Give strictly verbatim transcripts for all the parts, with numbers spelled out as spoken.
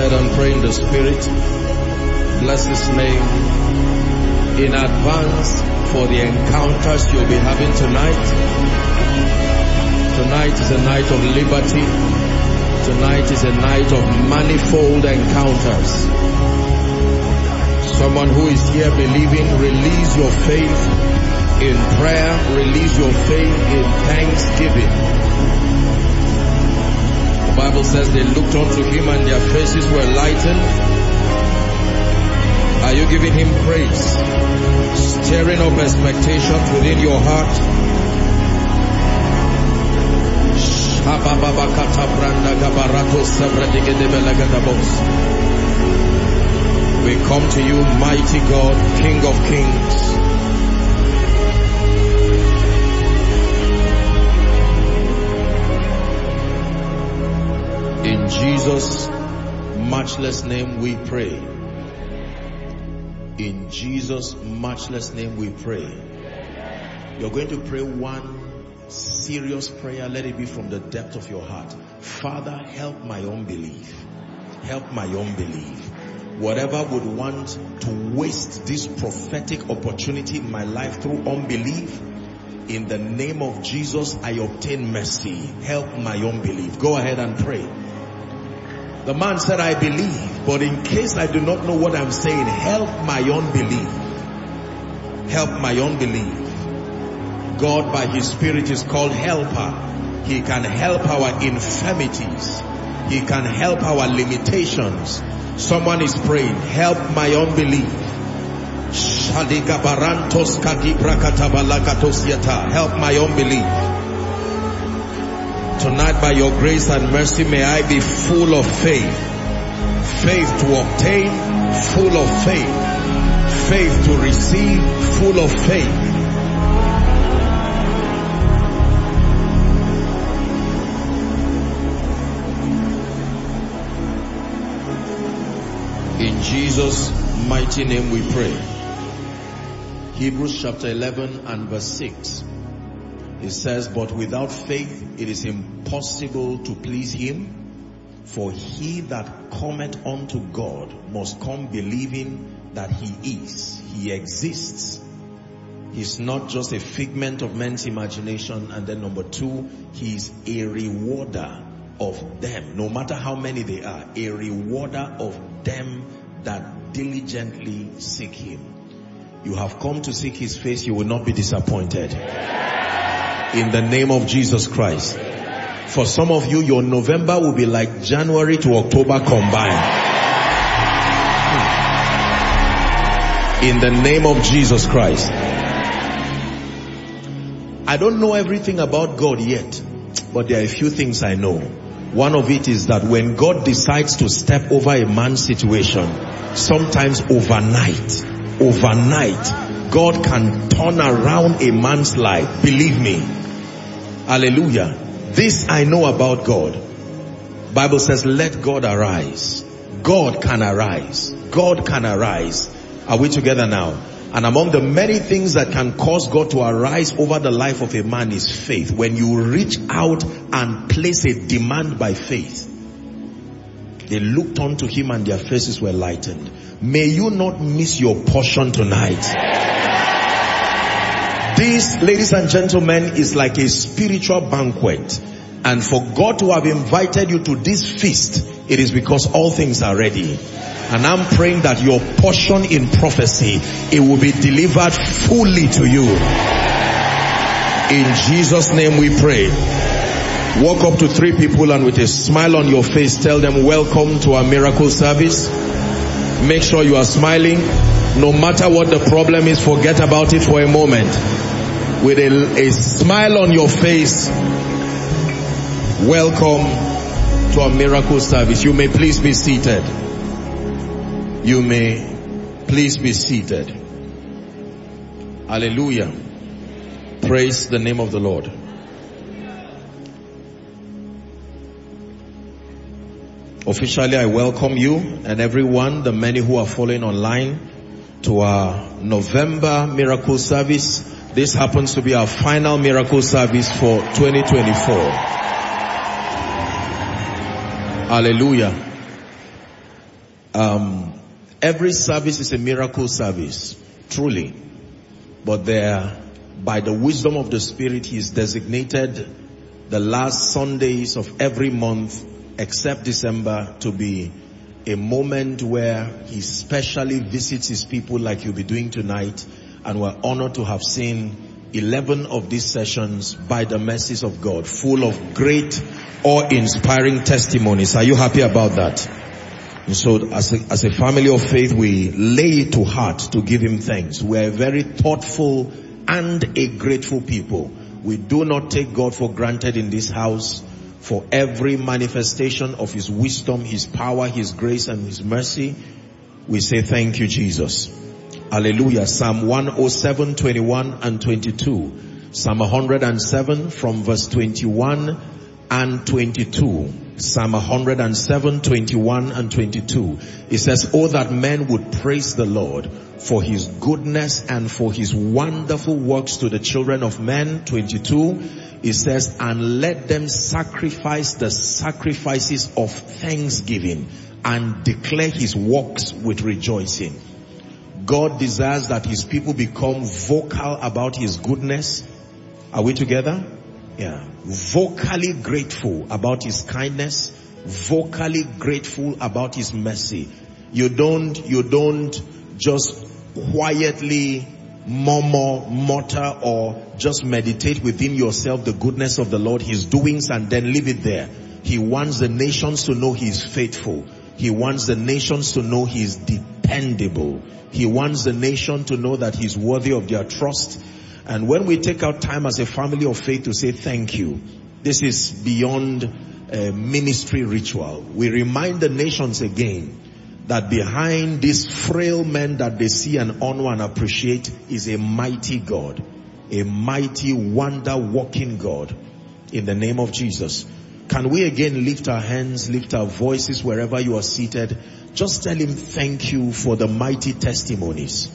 ahead and pray in the Spirit. Bless His name in advance for the encounters you'll be having tonight. Tonight is a night of liberty. Tonight is a night of manifold encounters. Someone who is here believing, release your faith in prayer, release your faith in thanksgiving. The Bible says they looked unto Him and their faces were lightened. Are you giving Him praise? Stirring up expectations within your heart. We come to you, mighty God, King of Kings. In Jesus' matchless name we pray. In Jesus' matchless name we pray. You're going to pray one serious prayer. Let it be from the depth of your heart. Father, help my unbelief. Help my unbelief. Whatever would want to waste this prophetic opportunity in my life through unbelief, in the name of Jesus, I obtain mercy. Help my unbelief. Go ahead and pray. The man said, I believe, but in case I do not know what I'm saying, help my unbelief. Help my unbelief. God by His Spirit is called helper. He can help our infirmities. He can help our limitations. Someone is praying, help my unbelief. Help my unbelief. Tonight by your grace and mercy, may I be full of faith. Faith to obtain, full of faith. Faith to receive, full of faith. In Jesus' mighty name we pray. Hebrews chapter eleven and verse six. It says, but without faith it is impossible to please Him. For he that cometh unto God must come believing that He is. He exists. He's not just a figment of men's imagination. And then number two, He's a rewarder of them, no matter how many they are, a rewarder of them that diligently seek Him. You have come to seek His face, you will not be disappointed. In the name of Jesus Christ. For some of you, your November will be like January to October combined. In the name of Jesus Christ. I don't know everything about God yet, but there are a few things I know. One of it is that when God decides to step over a man's situation, sometimes overnight, overnight, God can turn around a man's life. Believe me. Hallelujah. This I know about God. Bible says, let God arise. God can arise. God can arise. Are we together now? And among the many things that can cause God to arise over the life of a man is faith. When you reach out and place a demand by faith. They looked unto Him and their faces were lightened. May you not miss your portion tonight. This, ladies and gentlemen, is like a spiritual banquet. And for God to have invited you to this feast, it is because all things are ready. And I'm praying that your portion in prophecy, it will be delivered fully to you. In Jesus' name we pray. Walk up to three people and with a smile on your face, tell them, welcome to our miracle service. Make sure you are smiling. No matter what the problem is, forget about it for a moment. With a, a smile on your face, welcome to our miracle service. You may please be seated. You may please be seated. Hallelujah. Praise the name of the Lord. Officially, I welcome you and everyone, the many who are following online, to our November miracle service. This happens to be our final miracle service for twenty twenty-four. Hallelujah. Um, every service is a miracle service, truly. But there, by the wisdom of the Spirit, He's designated the last Sundays of every month, except December, to be a moment where He specially visits His people like you'll be doing tonight. And we're honored to have seen eleven of these sessions by the mercies of God, full of great, awe-inspiring testimonies. Are you happy about that? And so as a, as a family of faith, we lay it to heart to give Him thanks. We are a very thoughtful and a grateful people. We do not take God for granted in this house. For every manifestation of His wisdom, His power, His grace, and His mercy, we say thank you, Jesus. Hallelujah. Psalm one oh seven, twenty-one and twenty-two. Psalm one hundred seven from verse twenty-one and twenty-two. Psalm one hundred seven, twenty-one and twenty-two. It says, "Oh, that men would praise the Lord for His goodness and for His wonderful works to the children of men." twenty-two. It says, "And let them sacrifice the sacrifices of thanksgiving and declare His works with rejoicing." God desires that His people become vocal about His goodness. Are we together? Yeah. Vocally grateful about His kindness. Vocally grateful about His mercy. You don't, you don't just quietly murmur, mutter, or just meditate within yourself the goodness of the Lord, His doings, and then leave it there. He wants the nations to know He is faithful. He wants the nations to know He is dependable. He wants the nation to know that He's worthy of their trust. And when we take our time as a family of faith to say thank you, this is beyond uh, ministry ritual. We remind the nations again that behind these frail men that they see and honor and appreciate is a mighty God, a mighty wonder-working God, in the name of Jesus. Can we again lift our hands, lift our voices wherever you are seated? Just tell Him thank you for the mighty testimonies.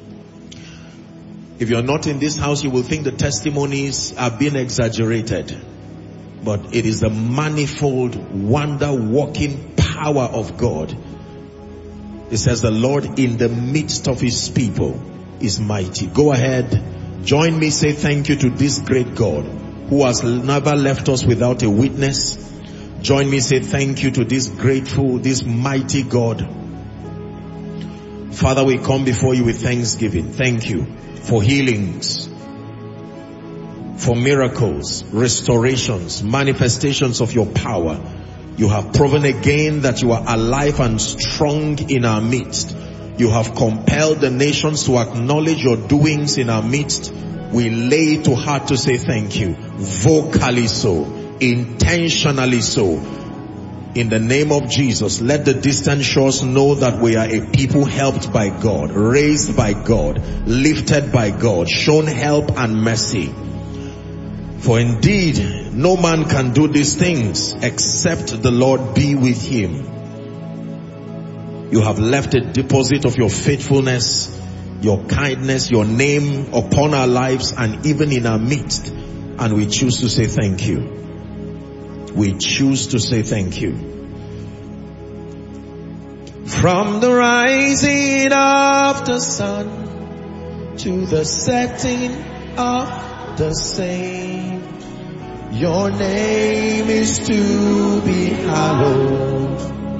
If you're not in this house, you will think the testimonies are being exaggerated. But it is the manifold, wonder-working power of God. It says the Lord in the midst of His people is mighty. Go ahead, join me, say thank you to this great God who has never left us without a witness. Join me, say thank you to this grateful, this mighty God. Father, we come before you with thanksgiving. Thank you for healings, for miracles, restorations, manifestations of your power. You have proven again that you are alive and strong in our midst. You have compelled the nations to acknowledge your doings in our midst. We lay to heart to say thank you, vocally so, intentionally so. In the name of Jesus, let the distant shores know that we are a people helped by God, raised by God, lifted by God, shown help and mercy. For indeed, no man can do these things except the Lord be with him. You have left a deposit of your faithfulness, your kindness, your name upon our lives and even in our midst. And we choose to say thank you. We choose to say thank you. From the rising of the sun to the setting of the same, your name is to be hallowed,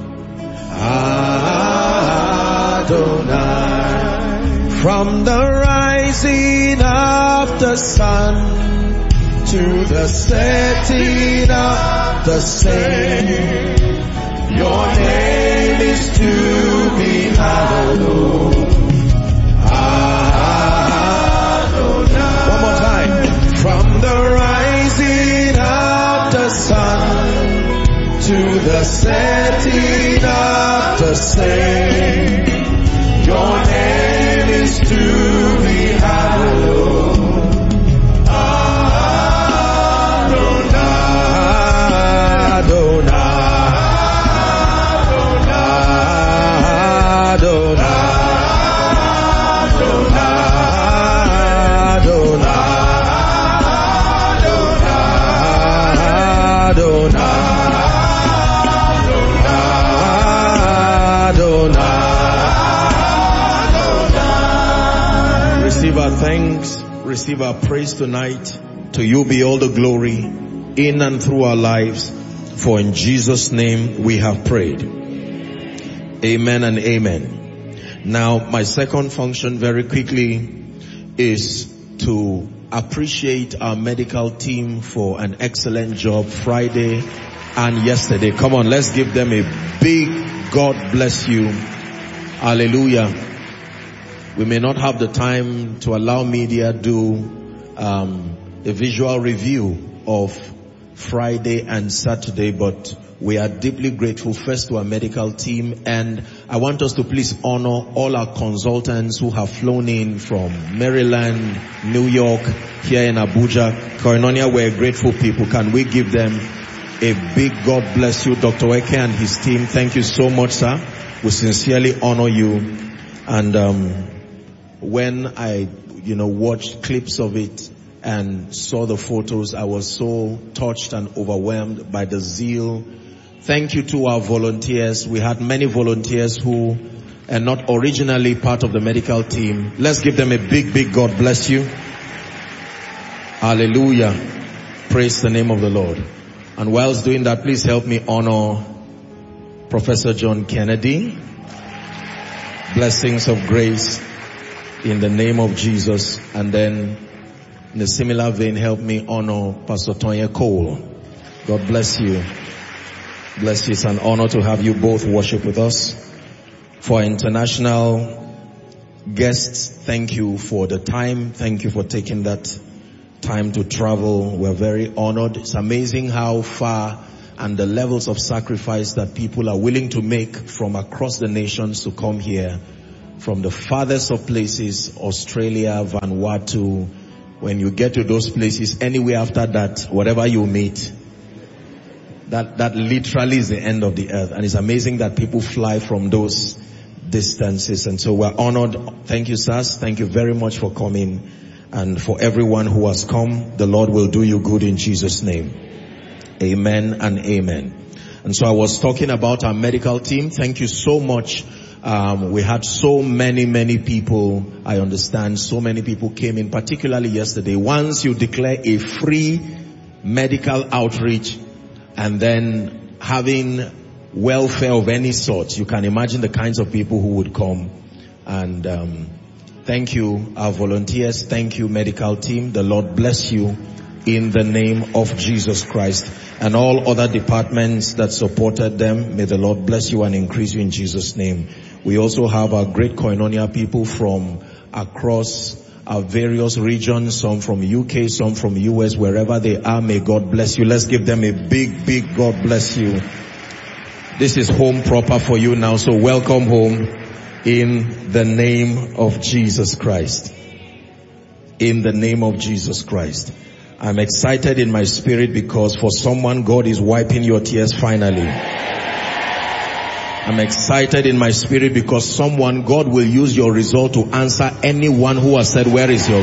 Adonai. From the rising of the sun to the setting of the same, your name is to be hallowed, Adonai. One more time. From the rising of the sun to the setting of the same, your name is to be hallowed. Adonai, receive our praise tonight. To you be all the glory in and through our lives. For in Jesus' name we have prayed. Amen and amen. Now, my second function very quickly is to appreciate our medical team for an excellent job Friday and yesterday. Come on, let's give them a big God bless you. Hallelujah. We may not have the time to allow media do um, a visual review of Friday and Saturday, but we are deeply grateful first to our medical team, and I want us to please honor all our consultants who have flown in from Maryland, New York, here in Abuja. Koinonia, we're grateful people. Can we give them a big God bless you? Doctor Eke and his team, thank you so much, sir. We sincerely honor you. And um when I, you know, watched clips of it and saw the photos, I was so touched and overwhelmed by the zeal. Thank you to our volunteers. We had many volunteers who are not originally part of the medical team. Let's give them a big, big God bless you. Hallelujah. Praise the name of the Lord. And whilst doing that, please help me honor Professor John Kennedy. Blessings of grace in the name of Jesus. And then in a similar vein, help me honor Pastor Tonya Cole. God bless you. Bless you. It's an honor to have you both worship with us. For international guests, thank you for the time. Thank you for taking that time to travel. We're very honored. It's amazing how far and the levels of sacrifice that people are willing to make from across the nations to come here. From the farthest of places, Australia, Vanuatu. When you get to those places, anywhere after that, whatever you meet, that, that literally is the end of the earth. And it's amazing that people fly from those distances. And so we're honored. Thank you, sirs. Thank you very much for coming. And for everyone who has come, the Lord will do you good in Jesus' name. Amen and amen. And so I was talking about our medical team. Thank you so much. Um, we had so many, many people, I understand, so many people came in, particularly yesterday. Once you declare a free medical outreach and then having welfare of any sort, you can imagine the kinds of people who would come. And um, thank you, our volunteers. Thank you, medical team. The Lord bless you in the name of Jesus Christ. And all other departments that supported them, may the Lord bless you and increase you in Jesus' name. We also have our great Koinonia people from across our various regions, some from U K, some from U S, wherever they are, may God bless you. Let's give them a big, big God bless you. This is home proper for you now, so welcome home in the name of Jesus Christ. In the name of Jesus Christ. I'm excited in my spirit because for someone, God is wiping your tears finally. I'm excited in my spirit because someone, God will use your result to answer anyone who has said, where is your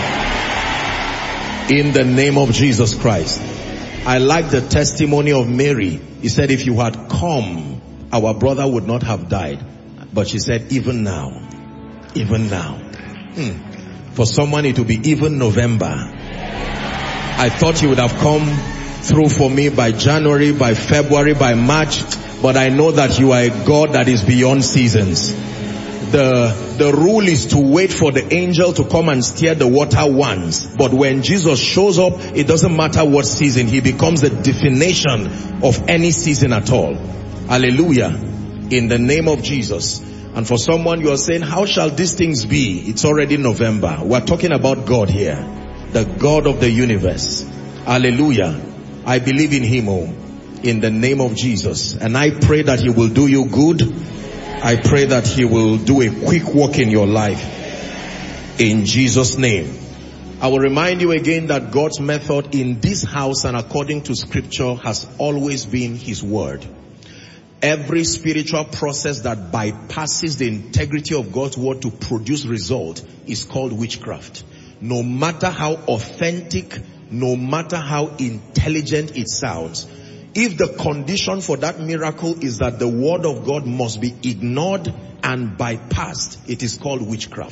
God? In the name of Jesus Christ. I like the testimony of Mary. He said, if you had come, our brother would not have died. But she said, even now, even now. Hmm. For someone, it will be even November. I thought you would have come through for me by January, by February, by March. But I know that you are a God that is beyond seasons. The, the rule is to wait for the angel to come and stir the water once. But when Jesus shows up, it doesn't matter what season. He becomes the definition of any season at all. Hallelujah. In the name of Jesus. And for someone, you are saying, how shall these things be? It's already November. We're talking about God here. The God of the universe. Hallelujah. I believe in Him, oh. In the name of Jesus. And I pray that He will do you good. I pray that He will do a quick work in your life. In Jesus' name. I will remind you again that God's method in this house and according to scripture has always been His word. Every spiritual process that bypasses the integrity of God's word to produce result is called witchcraft. No matter how authentic, no matter how intelligent it sounds, if the condition for that miracle is that the word of God must be ignored and bypassed, it is called witchcraft.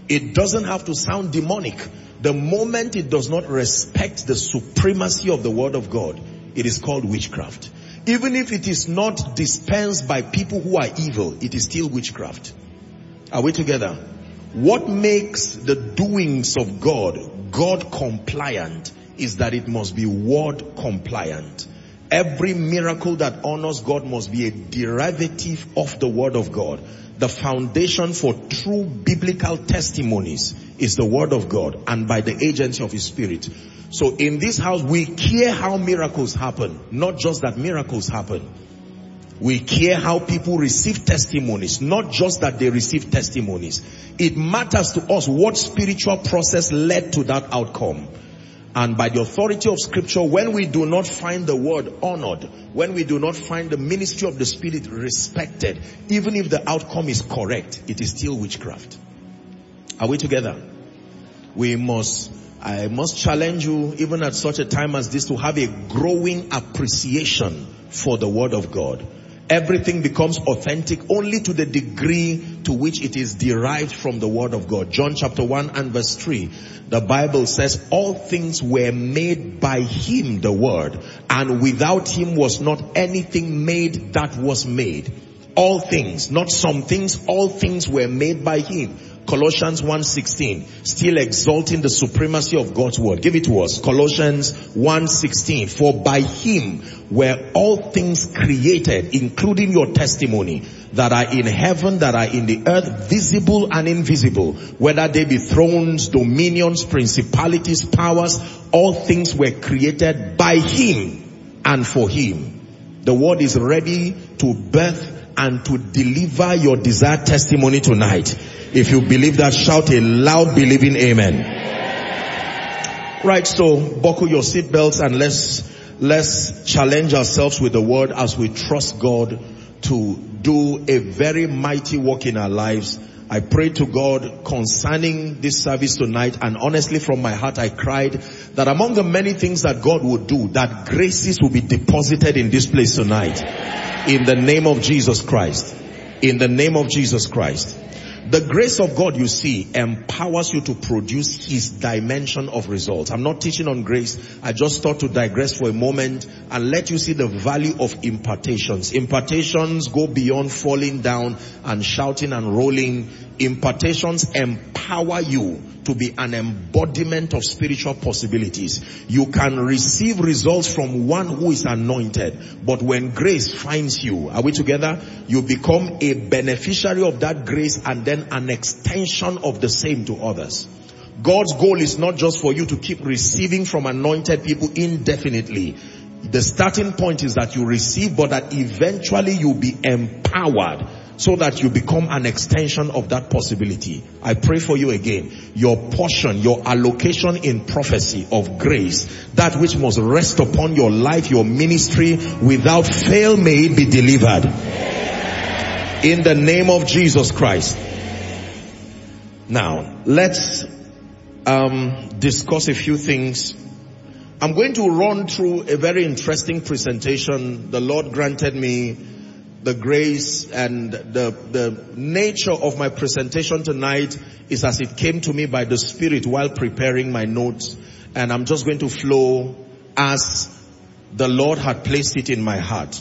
It doesn't have to sound demonic. The moment it does not respect the supremacy of the word of God, it is called witchcraft. Even if it is not dispensed by people who are evil, it is still witchcraft. Are we together? What makes the doings of God, God compliant, is that it must be word compliant. Every miracle that honors God must be a derivative of the word of God. The foundation for true biblical testimonies is the word of God and by the agency of his spirit. So in this house, we care how miracles happen, not just that miracles happen. We care how people receive testimonies, not just that they receive testimonies. It matters to us what spiritual process led to that outcome. And by the authority of scripture, when we do not find the word honored, when we do not find the ministry of the spirit respected, even if the outcome is correct, it is still witchcraft. Are we together? We must, I must challenge you, even at such a time as this, to have a growing appreciation for the word of God. Everything becomes authentic only to the degree to which it is derived from the word of God. John chapter one and verse three. The Bible says all things were made by him, the word, and without him was not anything made that was made. All things, not some things, all things were made by him. Colossians one sixteen, still exalting the supremacy of God's word. Give it to us. Colossians one sixteen, for by him were all things created, including your testimony, that are in heaven, that are in the earth, visible and invisible, whether they be thrones, dominions, principalities, powers, all things were created by him and for him. The word is ready to birth and to deliver your desired testimony tonight. If you believe that, shout a loud believing amen. Right, so buckle your seatbelts and let's let's challenge ourselves with the word as we trust God to do a very mighty work in our lives. I pray to God concerning this service tonight, and honestly from my heart I cried that among the many things that God would do, that graces will be deposited in this place tonight. In the name of Jesus Christ. In the name of Jesus Christ. The grace of God, you see, empowers you to produce his dimension of results. I'm not teaching on grace. I just thought to digress for a moment and let you see the value of impartations. Impartations go beyond falling down and shouting and rolling. Impartations empower you to be an embodiment of spiritual possibilities. You can receive results from one who is anointed, but when grace finds you, are we together? You become a beneficiary of that grace and then an extension of the same to others. God's goal is not just for you to keep receiving from anointed people indefinitely. The starting point is that you receive, but that eventually you'll be empowered so that you become an extension of that possibility. I pray for you again. Your portion, your allocation in prophecy of grace, that which must rest upon your life, your ministry, without fail may it be delivered. In the name of Jesus Christ. Now, let's um, discuss a few things. I'm going to run through a very interesting presentation. The Lord granted me the grace, and the the nature of my presentation tonight is as it came to me by the Spirit while preparing my notes, and I'm just going to flow as the Lord had placed it in my heart.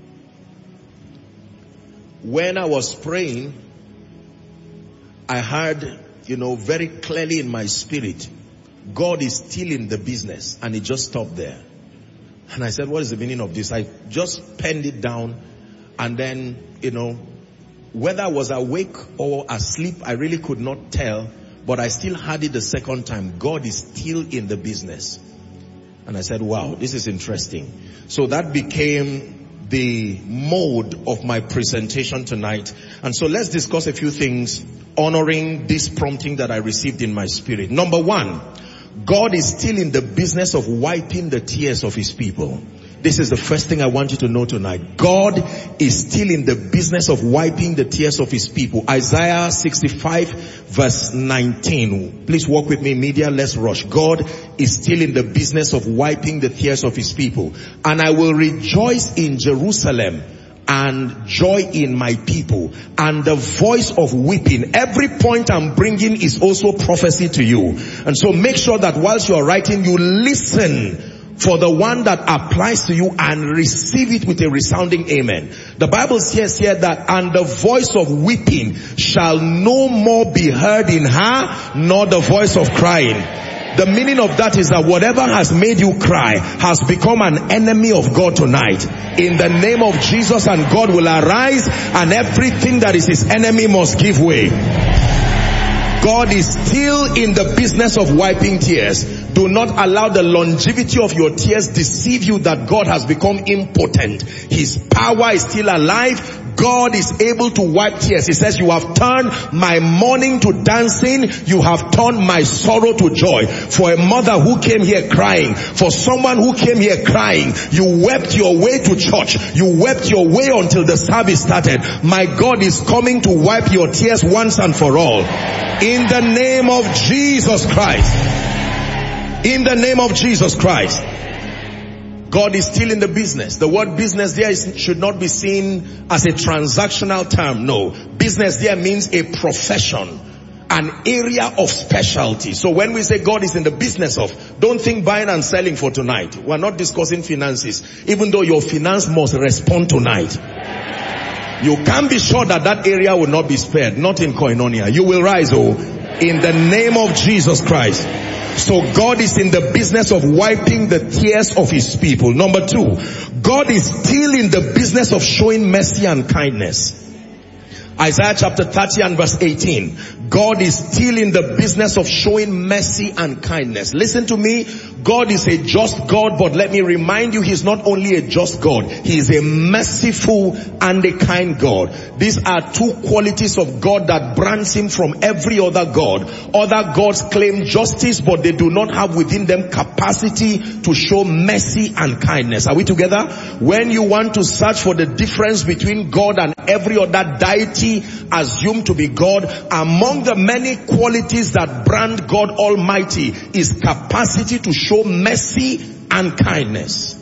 When I was praying, I heard, you know, very clearly in my spirit, God is still in the business, and it just stopped there. And I said, what is the meaning of this? I just penned it down. And then, you know, whether I was awake or asleep, I really could not tell. But I still heard it the second time. God is still in the business. And I said, wow, this is interesting. So that became the mode of my presentation tonight. And so let's discuss a few things honoring this prompting that I received in my spirit. Number one, God is still in the business of wiping the tears of his people. This is the first thing I want you to know tonight. God is still in the business of wiping the tears of his people. Isaiah sixty-five verse nineteen. Please walk with me, media. Let's rush. God is still in the business of wiping the tears of his people. And I will rejoice in Jerusalem and joy in my people, and the voice of weeping. Every point I'm bringing is also prophecy to you. And so make sure that whilst you are writing, you listen for the one that applies to you and receive it with a resounding amen. The Bible says here that, and the voice of weeping shall no more be heard in her, nor the voice of crying. The meaning of that is that whatever has made you cry has become an enemy of God tonight. In the name of Jesus, and God will arise, and everything that is his enemy must give way. God is still in the business of wiping tears. Do not allow the longevity of your tears deceive you that God has become impotent. His power is still alive. God is able to wipe tears. He says, you have turned my mourning to dancing. You have turned my sorrow to joy. For a mother who came here crying, for someone who came here crying, you wept your way to church. You wept your way until the service started. My God is coming to wipe your tears once and for all. In the name of Jesus Christ. In the name of Jesus Christ. God is still in the business. The word business there is, should not be seen as a transactional term. No. Business there means a profession, an area of specialty. So when we say God is in the business of, don't think buying and selling for tonight. We're not discussing finances, even though your finance must respond tonight. You can be sure that that area will not be spared. Not in Koinonia. You will rise, oh, in the name of Jesus Christ. So God is in the business of wiping the tears of his people. Number two, God is still in the business of showing mercy and kindness. Isaiah chapter thirty and verse eighteen. God is still in the business of showing mercy and kindness. Listen to me. God is a just God, but let me remind you, he's not only a just God, he is a merciful and a kind God. These are two qualities of God that brands him from every other God. Other gods claim justice, but they do not have within them capacity to show mercy and kindness. Are we together? When you want to search for the difference between God and every other deity assumed to be God, among the many qualities that brand God Almighty is capacity to show mercy and kindness.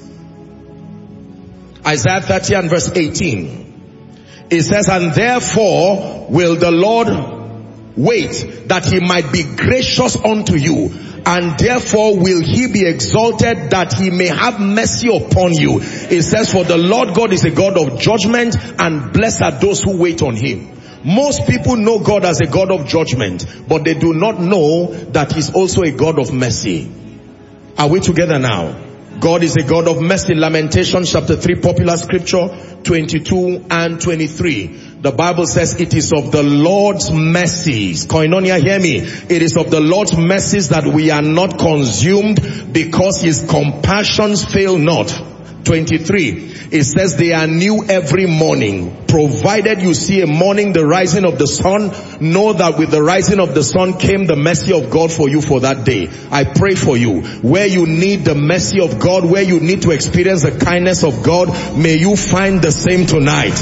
Isaiah thirty and verse eighteen. It says, and therefore will the Lord wait that he might be gracious unto you, and therefore will he be exalted that he may have mercy upon you. It says, for the Lord God is a God of judgment, and blessed are those who wait on him. Most people know God as a God of judgment, but they do not know that he's also a God of mercy. Are we together now? God is a God of mercy. Lamentations chapter three, popular scripture, twenty-two and twenty-three. The Bible says it is of the Lord's mercies. Koinonia, hear me. It is of the Lord's mercies that we are not consumed, because his compassions fail not. twenty-three. It says they are new every morning. Provided you see a morning, the rising of the sun, know that with the rising of the sun came the mercy of God for you for that day. I pray for you. Where you need the mercy of God, where you need to experience the kindness of God, may you find the same tonight.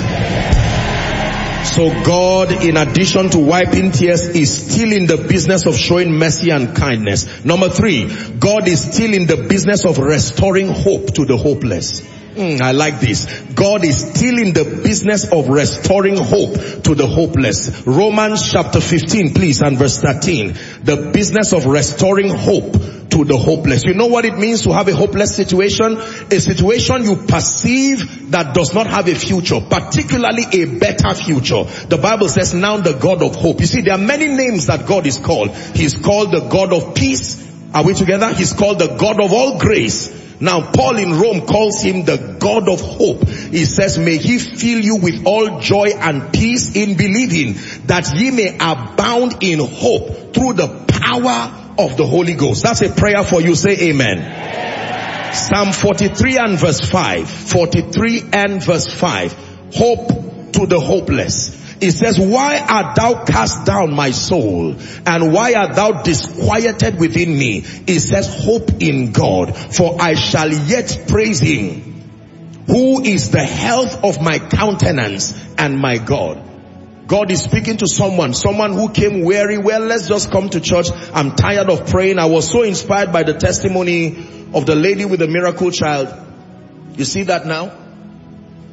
So God, in addition to wiping tears, is still in the business of showing mercy and kindness. Number three, God is still in the business of restoring hope to the hopeless. Mm, I like this. God is still in the business of restoring hope to the hopeless. Romans chapter fifteen, please, and verse thirteen. The business of restoring hope to the hopeless. You know what it means to have a hopeless situation? A situation you perceive that does not have a future, particularly a better future. The Bible says, now the God of hope. You see, there are many names that God is called. He's called the God of peace. Are we together? He's called the God of all grace. Now, Paul in Rome calls him the God of hope. He says, may he fill you with all joy and peace in believing, that ye may abound in hope through the power of the Holy Ghost. That's a prayer for you. Say amen. Amen. Psalm forty-three and verse five. forty-three and verse five. Hope to the hopeless. It says, why art thou cast down, my soul? And why art thou disquieted within me? It says, hope in God, for I shall yet praise him, who is the health of my countenance and my God. God is speaking to someone, someone who came weary. Well, let's just come to church. I'm tired of praying. I was so inspired by the testimony of the lady with the miracle child. You see that now?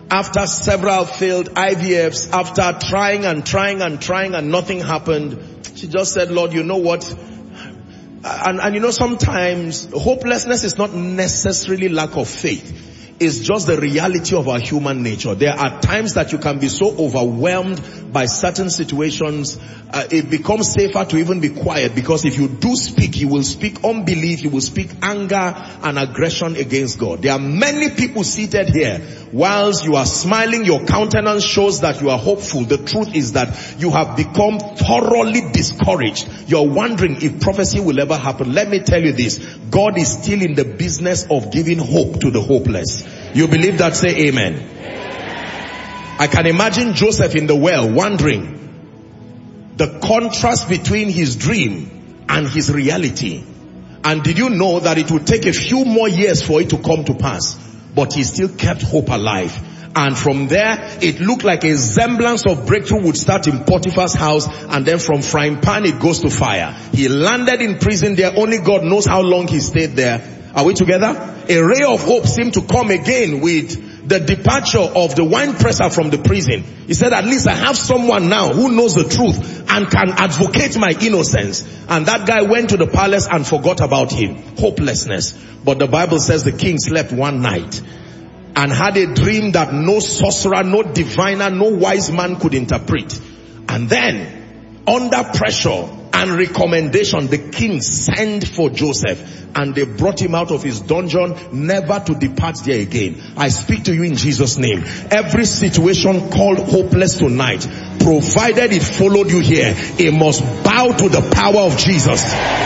After several failed I V Fs, after trying and trying and trying and nothing happened, she just said, Lord, you know what? And, and you know, sometimes hopelessness is not necessarily lack of faith. It's just the reality of our human nature. There are times that you can be so overwhelmed by certain situations, uh, it becomes safer to even be quiet, because if you do speak, you will speak unbelief, you will speak anger and aggression against God. There are many people seated here. Whilst you are smiling, your countenance shows that you are hopeful. The truth is that you have become thoroughly discouraged. You're wondering if prophecy will ever happen. Let me tell you this. God is still in the business of giving hope to the hopeless. You believe that? Say amen. Amen. I can imagine Joseph in the well wondering the contrast between his dream and his reality. And did you know that it would take a few more years for it to come to pass? But he still kept hope alive. And from there, it looked like a semblance of breakthrough would start in Potiphar's house, and then from frying pan it goes to fire. He landed in prison there. Only God knows how long he stayed there. Are we together? A ray of hope seemed to come again with the departure of the wine presser from the prison. He said, at least I have someone now who knows the truth and can advocate my innocence. And that guy went to the palace and forgot about him. Hopelessness. But the Bible says the king slept one night and had a dream that no sorcerer, no diviner, no wise man could interpret. And then, under pressure and recommendation, the king sent for Joseph, and they brought him out of his dungeon, never to depart there again. I speak to you in Jesus' name. Every situation called hopeless tonight, provided it followed you here, it must bow to the power of Jesus.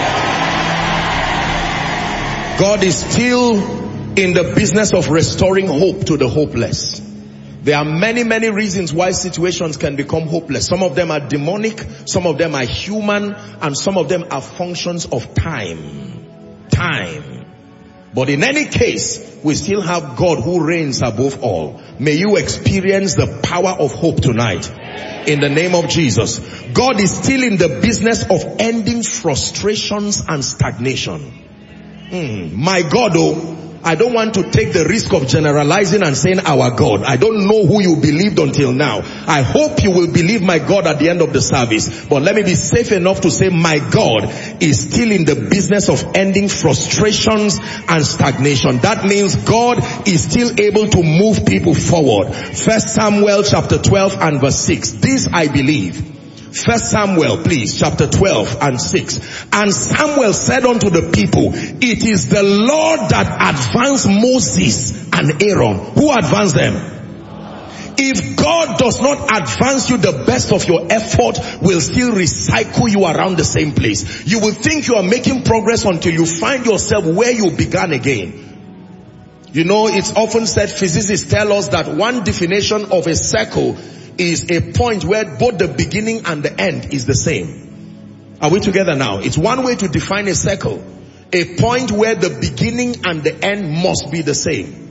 God is still in the business of restoring hope to the hopeless. There are many, many reasons why situations can become hopeless. Some of them are demonic, some of them are human, and some of them are functions of time. Time. But in any case, we still have God who reigns above all. May you experience the power of hope tonight. In the name of Jesus. God is still in the business of ending frustrations and stagnation. Mm, my God, oh, I don't want to take the risk of generalizing and saying our God. I don't know who you believed until now. I hope you will believe my God at the end of the service. But let me be safe enough to say my God is still in the business of ending frustrations and stagnation. That means God is still able to move people forward. First Samuel chapter twelve and verse six. This I believe. First Samuel, please, chapter twelve and six. And Samuel said unto the people, it is the Lord that advanced Moses and Aaron. Who advanced them? If God does not advance you, the best of your effort will still recycle you around the same place. You will think you are making progress until you find yourself where you began again. You know, it's often said, physicists tell us that one definition of a circle is a point where both the beginning and the end is the same. Are we together now? It's one way to define a circle. A point where the beginning and the end must be the same.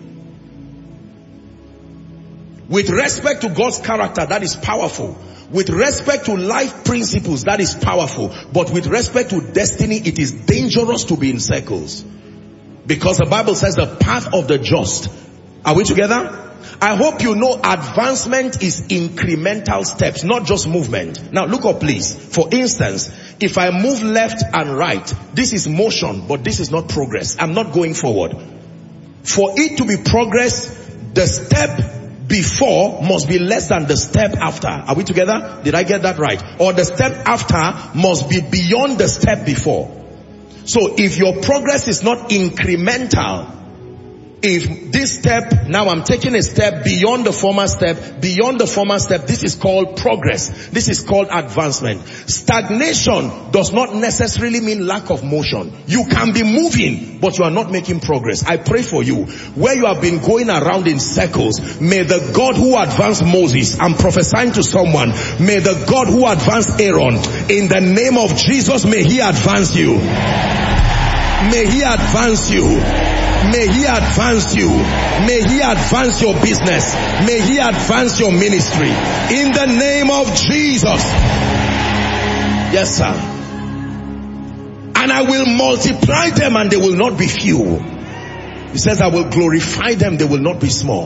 With respect to God's character, that is powerful. With respect to life principles, that is powerful. But with respect to destiny, it is dangerous to be in circles. Because the Bible says the path of the just. Are we together? I hope you know advancement is incremental steps, not just movement. Now look up please. For instance, if I move left and right, this is motion, but this is not progress. I'm not going forward. For it to be progress, the step before must be less than the step after. Are we together? Did I get that right? Or the step after must be beyond the step before. So if your progress is not incremental, if this step, now I'm taking a step beyond the former step, beyond the former step, this is called progress. This is called advancement. Stagnation does not necessarily mean lack of motion. You can be moving, but you are not making progress. I pray for you, where you have been going around in circles, may the God who advanced Moses, I'm prophesying to someone, may the God who advanced Aaron, in the name of Jesus, may he advance you. May he advance you. May he advance you. May he advance your business. May he advance your ministry. In the name of Jesus. Yes, sir. And I will multiply them and they will not be few. He says, I will glorify them, they will not be small.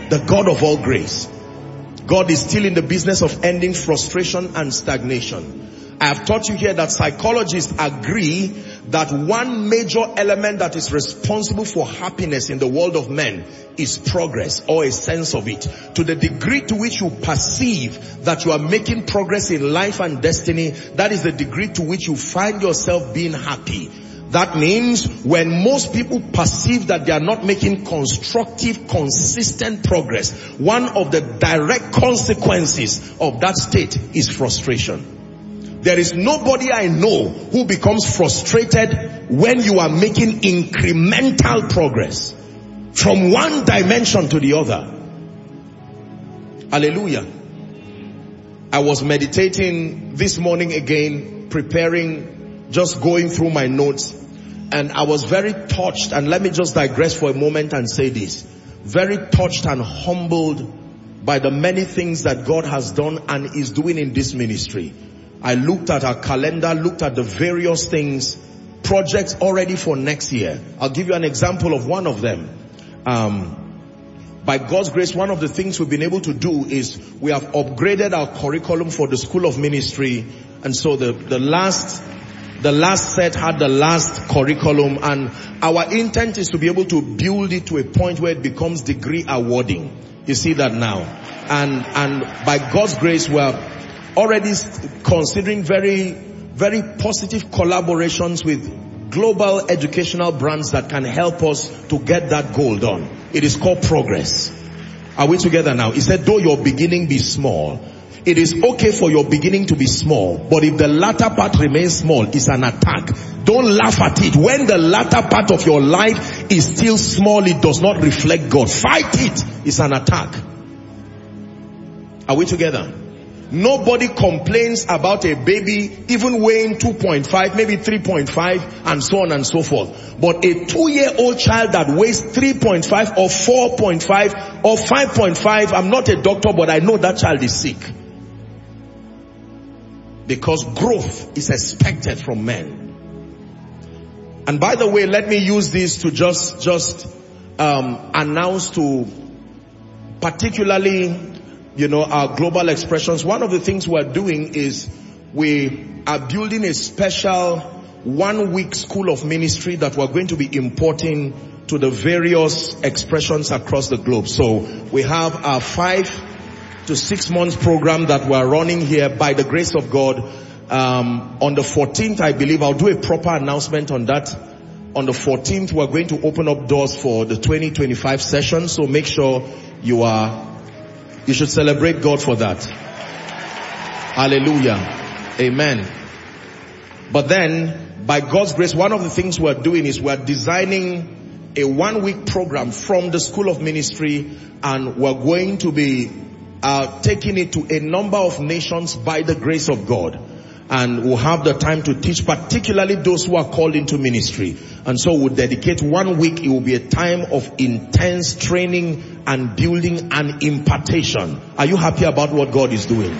The God of all grace. God is still in the business of ending frustration and stagnation. I have taught you here that psychologists agree that one major element that is responsible for happiness in the world of men is progress, or a sense of it. To the degree to which you perceive that you are making progress in life and destiny, that is the degree to which you find yourself being happy. That means when most people perceive that they are not making constructive, consistent progress, one of the direct consequences of that state is frustration. There is nobody I know who becomes frustrated when you are making incremental progress from one dimension to the other. Hallelujah. I was meditating this morning again, preparing, just going through my notes, and I was very touched, and let me just digress for a moment and say this. Very touched and humbled by the many things that God has done and is doing in this ministry. I looked at our calendar, looked at the various things, projects already for next year. I'll give you an example of one of them. Um, by God's grace, one of the things we've been able to do is we have upgraded our curriculum for the School of Ministry. And so the, the last, the last set had the last curriculum, and our intent is to be able to build it to a point where it becomes degree awarding. You see that now. And, and by God's grace, we're already considering very, very positive collaborations with global educational brands that can help us to get that goal done. It is called progress. Are we together now? He said, though your beginning be small, it is okay for your beginning to be small, but if the latter part remains small, it's an attack. Don't laugh at it. When the latter part of your life is still small, it does not reflect God. Fight it. It's an attack. Are we together? Nobody complains about a baby even weighing two point five, maybe three point five, and so on and so forth. But a two-year-old child that weighs three point five or four point five or five point five, I'm not a doctor, but I know that child is sick. Because growth is expected from men. And by the way, let me use this to just, just um, announce to particularly, you know, our global expressions. One of the things we're doing is we are building a special one week school of ministry that we're going to be importing to the various expressions across the globe. So we have our five to six months program that we're running here by the grace of God. Um, on the fourteenth, I believe, I'll do a proper announcement on that. On the fourteenth, we're going to open up doors for the twenty twenty-five session. So make sure you are You should celebrate God for that. Hallelujah. Amen. But then, by God's grace, one of the things we're doing is we're designing a one-week program from the School of Ministry, and we're going to be uh, taking it to a number of nations by the grace of God. And we'll have the time to teach, particularly those who are called into ministry. And so we'll dedicate one week. It will be a time of intense training and building and impartation. Are you happy about what God is doing?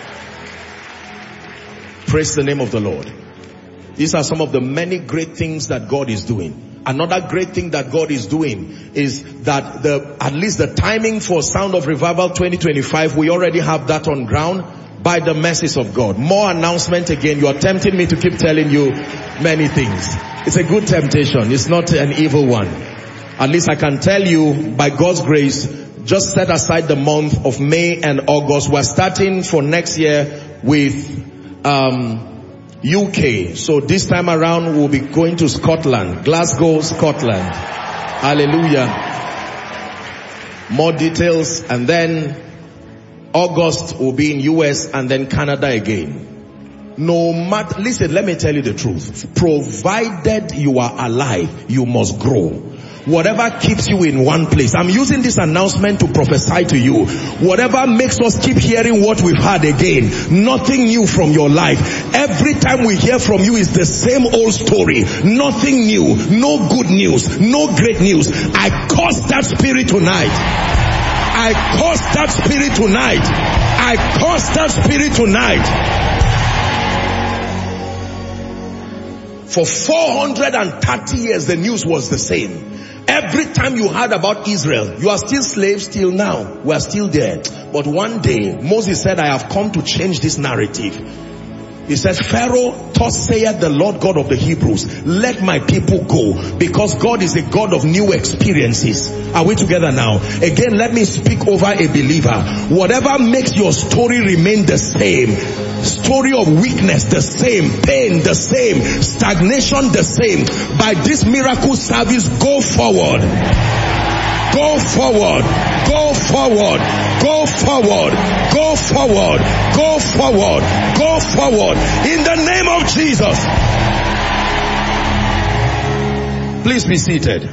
Praise the name of the Lord. These are some of the many great things that God is doing. Another great thing that God is doing is that the, at least the timing for Sound of Revival twenty twenty-five, we already have that on ground. By the mercies of God. More announcement again. You are tempting me to keep telling you many things. It's a good temptation. It's not an evil one. At least I can tell you, by God's grace, just set aside the month of May and August. We're starting for next year with um, U K. So this time around we'll be going to Scotland. Glasgow, Scotland. Hallelujah. More details, and then August will be in U S and then Canada again. No matter, listen, let me tell you the truth. Provided you are alive, you must grow. Whatever keeps you in one place. I'm using this announcement to prophesy to you. Whatever makes us keep hearing what we've heard again. Nothing new from your life. Every time we hear from you is the same old story. Nothing new. No good news. No great news. I curse that spirit tonight. I curse that spirit tonight. I curse that spirit tonight. For four hundred thirty years, the news was the same. Every time you heard about Israel, you are still slaves till now. We are still there. But one day, Moses said, I have come to change this narrative. He said, Pharaoh, thus saith the Lord God of the Hebrews, let my people go, because God is a God of new experiences. Are we together now? Again, let me speak over a believer. Whatever makes your story remain the same, story of weakness the same, pain the same, stagnation the same, by this miracle service, go forward. Go forward, go forward, go forward, go forward, go forward, go forward, in the name of Jesus. Please be seated.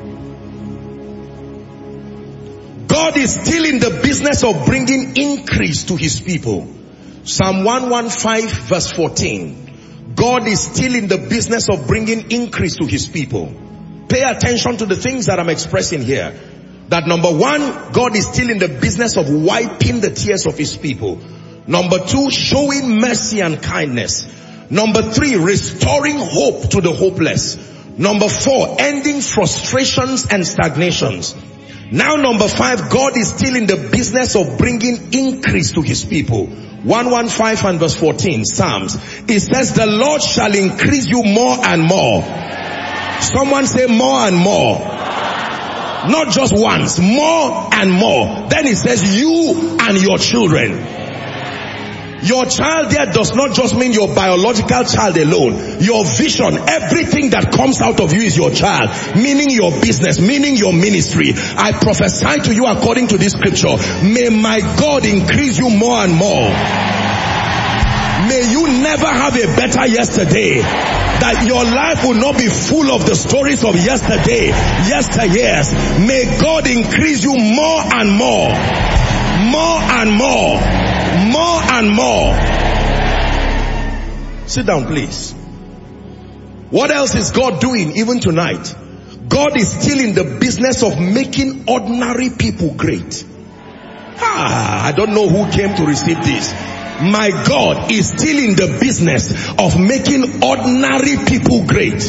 God is still in the business of bringing increase to his people. Psalm one fifteen verse fourteen. God is still in the business of bringing increase to his people. Pay attention to the things that I'm expressing here. That number one, God is still in the business of wiping the tears of his people. Number two, showing mercy and kindness. Number three, restoring hope to the hopeless. Number four, ending frustrations and stagnations. Now number five, God is still in the business of bringing increase to his people. one fifteen and verse fourteen, Psalms. It says, the Lord shall increase you more and more. Someone say more and more. Not just once, more and more. Then it says you and your children. Your child there does not just mean your biological child alone. Your vision, everything that comes out of you is your child. Meaning your business, meaning your ministry. I prophesy to you according to this scripture. May my God increase you more and more. May you never have a better yesterday. That your life will not be full of the stories of yesterday, yesteryears. May God increase you more and more. More and more. More and more. Sit down, please. What else is God doing even tonight? God is still in the business of making ordinary people great. Ah, I don't know who came to receive this. My God is still in the business of making ordinary people great.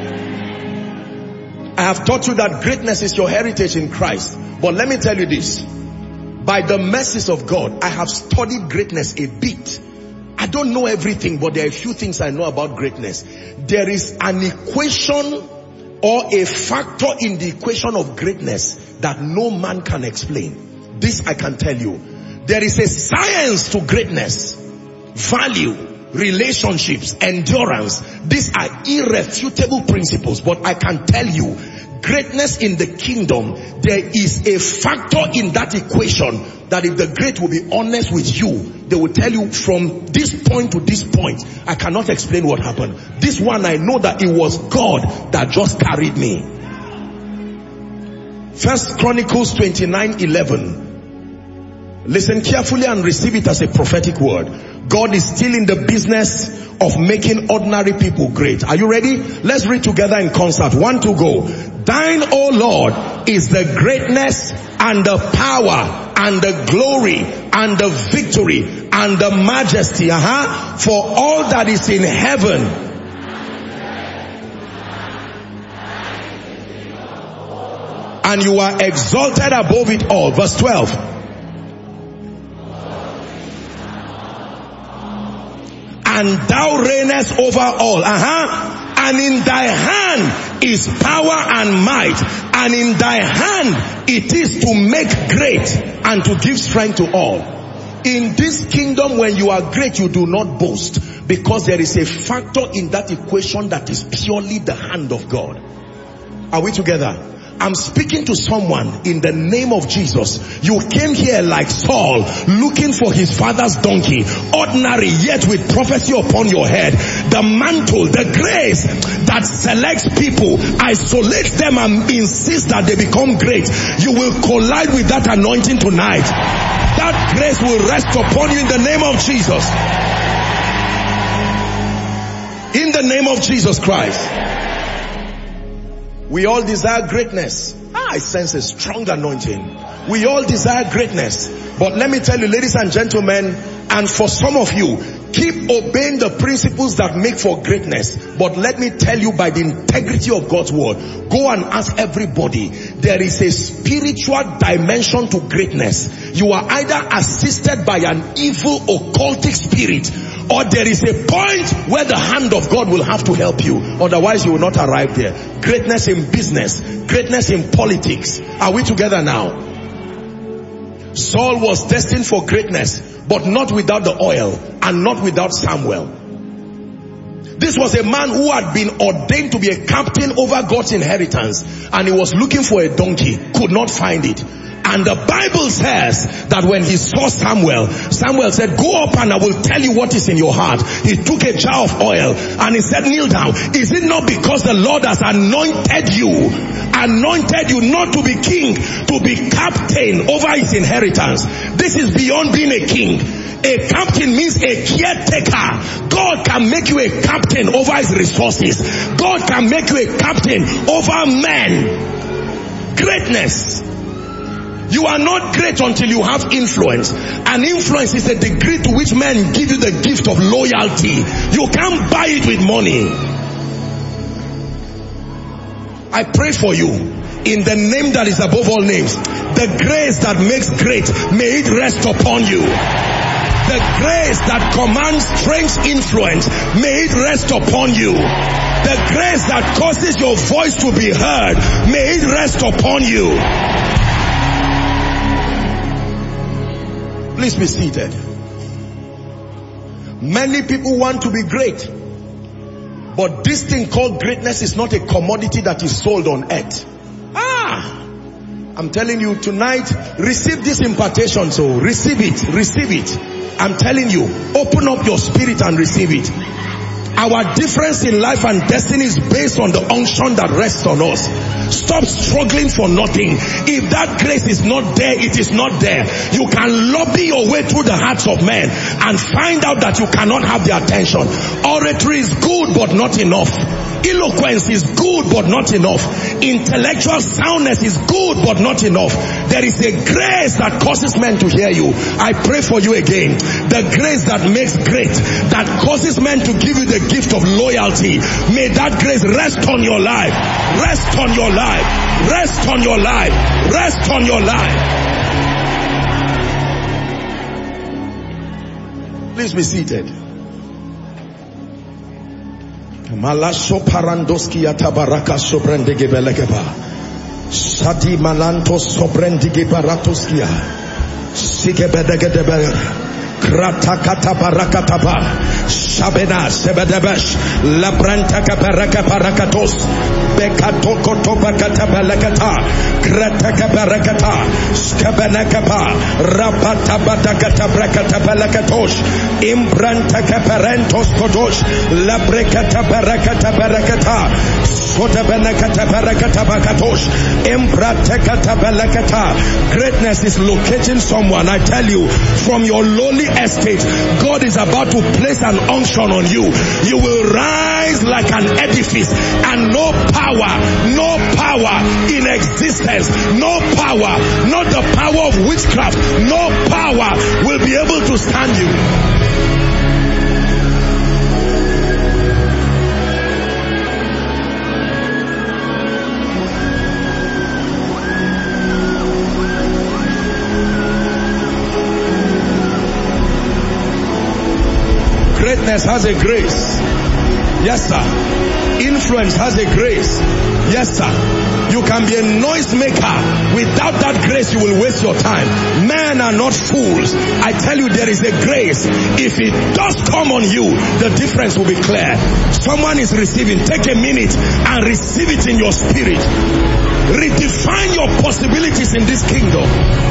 I have taught you that greatness is your heritage in Christ. But let me tell you this. By the mercies of God, I have studied greatness a bit. I don't know everything, but there are a few things I know about greatness. There is an equation or a factor in the equation of greatness that no man can explain. This I can tell you. There is a science to greatness. Value, relationships, endurance. These are irrefutable principles. But I can tell you, greatness in the kingdom, there is a factor in that equation that if the great will be honest with you, they will tell you from this point to this point, I cannot explain what happened. This one, I know that it was God that just carried me. First Chronicles twenty-nine eleven. Listen carefully and receive it as a prophetic word. God is still in the business of making ordinary people great. Are you ready? Let's read together in concert. One to go. Thine, O Lord, is the greatness and the power and the glory and the victory and the majesty. Uh-huh. For all that is in heaven. And you are exalted above it all. Verse twelve. And thou reignest over all. Uh-huh. And in thy hand is power and might. And in thy hand it is to make great and to give strength to all. In this kingdom, when you are great, you do not boast. Because there is a factor in that equation that is purely the hand of God. Are we together? I'm speaking to someone in the name of Jesus. You came here like Saul, looking for his father's donkey, ordinary yet with prophecy upon your head. The mantle, the grace that selects people, isolates them and insists that they become great. You will collide with that anointing tonight. That grace will rest upon you in the name of Jesus. In the name of Jesus Christ. We all desire greatness. Ah, I sense a strong anointing. We all desire greatness. But let me tell you, ladies and gentlemen, and for some of you, Keep obeying the principles that make for greatness. But let me tell you, by the integrity of God's word, go and ask everybody. There is a spiritual dimension to greatness. You are either assisted by an evil occultic spirit, or there is a point where the hand of God will have to help you. Otherwise you will not arrive there. Greatness in business, greatness in politics. Are we together now? Saul was destined for greatness, but not without the oil and not without Samuel. This was a man who had been ordained to be a captain over God's inheritance, and he was looking for a donkey, could not find it. And the Bible says that when he saw Samuel, Samuel said, go up and I will tell you what is in your heart. He took a jar of oil and he said, kneel down. Is it not because the Lord has anointed you, anointed you not to be king, to be captain over his inheritance? This is beyond being a king. A captain means a caretaker. God can make you a captain over his resources. God can make you a captain over men. Greatness. You are not great until you have influence. And influence is the degree to which men give you the gift of loyalty. You can't buy it with money. I pray for you, in the name that is above all names, the grace that makes great, may it rest upon you. The grace that commands strange influence, may it rest upon you. The grace that causes your voice to be heard, may it rest upon you. Please be seated. Many people want to be great, but this thing called greatness is not a commodity that is sold on earth. Ah! I'm telling you tonight, receive this impartation. So receive it, receive it. I'm telling you, open up your spirit and receive it. Our difference in life and destiny is based on the unction that rests on us. Stop struggling for nothing. If that grace is not there, it is not there. You can lobby your way through the hearts of men and find out that you cannot have their attention. Oratory is good but not enough. Eloquence is good but not enough. Intellectual soundness is good but not enough. There is a grace that causes men to hear you. I pray for you again. The grace that makes great, that causes men to give you the gift of loyalty. May that grace rest on your life. Rest on your life. Rest on your life. Rest on your life. Please be seated. Malaso parandoski atabaraka sobrendege belegeba. Sadi malanto sobrendege baratoskia. Sigebedegedebe. Kratakata barakataba. Shabena sebedebesh. Labrantaka baraka barakatos. Bekatoko tobakata balakata. Krataka barakata. Skabenakapa. Rapata badakata brakata balakatosh. Imbrantaka parentos kodosh. Labrekata barakata barakata. Sotabenakata barakata bakatosh. Imbratakata balakata. Greatness is locating someone. I tell you, from your lowly estate, God is about to place an unction on you. You will rise like an edifice, and no power, no power in existence, no power, not the power of witchcraft, no power will be able to stand you. Greatness has a grace. Yes, sir. Influence has a grace. Yes, sir. You can be a noisemaker. Without that grace, you will waste your time. Men are not fools. I tell you, there is a grace. If it does come on you, the difference will be clear. Someone is receiving. Take a minute and receive it in your spirit. Redefine your possibilities in this kingdom.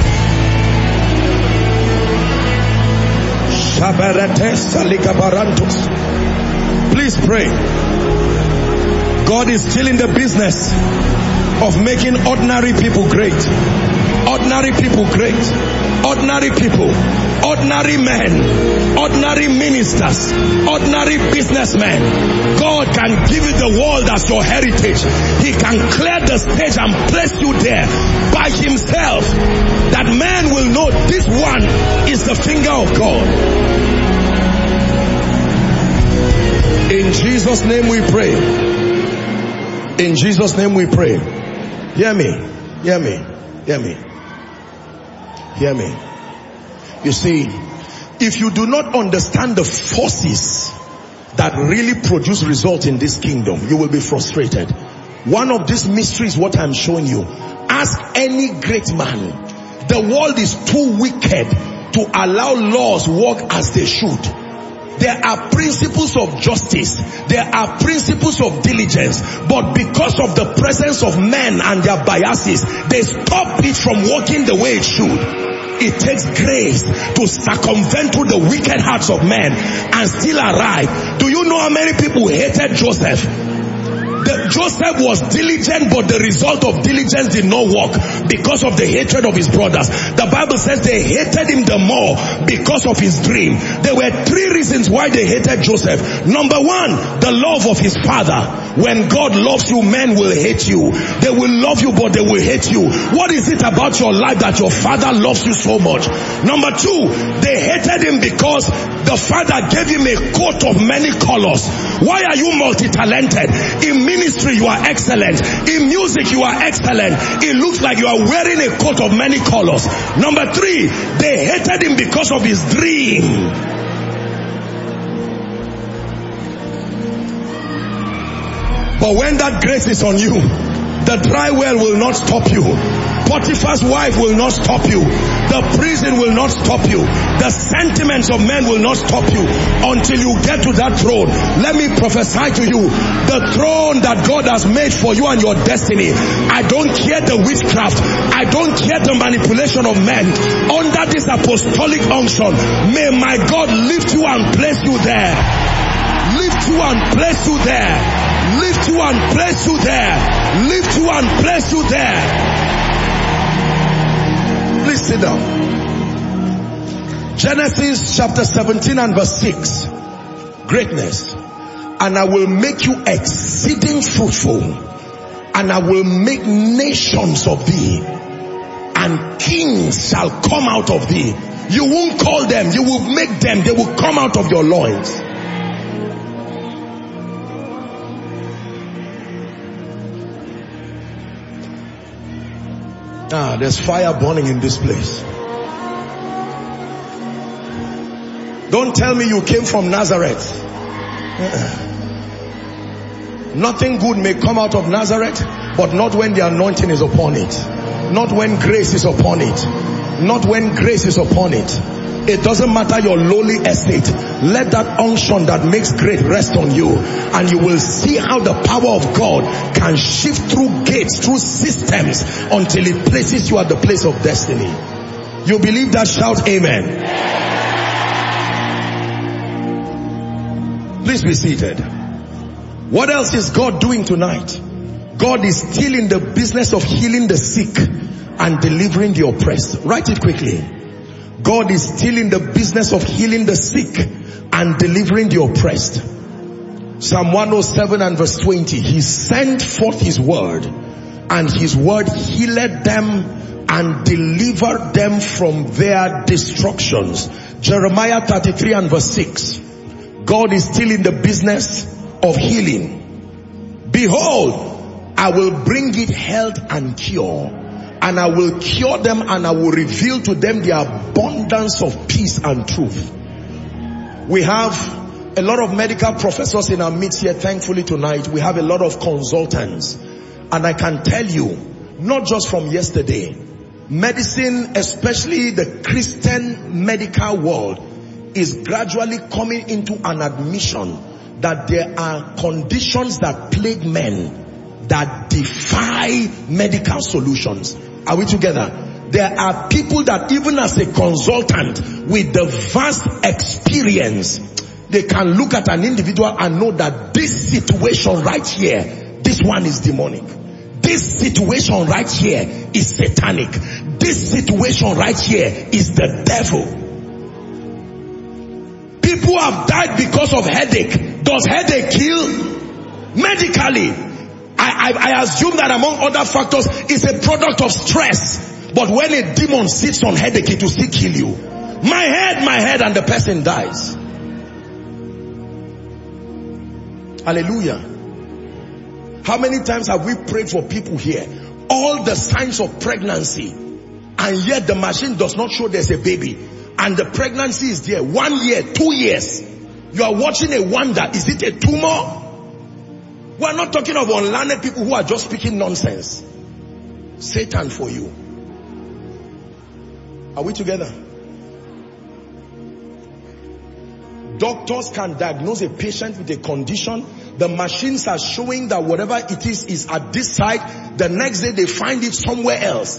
Please pray. God is still in the business of making ordinary people great. Ordinary people great. Ordinary people. Ordinary men. Ordinary ministers. Ordinary businessmen. God can give you the world as your heritage. He can clear the stage and place you there by himself, that man will know this one is the finger of God. Jesus' name we pray. In Jesus' name we pray. Hear me. Hear me. Hear me. Hear me. You see, if you do not understand the forces that really produce results in this kingdom, you will be frustrated. One of these mysteries, what I'm showing you. Ask any great man. The world is too wicked to allow laws work as they should. There are principles of justice. There are principles of diligence. But because of the presence of men and their biases, they stop it from working the way it should. It takes grace to circumvent through the wicked hearts of men and still arrive. Do you know how many people hated Joseph? The, Joseph was diligent, but the result of diligence did not work because of the hatred of his brothers. The Bible says they hated him the more because of his dream. There were three reasons why they hated Joseph. Number one, the love of his father. When God loves you, men will hate you. They will love you, but they will hate you. What is it about your life that your father loves you so much? Number two, they hated him because the father gave him a coat of many colors. Why are you multi-talented? In ministry you are excellent. In music you are excellent. It looks like you are wearing a coat of many colors. Number three, they hated him because of his dream. But when that grace is on you, the dry well will not stop you. Potiphar's wife will not stop you. The prison will not stop you. The sentiments of men will not stop you until you get to that throne. Let me prophesy to you, the throne that God has made for you and your destiny. I don't care the witchcraft. I don't care the manipulation of men. Under this apostolic unction, may my God lift you and place you there. Lift you and place you there. Lift you and place you there. Lift you and place you there. Please sit down. Genesis chapter seventeen and verse six. Greatness. And I will make you exceeding fruitful, and I will make nations of thee, and kings shall come out of thee. You won't call them, you will make them. They will come out of your loins. Ah, there's fire burning in this place. Don't tell me you came from Nazareth. Uh-uh. Nothing good may come out of Nazareth, but not when the anointing is upon it. Not when grace is upon it. Not when grace is upon it. It doesn't matter your lowly estate. Let that unction that makes great rest on you, and you will see how the power of God can shift through gates, through systems, until it places you at the place of destiny. You believe that? Shout amen. Please be seated. What else is God doing tonight? God is still in the business of healing the sick and delivering the oppressed. Write it quickly. God is still in the business of healing the sick and delivering the oppressed. Psalm one oh seven and verse twenty. He sent forth his word, and his word healed them and delivered them from their destructions. Jeremiah thirty-three and verse six. God is still in the business of healing. Behold, I will bring it health and cure, and I will cure them, and I will reveal to them the abundance of peace and truth. We have a lot of medical professors in our midst here, thankfully tonight. We have a lot of consultants. And I can tell you, not just from yesterday, medicine, especially the Christian medical world, is gradually coming into an admission that there are conditions that plague men that defy medical solutions. Are we together? There are people that even as a consultant with the vast experience, they can look at an individual and know that this situation right here, this one is demonic. This situation right here is satanic. This situation right here is the devil. People have died because of headache. Does headache kill? Medically, I, I, I assume that among other factors, it's a product of stress. But when a demon sits on headache, it will still kill you. My head, my head, and the person dies. Hallelujah. How many times have we prayed for people here? All the signs of pregnancy, and yet the machine does not show there's a baby. And the pregnancy is there. One year, two years. You are watching a wonder. Is it a tumor? We are not talking of unlearned people who are just speaking nonsense. Satan for you. Are we together? Doctors can diagnose a patient with a condition. The machines are showing that whatever it is is at this side. The next day they find it somewhere else.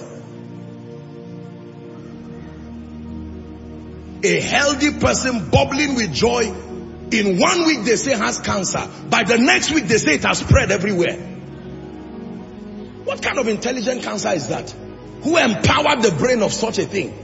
A healthy person bubbling with joy, in one week they say has cancer. By the next week they say it has spread everywhere. What kind of intelligent cancer is that? Who empowered the brain of such a thing?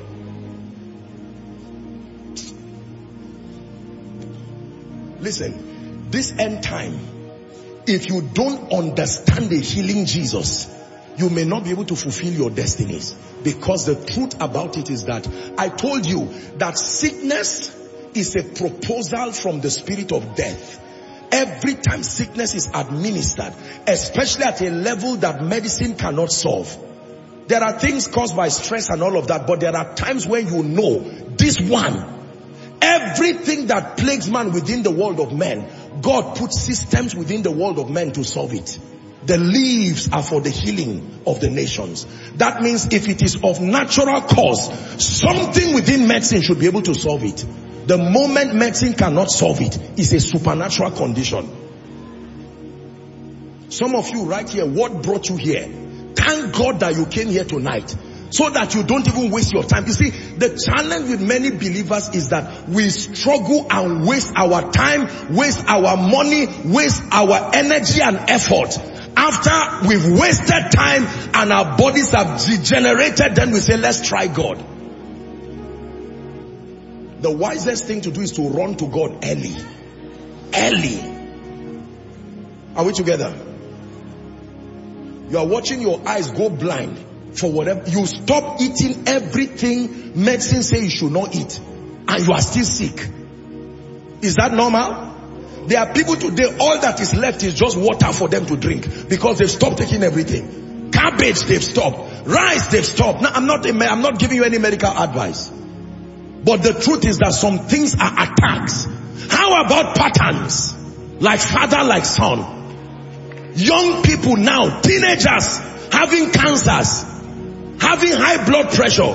Listen, this end time, if you don't understand the healing Jesus, you may not be able to fulfill your destinies. Because the truth about it is that I told you that sickness is a proposal from the spirit of death. Every time sickness is administered, especially at a level that medicine cannot solve. There are things caused by stress and all of that, but there are times when you know this one. Everything that plagues man within the world of men, God puts systems within the world of men to solve it. The leaves are for the healing of the nations. That means if it is of natural cause, something within medicine should be able to solve it. The moment medicine cannot solve it, it's a supernatural condition. Some of you right here, what brought you here? Thank God that you came here tonight, so that you don't even waste your time. You see, the challenge with many believers is that we struggle and waste our time, waste our money, waste our energy and effort. After we've wasted time and our bodies have degenerated, then we say, let's try God. The wisest thing to do is to run to God early. Early. Are we together? You are watching your eyes go blind for whatever. You stop eating everything medicine says you should not eat, and you are still sick. Is that normal? There are people today, all that is left is just water for them to drink, because they've stopped taking everything. Cabbage, they've stopped. Rice, they've stopped. Now, I'm not, I'm not giving you any medical advice. But the truth is that some things are attacks. How about patterns? Like father, like son. Young people now, teenagers, having cancers, having high blood pressure.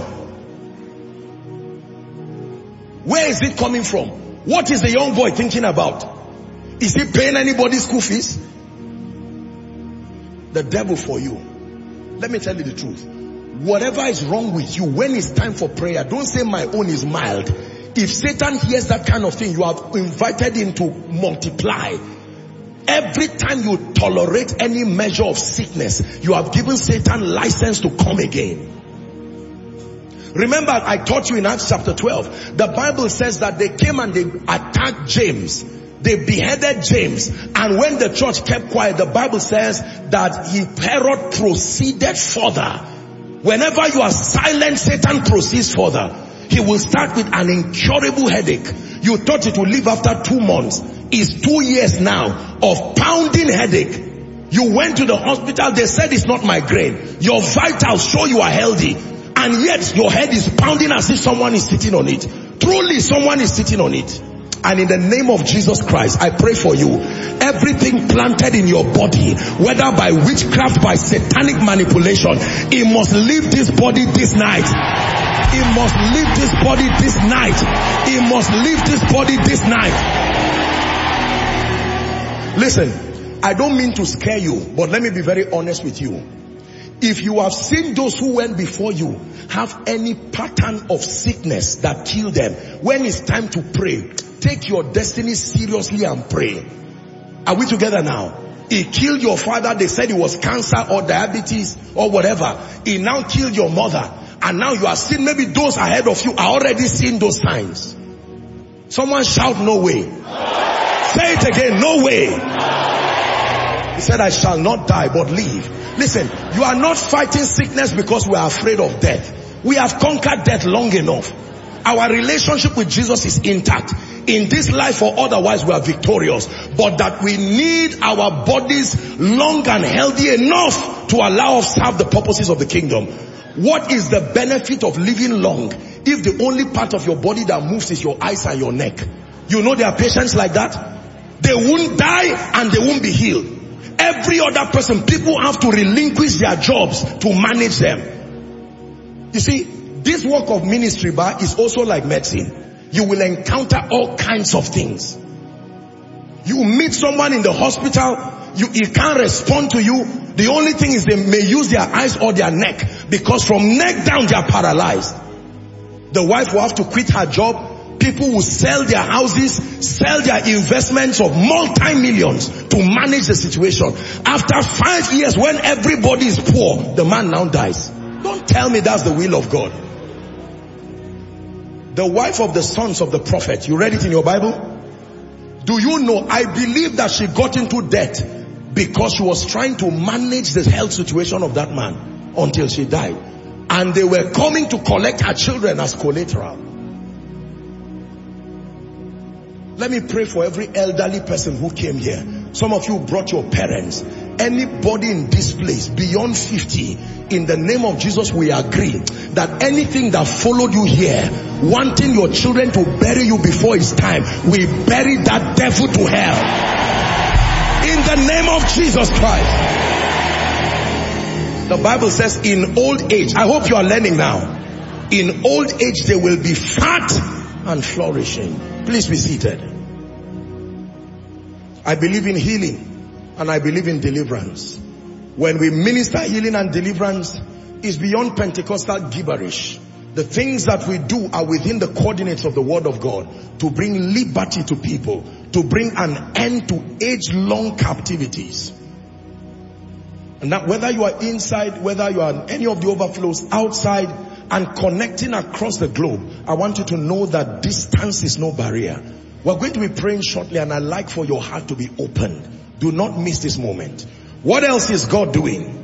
Where is it coming from? What is the young boy thinking about? Is he paying anybody's school fees? The devil for you. Let me tell you the truth. Whatever is wrong with you, when it's time for prayer, don't say my own is mild. If Satan hears that kind of thing, you have invited him to multiply. Every time you tolerate any measure of sickness, you have given Satan license to come again. Remember, I taught you in Acts chapter twelve, the Bible says that they came and they attacked James. They beheaded James. And when the church kept quiet, the Bible says that he, Herod proceeded further. Whenever you are silent, Satan proceeds further. He will start with an incurable headache. You thought it would leave after two months. It's two years now of pounding headache. You went to the hospital, they said it's not migraine. Your vitals show you are healthy. And yet your head is pounding as if someone is sitting on it. Truly someone is sitting on it. And in the name of Jesus Christ, I pray for you. Everything planted in your body, whether by witchcraft, by satanic manipulation, it must leave this body this night. It must leave this body this night. It must leave this body this night. Listen, I don't mean to scare you, but let me be very honest with you. If you have seen those who went before you have any pattern of sickness that killed them, when it's time to pray, take your destiny seriously and pray. Are we together now? He killed your father. They said it was cancer or diabetes or whatever. He now killed your mother. And now you are seeing, maybe those ahead of you are already seeing those signs. Someone shout, no way. Say it again, no way. He said, I shall not die but live. Listen, you are not fighting sickness because we are afraid of death. We have conquered death long enough. Our relationship with Jesus is intact. In this life or otherwise we are victorious. But that we need our bodies long and healthy enough to allow us to serve the purposes of the kingdom. What is the benefit of living long if the only part of your body that moves is your eyes and your neck? You know there are patients like that. They won't die and they won't be healed. Every other person, people have to relinquish their jobs to manage them. You see, this work of ministry bar is also like medicine. You will encounter all kinds of things. You meet someone in the hospital, you, he can't respond to you. The only thing is they may use their eyes or their neck, because from neck down they are paralyzed. The wife will have to quit her job. People will sell their houses, sell their investments of multi-millions to manage the situation. After five years, when everybody is poor, the man now dies. Don't tell me that's the will of God. The wife of the sons of the prophet, you read it in your Bible? Do you know, I believe that she got into debt because she was trying to manage the health situation of that man until she died. And they were coming to collect her children as collateral. Let me pray for every elderly person who came here. Some of you brought your parents. Anybody in this place beyond fifty, in the name of Jesus, we agree that anything that followed you here, wanting your children to bury you before it's time, we bury that devil to hell. In the name of Jesus Christ. The Bible says in old age, I hope you are learning now, in old age they will be fat and flourishing. Please be seated. I believe in healing and I believe in deliverance. When we minister healing and deliverance, it's beyond Pentecostal gibberish. The things that we do are within the coordinates of the Word of God to bring liberty to people, to bring an end to age-long captivities. And that whether you are inside, whether you are in any of the overflows outside, and connecting across the globe, I want you to know that distance is no barrier. We're going to be praying shortly, and I'd like for your heart to be opened. Do not miss this moment. What else is God doing?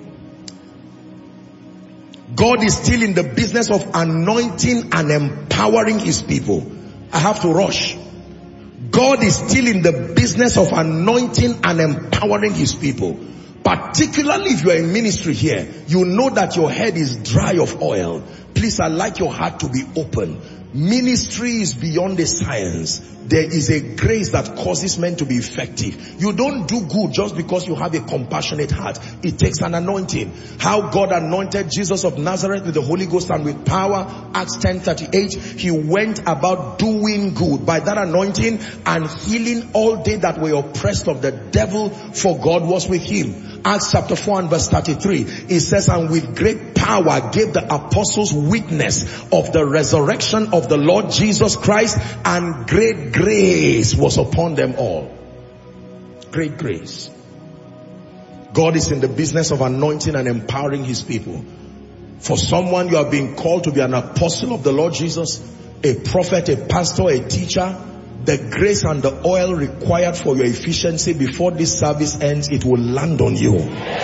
God is still in the business of anointing and empowering His people. I have to rush. God is still in the business of anointing and empowering His people. Particularly if you are in ministry here, you know that your head is dry of oil. Please, I'd like your heart to be open. Ministry is beyond a science. There is a grace that causes men to be effective. You don't do good just because you have a compassionate heart. It takes an anointing. How God anointed Jesus of Nazareth with the Holy Ghost and with power. Acts ten thirty-eight. He went about doing good by that anointing and healing all they that were oppressed of the devil, for God was with him. Acts chapter four and verse thirty-three. It says, and with great power gave the apostles witness of the resurrection of the Lord Jesus Christ, and great grace was upon them all. Great grace. God is in the business of anointing and empowering His people. For someone, you are being called to be an apostle of the Lord Jesus, a prophet, a pastor, a teacher. The grace and the oil required for your efficiency before this service ends, it will land on you.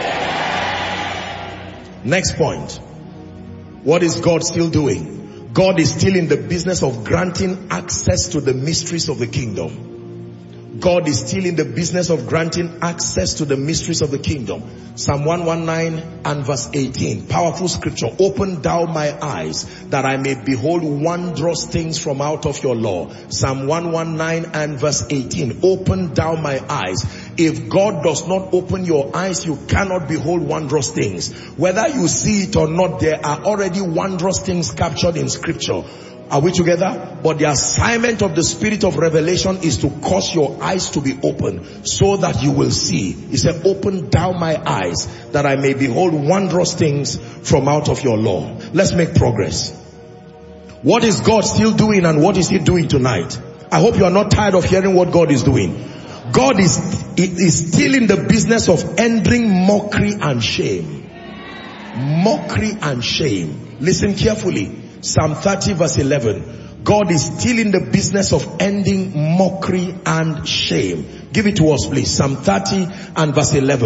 Next point. What is God still doing? God is still in the business of granting access to the mysteries of the kingdom. God is still in the business of granting access to the mysteries of the kingdom. Psalm one nineteen and verse eighteen. Powerful scripture. Open thou my eyes that I may behold wondrous things from out of your law. Psalm one nineteen and verse eighteen. Open thou my eyes. If God does not open your eyes, you cannot behold wondrous things. Whether you see it or not, there are already wondrous things captured in scripture. Are we together? But the assignment of the spirit of revelation is to cause your eyes to be open so that you will see. He said, open thou my eyes that I may behold wondrous things from out of your law. Let's make progress. What is God still doing and what is He doing tonight? I hope you are not tired of hearing what God is doing. God is, is still in the business of ending mockery and shame. Mockery and shame. Listen carefully. Psalm thirty verse eleven. God is still in the business of ending mockery and shame. Give it to us, please. Psalm thirty and verse eleven.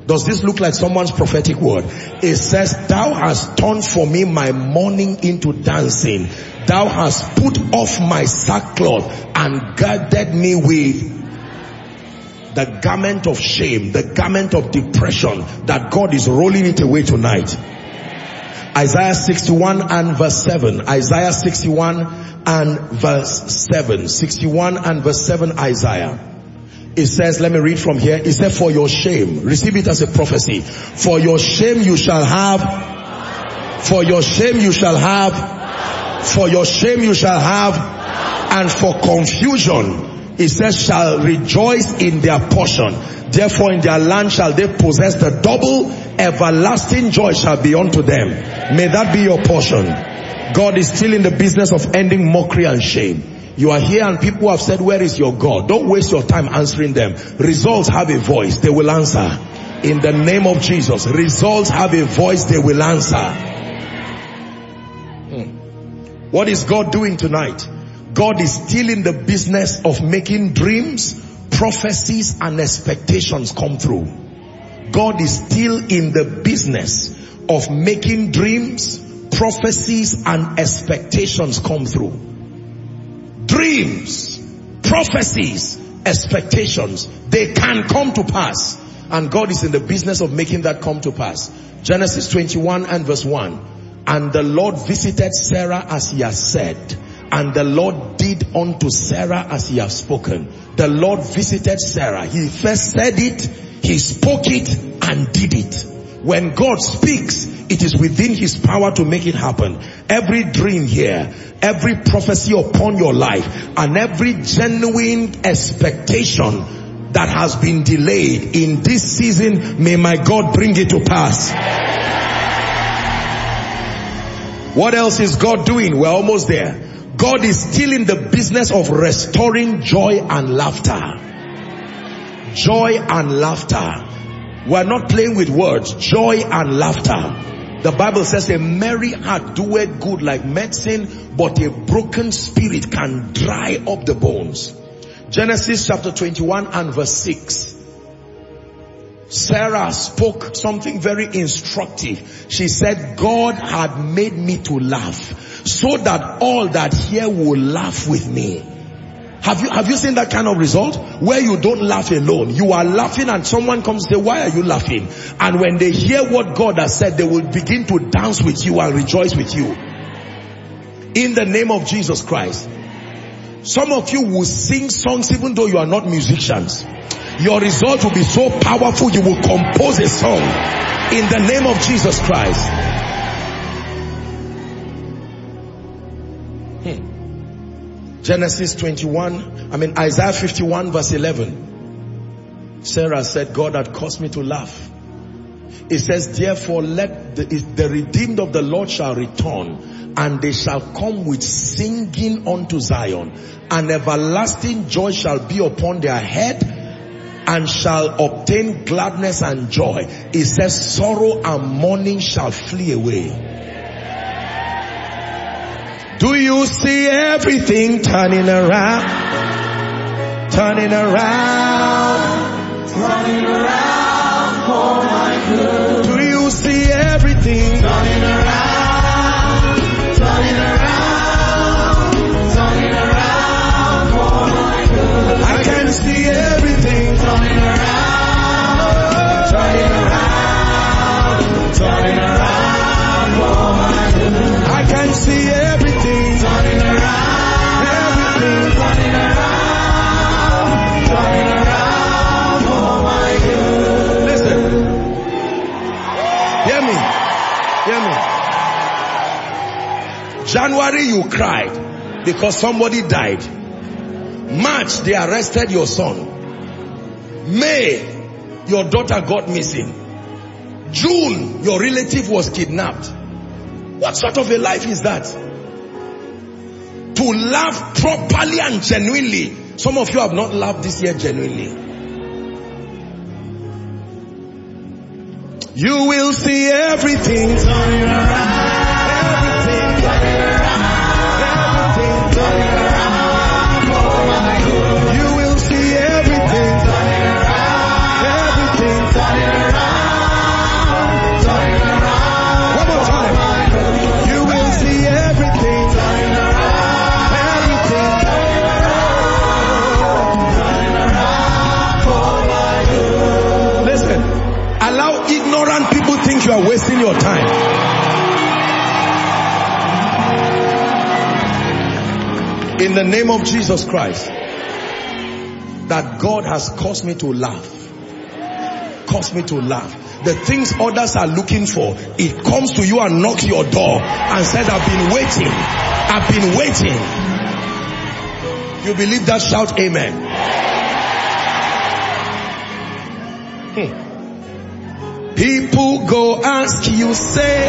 Does this look like someone's prophetic word? It says, thou hast turned for me my mourning into dancing. Thou hast put off my sackcloth and girded me with the garment of shame, the garment of depression, that God is rolling it away tonight. Isaiah sixty-one and verse seven. Isaiah sixty-one and verse seven. sixty-one and verse seven, Isaiah. It says, let me read from here. It says, for your shame, receive it as a prophecy. For your shame you shall have, for your shame you shall have, for your shame you shall have, and for confusion, it says, shall rejoice in their portion. Therefore in their land shall they possess the double, everlasting joy shall be unto them. May that be your portion. God is still in the business of ending mockery and shame. You are here and people have said, where is your God? Don't waste your time answering them. Results have a voice. They will answer. In the name of Jesus. Results have a voice. They will answer. Hmm. What is God doing tonight? God is still in the business of making dreams, prophecies, and expectations come through. God is still in the business of making dreams, prophecies, and expectations come through. Dreams, prophecies, expectations, they can come to pass. And God is in the business of making that come to pass. Genesis twenty-one and verse one. And the Lord visited Sarah as he has said. And the Lord did unto Sarah as he has spoken. The Lord visited Sarah. He first said it, he spoke it, and did it. When God speaks, it is within his power to make it happen. Every dream here, every prophecy upon your life, and every genuine expectation that has been delayed in this season, may my God bring it to pass. What else is God doing? We're almost there. God is still in the business of restoring joy and laughter. Joy and laughter. We're not playing with words. Joy and laughter. The Bible says a merry heart doeth good like medicine, but a broken spirit can dry up the bones. Genesis chapter twenty-one and verse six. Sarah spoke something very instructive. She said, God had made me to laugh, so that all that hear will laugh with me. Have you, have you seen that kind of result? Where you don't laugh alone. You are laughing and someone comes and says, why are you laughing? And when they hear what God has said, they will begin to dance with you and rejoice with you. In the name of Jesus Christ. Some of you will sing songs even though you are not musicians. Your result will be so powerful, you will compose a song in the name of Jesus Christ. Hmm. Genesis twenty-one, I mean Isaiah fifty-one verse eleven. Sarah said, God had caused me to laugh. It says, therefore let the, the redeemed of the Lord shall return, and they shall come with singing unto Zion. An everlasting joy shall be upon their head, and shall obtain gladness and joy. It says, sorrow and mourning shall flee away. Do you see everything turning around? Turning around. Turning around for my good. Do you see everything turning around? Turning around. Turning around for my good. I can see everything turning around. Turning around. Turning around for my good. I can see everything. Turning around, everything turning around, turning around for my good. Listen, hear me, hear me. January you cried because somebody died. March they arrested your son. May your daughter got missing. June your relative was kidnapped. What sort of a life is that? To laugh properly and genuinely. Some of you have not laughed this year genuinely. You will see everything turning around. Everything turning around. Everything turning around for my good. You will see everything turning around. Everything turning around. In the name of Jesus Christ. That God has caused me to laugh. Caused me to laugh. The things others are looking for, it comes to you and knocks your door and said, I've been waiting. I've been waiting. You believe that? Shout amen. Hmm. People go ask you, say,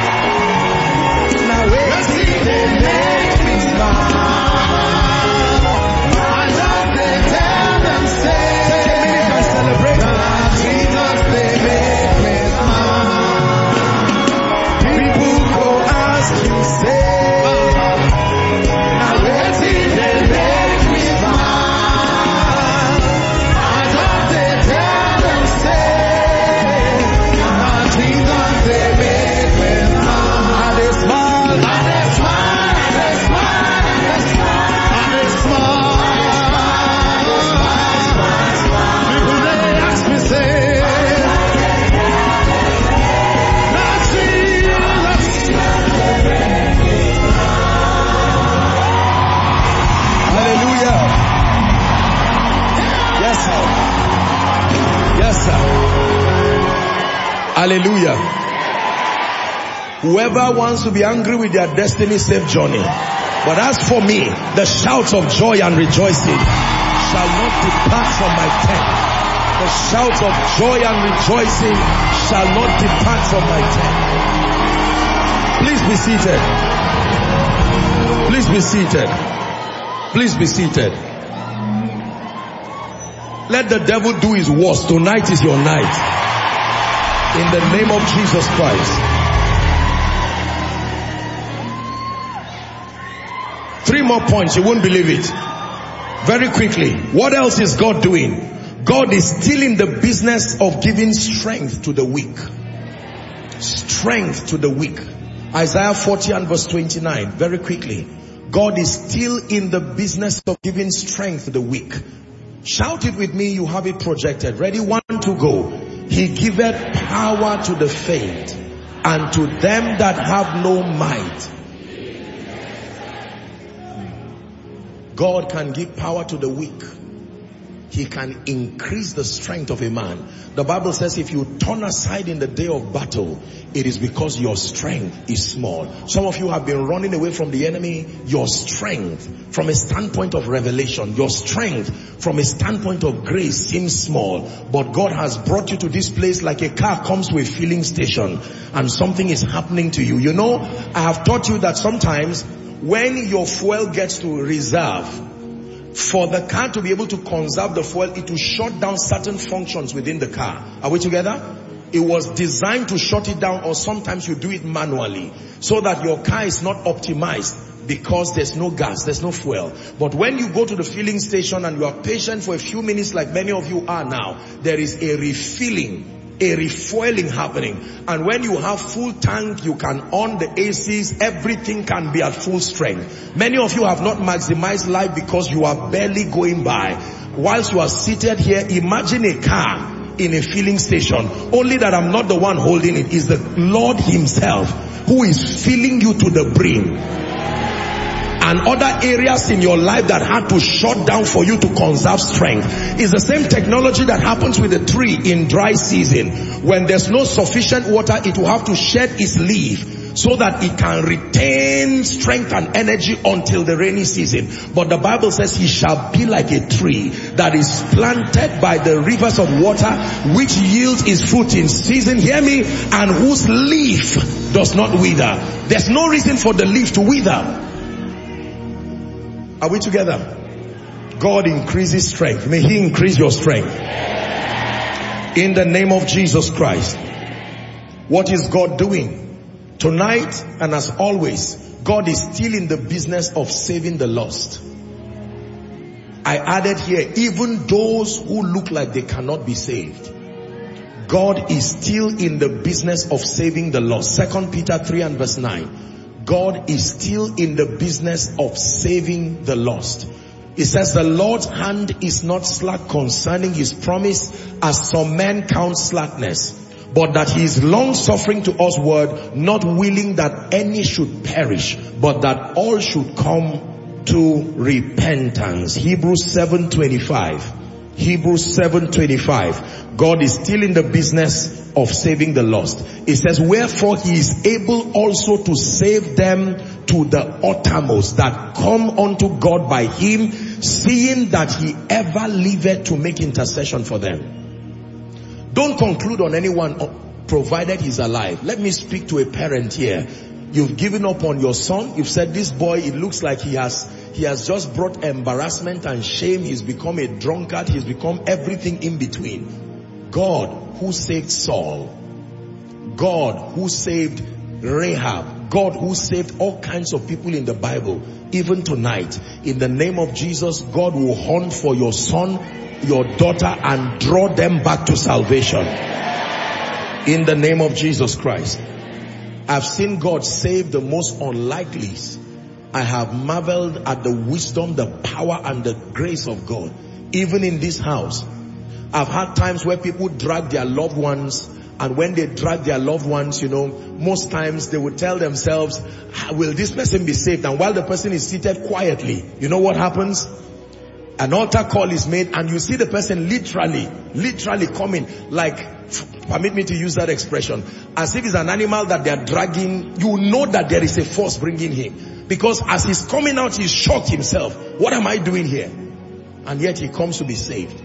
now where see they make me smile? I love they tell them, say, take a minute and celebrate. Now Jesus, they make me smile. People go ask you, say, now where see they make me smile? I love they tell them, say, Jesus, they make me smile. And they smile, and they smile, and they smile, and they smile, and they smile. People they ask me, say, now Jesus. Hallelujah. Yes, sir. Yes, sir. Hallelujah. Whoever wants to be angry with their destiny, safe journey. But as for me, the shouts of joy and rejoicing shall not depart from my tent. The shouts of joy and rejoicing shall not depart from my tent. Please be seated. Please be seated. Please be seated. Let the devil do his worst. Tonight is your night. In the name of Jesus Christ. Three more points. You won't believe it. Very quickly. What else is God doing? God is still in the business of giving strength to the weak. Strength to the weak. Isaiah forty and verse twenty-nine. Very quickly. God is still in the business of giving strength to the weak. Shout it with me. You have it projected. Ready? One, two, go. He giveth power to the faint, and to them that have no might. God can give power to the weak. He can increase the strength of a man. The Bible says if you turn aside in the day of battle, it is because your strength is small. Some of you have been running away from the enemy. Your strength from a standpoint of revelation, your strength from a standpoint of grace seems small. But God has brought you to this place like a car comes to a filling station and something is happening to you. You know, I have taught you that sometimes when your fuel gets to reserve, for the car to be able to conserve the fuel, it will shut down certain functions within the car. Are we together? It was designed to shut it down, or sometimes you do it manually so that your car is not optimized because there's no gas, there's no fuel. But when you go to the filling station and you are patient for a few minutes like many of you are now, there is a refilling, a refueling happening. And when you have full tank, you can on the A Cs, everything can be at full strength. Many of you have not maximized life because you are barely going by. Whilst you are seated here, imagine a car in a filling station, only that I'm not the one holding it. It's the Lord himself who is filling you to the brim. And other areas in your life that had to shut down for you to conserve strength. It's the same technology that happens with a tree in dry season. When there's no sufficient water, it will have to shed its leaf so that it can retain strength and energy until the rainy season. But the Bible says he shall be like a tree that is planted by the rivers of water, which yields its fruit in season, hear me, and whose leaf does not wither. There's no reason for the leaf to wither. Are we together? God increases strength. May he increase your strength. In the name of Jesus Christ. What is God doing? Tonight and as always, God is still in the business of saving the lost. I added here, even those who look like they cannot be saved. God is still in the business of saving the lost. Second Peter three and verse nine. God is still in the business of saving the lost. It says the Lord's hand is not slack concerning his promise, as some men count slackness, but that he is long suffering to usward, not willing that any should perish, but that all should come to repentance. Hebrews seven twenty-five. Hebrews seven twenty-five. God is still in the business of saving the lost. It says, wherefore he is able also to save them to the uttermost that come unto God by him, seeing that he ever liveth to make intercession for them. Don't conclude on anyone provided he's alive. Let me speak to a parent here. You've given up on your son. You've said, this boy, it looks like he has he has just brought embarrassment and shame. He's become a drunkard. He's become everything in between. God who saved Saul, God who saved Rahab, God who saved all kinds of people in the Bible, even tonight, in the name of Jesus, God will hunt for your son, your daughter, and draw them back to salvation. In the name of Jesus Christ. I've seen God save the most unlikelies. I have marveled at the wisdom, the power, and the grace of God. Even in this house, I've had times where people drag their loved ones, and when they drag their loved ones, you know, most times they would tell themselves, will this person be saved? And while the person is seated quietly, you know what happens? An altar call is made, and you see the person literally, literally coming, like, permit me to use that expression, as if it's an animal that they are dragging. You know that there is a force bringing him, because as he's coming out, he's shocked himself. What am I doing here? And yet he comes to be saved.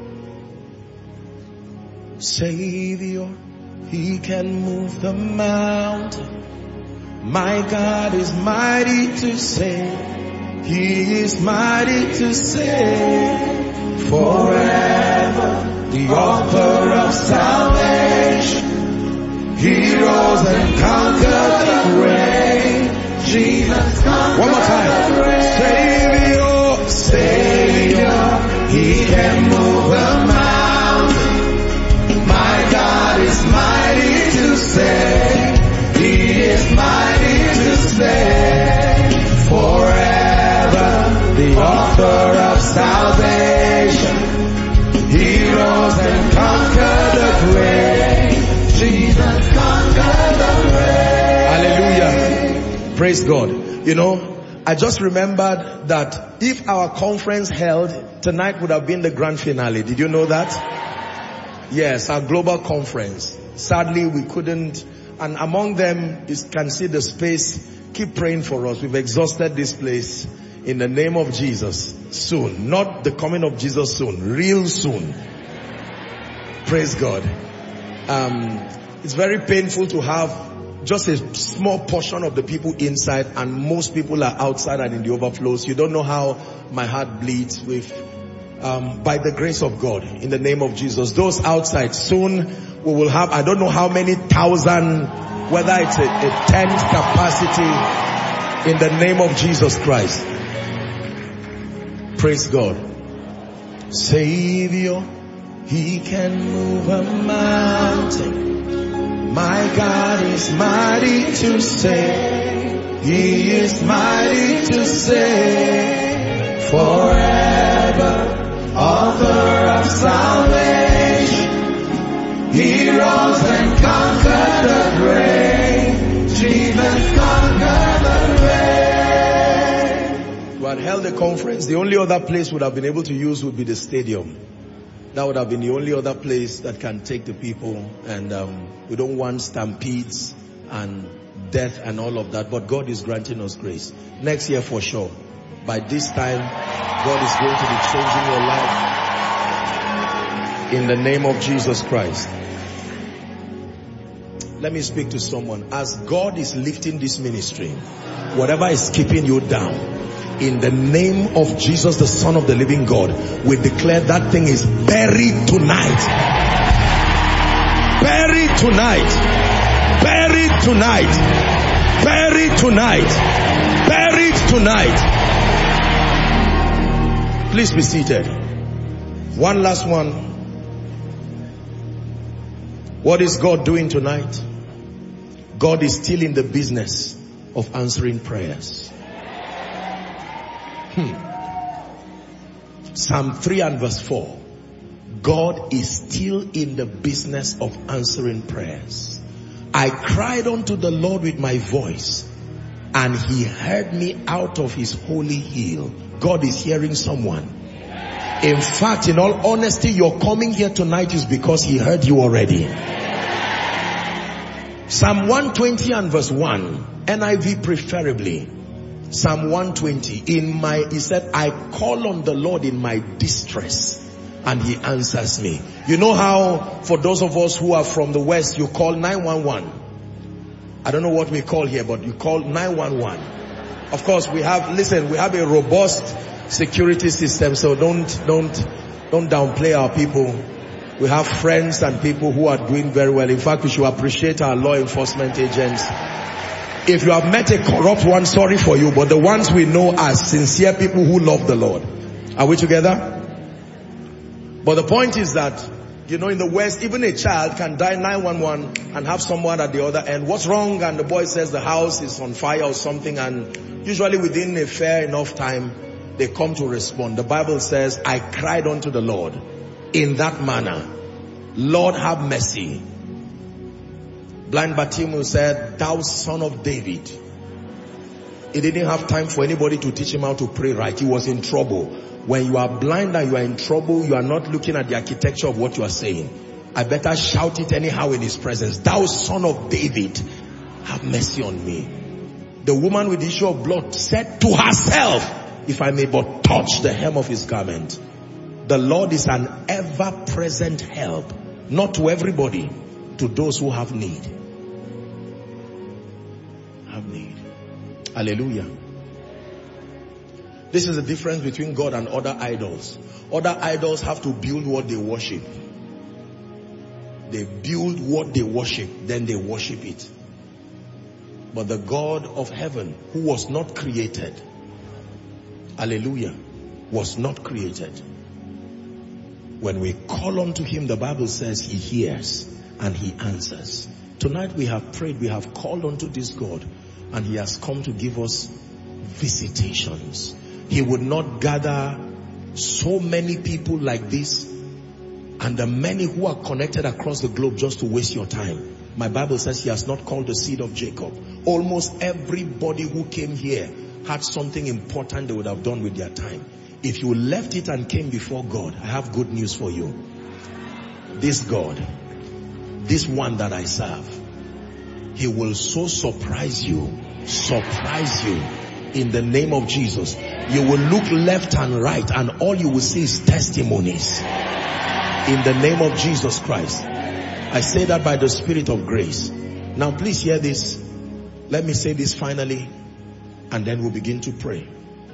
Savior, he can move the mountain. My God is mighty to save. He is mighty to save. Forever the author of salvation. He rose and conquered the grave. Jesus conquered One more time. The grave. Savior, Savior, he can move the mountain. My God is mighty to save. He is mighty to save. Forever the author of salvation. He rose and conquered the grave. Jesus conquered the grave. Hallelujah. Praise God. You know, I just remembered that if our conference held, tonight would have been the grand finale. Did you know that? Yes, our global conference. Sadly, we couldn't. And among them, you can see the space. Keep praying for us. We've exhausted this place. In the name of Jesus. Soon. Not the coming of Jesus soon. Real soon. Praise God. Um, it's very painful to have just a small portion of the people inside, and most people are outside and in the overflows. You don't know how my heart bleeds with, um, by the grace of God, in the name of Jesus. Those outside, soon we will have, I don't know how many thousand, whether it's a, a tent capacity, in the name of Jesus Christ. Praise God. Savior, he can move a mountain. My God is mighty to save. He is mighty to save. Forever, author of salvation. He rose and conquered the grave. Jesus conquered the grave. We had held a conference. The only other place we would have been able to use would be the stadium. That would have been the only other place that can take the people. And um, we don't want stampedes and death and all of that. But God is granting us grace. Next year for sure. By this time, God is going to be changing your life. In the name of Jesus Christ. Let me speak to someone. As God is lifting this ministry, whatever is keeping you down, in the name of Jesus, the Son of the living God, we declare that thing is buried tonight. Buried tonight. Buried tonight. Buried tonight. Buried tonight. Please be seated. One last one. What is God doing tonight? God is still in the business of answering prayers. Hmm. Psalm three and verse four. God is still in the business of answering prayers. I cried unto the Lord with my voice, and he heard me out of his holy hill. God is hearing someone. In fact, in all honesty, your coming here tonight is because he heard you already. Psalm one twenty and verse one, N I V preferably. Psalm one twenty, in my, he said, I call on the Lord in my distress and he answers me. You know how for those of us who are from the West, you call nine one one. I don't know what we call here, but you call nine one one. Of course, we have, listen, we have a robust security system, so don't, don't, don't downplay our people. We have friends and people who are doing very well. In fact, we should appreciate our law enforcement agents. If you have met a corrupt one, sorry for you, but the ones we know are sincere people who love the Lord. Are we together? But the point is that, you know, in the West, even a child can dial nine one one and have someone at the other end. What's wrong? And the boy says the house is on fire or something, and usually within a fair enough time, they come to respond. The Bible says, I cried unto the Lord in that manner. Lord, have mercy. Blind Bartimaeus said, thou son of David. He didn't have time for anybody to teach him how to pray right. He was in trouble. When you are blind and you are in trouble, you are not looking at the architecture of what you are saying. I better shout it anyhow in his presence. Thou son of David, have mercy on me. The woman with the issue of blood said to herself, if I may but touch the hem of his garment. The Lord is an ever-present help, not to everybody, to those who have need. Have need. Hallelujah. This is the difference between God and other idols. Other idols have to build what they worship. They build what they worship, then they worship it. But the God of heaven, who was not created, hallelujah, was not created. When we call unto him, the Bible says he hears and he answers. Tonight we have prayed, we have called unto this God, and he has come to give us visitations. He would not gather so many people like this and the many who are connected across the globe just to waste your time. My Bible says he has not called the seed of Jacob. Almost everybody who came here had something important they would have done with their time. If you left it and came before God, I have good news for you. This God, this one that I serve, he will so surprise you, surprise you in the name of Jesus. You will look left and right and all you will see is testimonies in the name of Jesus Christ. I say that by the Spirit of grace. Now please hear this. Let me say this finally and then we'll begin to pray.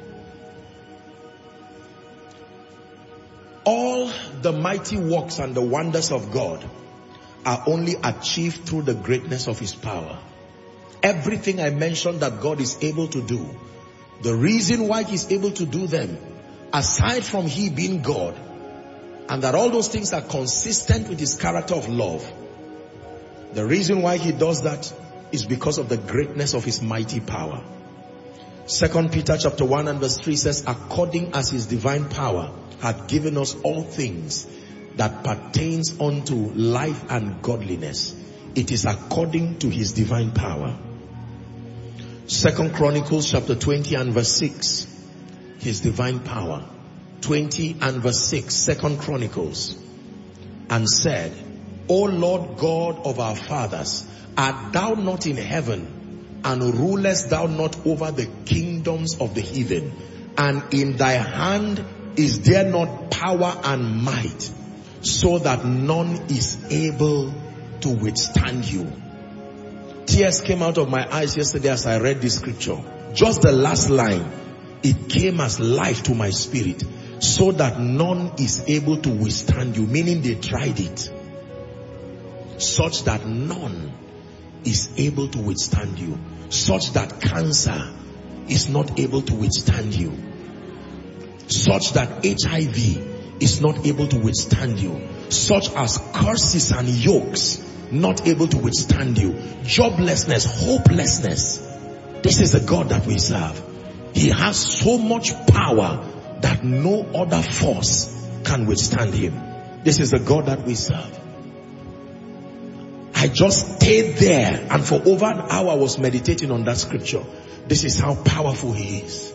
All the mighty works and the wonders of God are only achieved through the greatness of his power. Everything I mentioned that God is able to do, the reason why he's able to do them, aside from he being God, and that all those things are consistent with his character of love, the reason why he does that is because of the greatness of his mighty power. Second Peter chapter one and verse three says, according as his divine power hath given us all things that pertains unto life and godliness. It is according to his divine power. Second Chronicles chapter twenty and verse six. His divine power. twenty and verse six. Second Chronicles. And said, O Lord God of our fathers, art thou not in heaven, and rulest thou not over the kingdoms of the heathen? And in thy hand is there not power and might, so that none is able to withstand you? Tears came out of my eyes yesterday as I read this scripture. Just the last line, it came as life to my spirit. So that none is able to withstand you, meaning they tried it. Such that none is able to withstand you. Such that cancer is not able to withstand you. Such that H I V is not able to withstand you. Such as curses and yokes not able to withstand you. Joblessness, hopelessness. This is the God that we serve. He has so much power that no other force can withstand him. This is the God that we serve. I I just stayed there, and for over an hour I was meditating on that scripture. This is how powerful he is.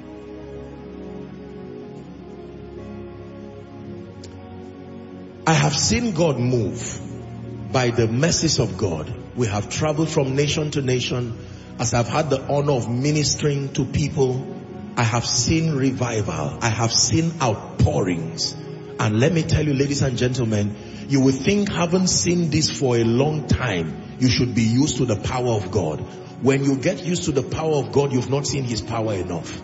I have seen God move by the mercies of God. We have traveled from nation to nation. As I've had the honor of ministering to people, I have seen revival. I have seen outpourings. And let me tell you, ladies and gentlemen, you will think, haven't seen this for a long time, you should be used to the power of God. When you get used to the power of God, you've not seen his power enough.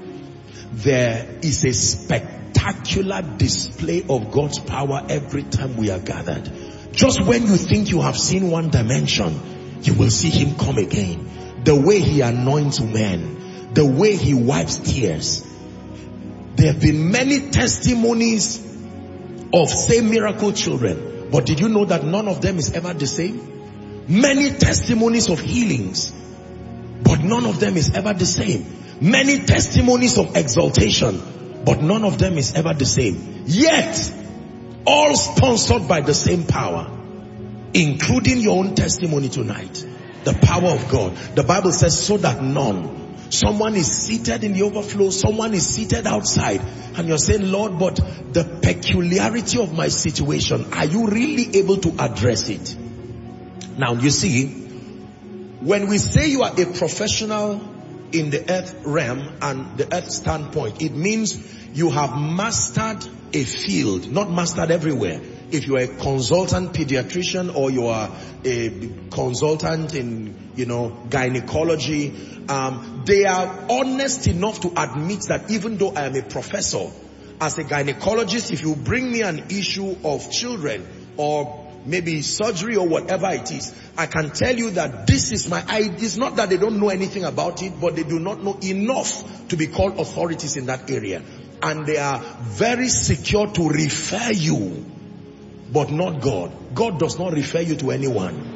There is a spectacular display of God's power every time we are gathered. Just when you think you have seen one dimension, you will see him come again. The way he anoints men, the way he wipes tears. There have been many testimonies of same miracle children, but did you know that none of them is ever the same? Many testimonies of healings, but none of them is ever the same. Many testimonies of exaltation, but none of them is ever the same. Yet, all sponsored by the same power, including your own testimony tonight. The power of God. The Bible says, so that none. Someone is seated in the overflow, someone is seated outside, and you're saying, Lord, but the peculiarity of my situation, are you really able to address it? Now, you see, when we say you are a professional in the earth realm and the earth standpoint, it means you have mastered a field, not mastered everywhere. If you are a consultant pediatrician, or you are a consultant in, you know, gynecology, um, they are honest enough to admit that even though I am a professor, as a gynecologist, if you bring me an issue of children or maybe surgery or whatever it is, I can tell you that this is my, I, it's not that they don't know anything about it, but they do not know enough to be called authorities in that area. And they are very secure to refer you, but not God. God does not refer you to anyone.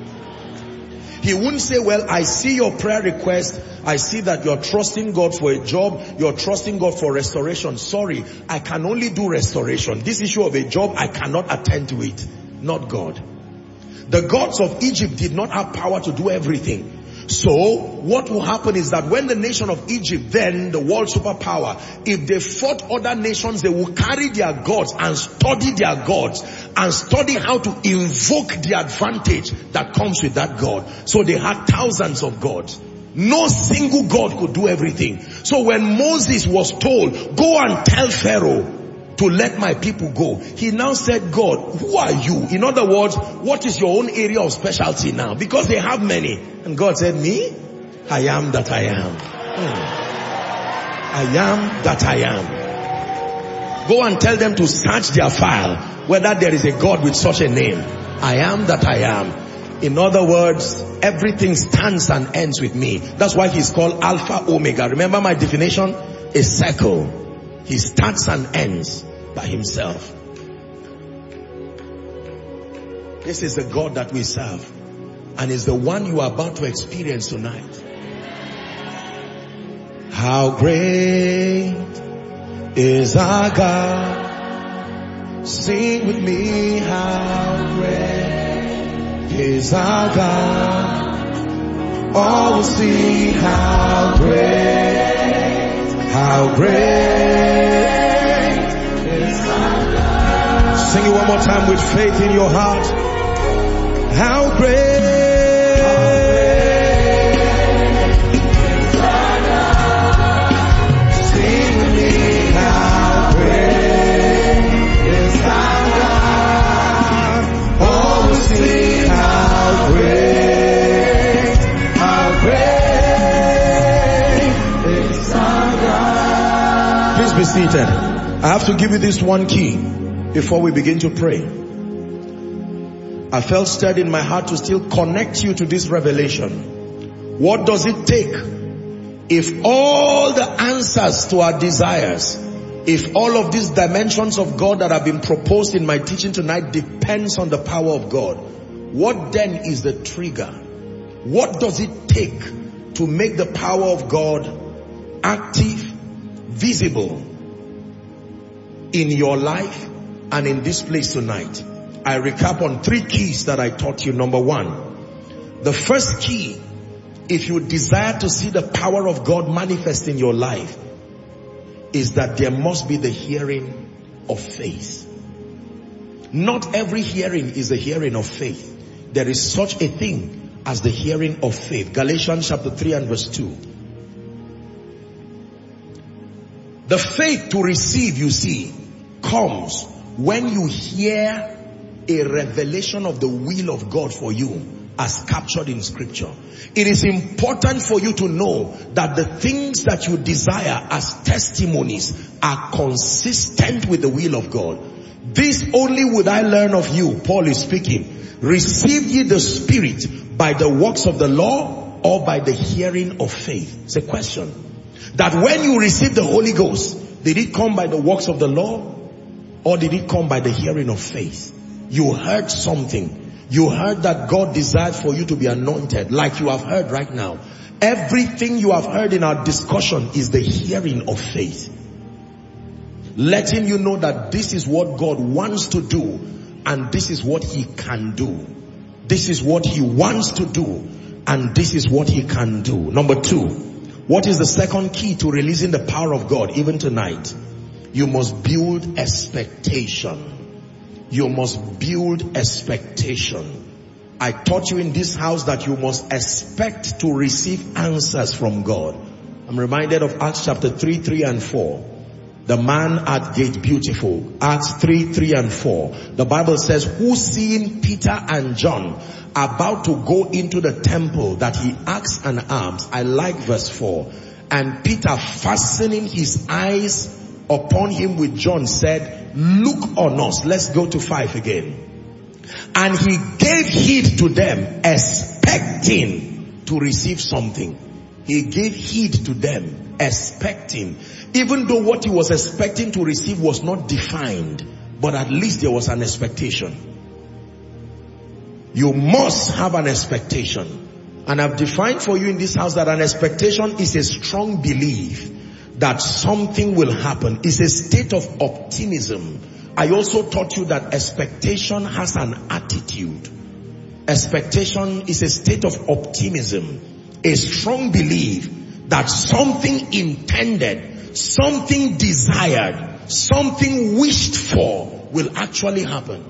He wouldn't say, well, I see your prayer request. I see that you're trusting God for a job. You're trusting God for restoration. Sorry, I can only do restoration. This issue of a job, I cannot attend to it. Not God. The gods of Egypt did not have power to do everything. So what will happen is that when the nation of Egypt, then the world superpower, if they fought other nations, they will carry their gods and study their gods and study how to invoke the advantage that comes with that God. So they had thousands of gods. No single God could do everything. So when Moses was told, go and tell Pharaoh to let my people go, he now said, God, who are you? In other words, what is your own area of specialty now? Because they have many. And God said, me? I am that I am. Hmm. I am that I am. Go and tell them to search their file whether there is a God with such a name. I am that I am. In other words, everything stands and ends with me. That's why he's called Alpha Omega. Remember my definition? A circle. He starts and ends by himself. This is the God that we serve, and is the one you are about to experience tonight. How great is our God? Sing with me, how great is our God? All will see how great, how great is our God. Sing it one more time with faith in your heart. How great, how great is our God. Sing with me, how great is our God. All will see how great, how great is our God. Please be seated. I have to give you this one key before we begin to pray. I felt stirred in my heart to still connect you to this revelation. What does it take if all the answers to our desires, if all of these dimensions of God that have been proposed in my teaching tonight depends on the power of God? What then is the trigger? What does it take to make the power of God active, visible in your life and in this place tonight? I recap on three keys that I taught you. Number one, The first key, if you desire to see the power of God manifest in your life, is that there must be the hearing of faith. Not every hearing is the hearing of faith. There is such a thing as the hearing of faith. Galatians chapter three and verse two. The faith to receive, you see, comes when you hear a revelation of the will of God for you as captured in scripture. It is important for you to know that the things that you desire as testimonies are consistent with the will of God. This only would I learn of you, Paul is speaking. Receive ye the Spirit by the works of the law or by the hearing of faith? It's a question. That when you receive the Holy Ghost, did it come by the works of the law or did it come by the hearing of faith? You heard something. You heard that God desired for you to be anointed, like you have heard right now. Everything you have heard in our discussion is the hearing of faith. Letting you know that this is what God wants to do and this is what He can do. This is what He wants to do and this is what He can do. Number two, what is the second key to releasing the power of God even tonight? You must build expectation. You must build expectation. I taught you in this house that you must expect to receive answers from God. I'm reminded of Acts chapter three, three and four. The man at Gate Beautiful. Acts three, three and four. The Bible says, who seeing Peter and John about to go into the temple, that he asked and arms. I like verse four. And Peter, fastening his eyes upon him with John, said, look on us. Let's go to five again. And he gave heed to them, expecting to receive something. He gave heed to them, expecting. Even though what he was expecting to receive was not defined, but at least there was an expectation. You must have an expectation. And I've defined for you in this house that an expectation is a strong belief that something will happen. It's a state of optimism. I also taught you that expectation has an attitude. Expectation is a state of optimism, a strong belief that something intended, something desired, something wished for will actually happen.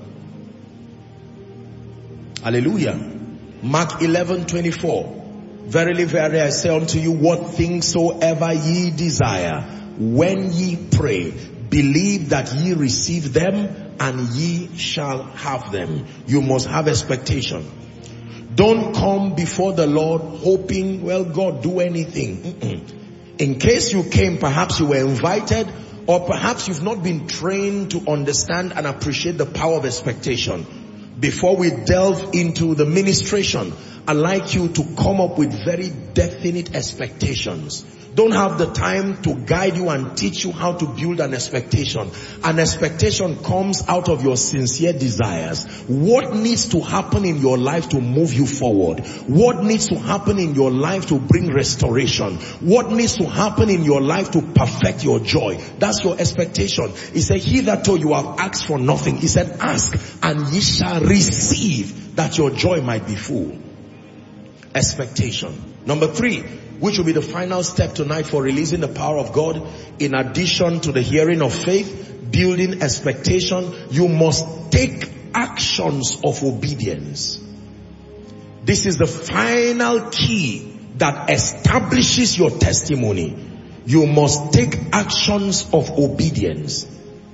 Hallelujah. Mark eleven twenty-four. Verily, verily, I say unto you, what things soever ye desire, when ye pray, believe that ye receive them, and ye shall have them. You must have expectation. Don't come before the Lord hoping, well, God, do anything. Mm-mm. In case you came, perhaps you were invited, or perhaps you've not been trained to understand and appreciate the power of expectation. Before we delve into the ministration, I'd like you to come up with very definite expectations. Don't have the time to guide you and teach you how to build an expectation. An expectation comes out of your sincere desires. What needs to happen in your life to move you forward? What needs to happen in your life to bring restoration? What needs to happen in your life to perfect your joy? That's your expectation. He said, he that told you have asked for nothing. He said, ask and ye shall receive, that your joy might be full. Expectation. Number three, which will be the final step tonight for releasing the power of God, in addition to the hearing of faith, building expectation, you must take actions of obedience. This is the final key that establishes your testimony. You must take actions of obedience.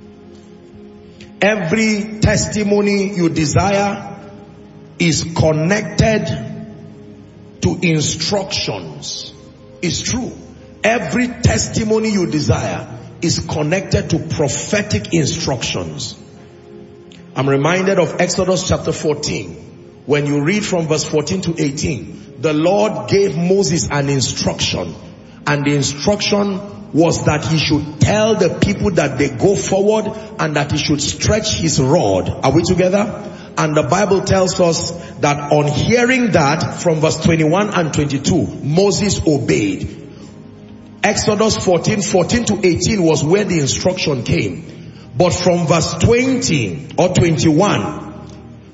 Every testimony you desire is connected to instructions. It's true. Every testimony you desire is connected to prophetic instructions. I'm reminded of Exodus chapter fourteen. When you read from verse fourteen to eighteen, the Lord gave Moses an instruction. And the instruction was that he should tell the people that they go forward and that he should stretch his rod. Are we together? And the Bible tells us that on hearing that, from verse twenty-one and twenty-two, Moses obeyed. Exodus fourteen, fourteen to eighteen was where the instruction came. But from verse twenty or twenty-one,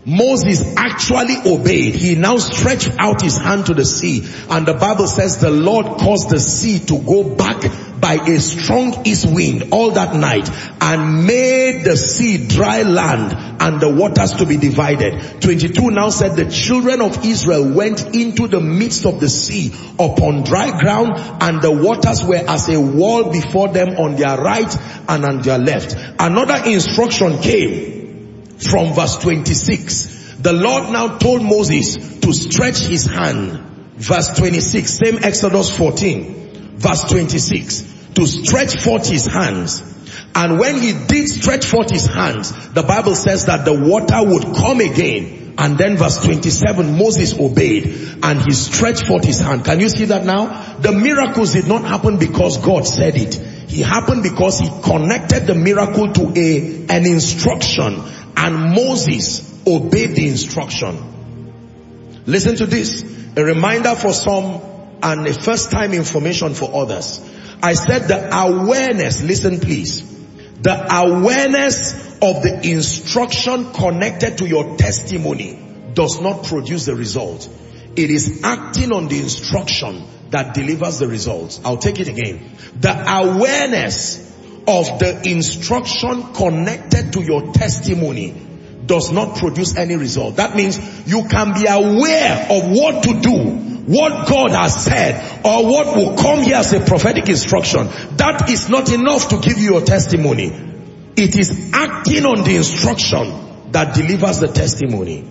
Moses actually obeyed. He now stretched out his hand to the sea, and the Bible says the Lord caused the sea to go back by a strong east wind all that night, and made the sea dry land and the waters to be divided. twenty-two now said the children of Israel went into the midst of the sea upon dry ground, and the waters were as a wall before them on their right and on their left. Another instruction came from verse twenty-six. The Lord now told Moses to stretch his hand. Verse twenty-six, same Exodus fourteen, verse twenty-six, to stretch forth his hands. And when he did stretch forth his hands, the Bible says that the water would come again. And then verse twenty-seven, Moses obeyed and he stretched forth his hand. Can you see that now? The miracles did not happen because God said it. It happened because he connected the miracle to a an instruction, and Moses obeyed the instruction. Listen to this, a reminder for some and a first time information for others. I said the awareness, listen please, the awareness of the instruction connected to your testimony does not produce the result. It is acting on the instruction that delivers the results. I'll take it again. The awareness of the instruction connected to your testimony does not produce any result. That means you can be aware of what to do, what God has said, or what will come here as a prophetic instruction. That is not enough to give you your testimony. It is acting on the instruction that delivers the testimony.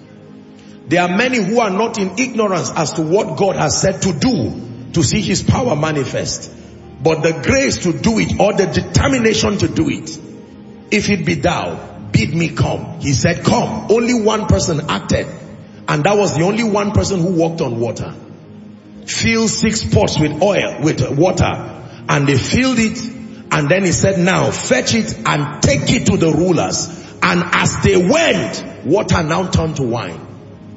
There are many who are not in ignorance as to what God has said to do to see his power manifest. But the grace to do it, or the determination to do it, if it be thou, bid me come. He said come. Only one person acted, and that was the only one person who walked on water. Fill six pots with oil, with water, and they filled it, and then he said now fetch it and take it to the rulers. And as they went, water now turned to wine.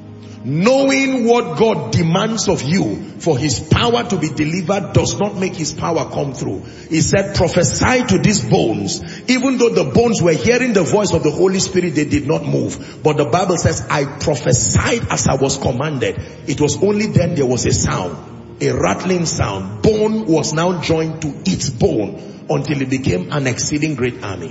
Knowing what God demands of you for his power to be delivered does not make his power come through. He said, prophesy to these bones. Even though the bones were hearing the voice of the Holy Spirit, they did not move. But the Bible says, I prophesied as I was commanded. It was only then there was a sound, a rattling sound. Bone was now joined to its bone until it became an exceeding great army.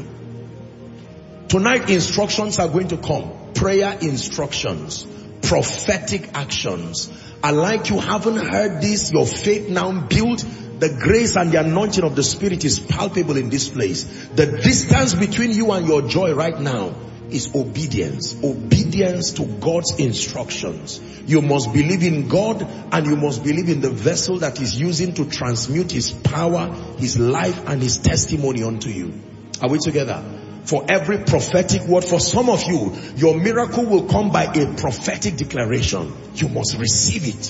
Tonight, instructions are going to come. Prayer instructions. Prophetic actions. And like you haven't heard this, your faith now built. The grace and the anointing of the Spirit is palpable in this place. The distance between you and your joy right now is obedience. Obedience to God's instructions. You must believe in God, and you must believe in the vessel that He's using to transmute his power, his life, and his testimony unto you. Are we together? For every prophetic word, for some of you, your miracle will come by a prophetic declaration. You must receive it.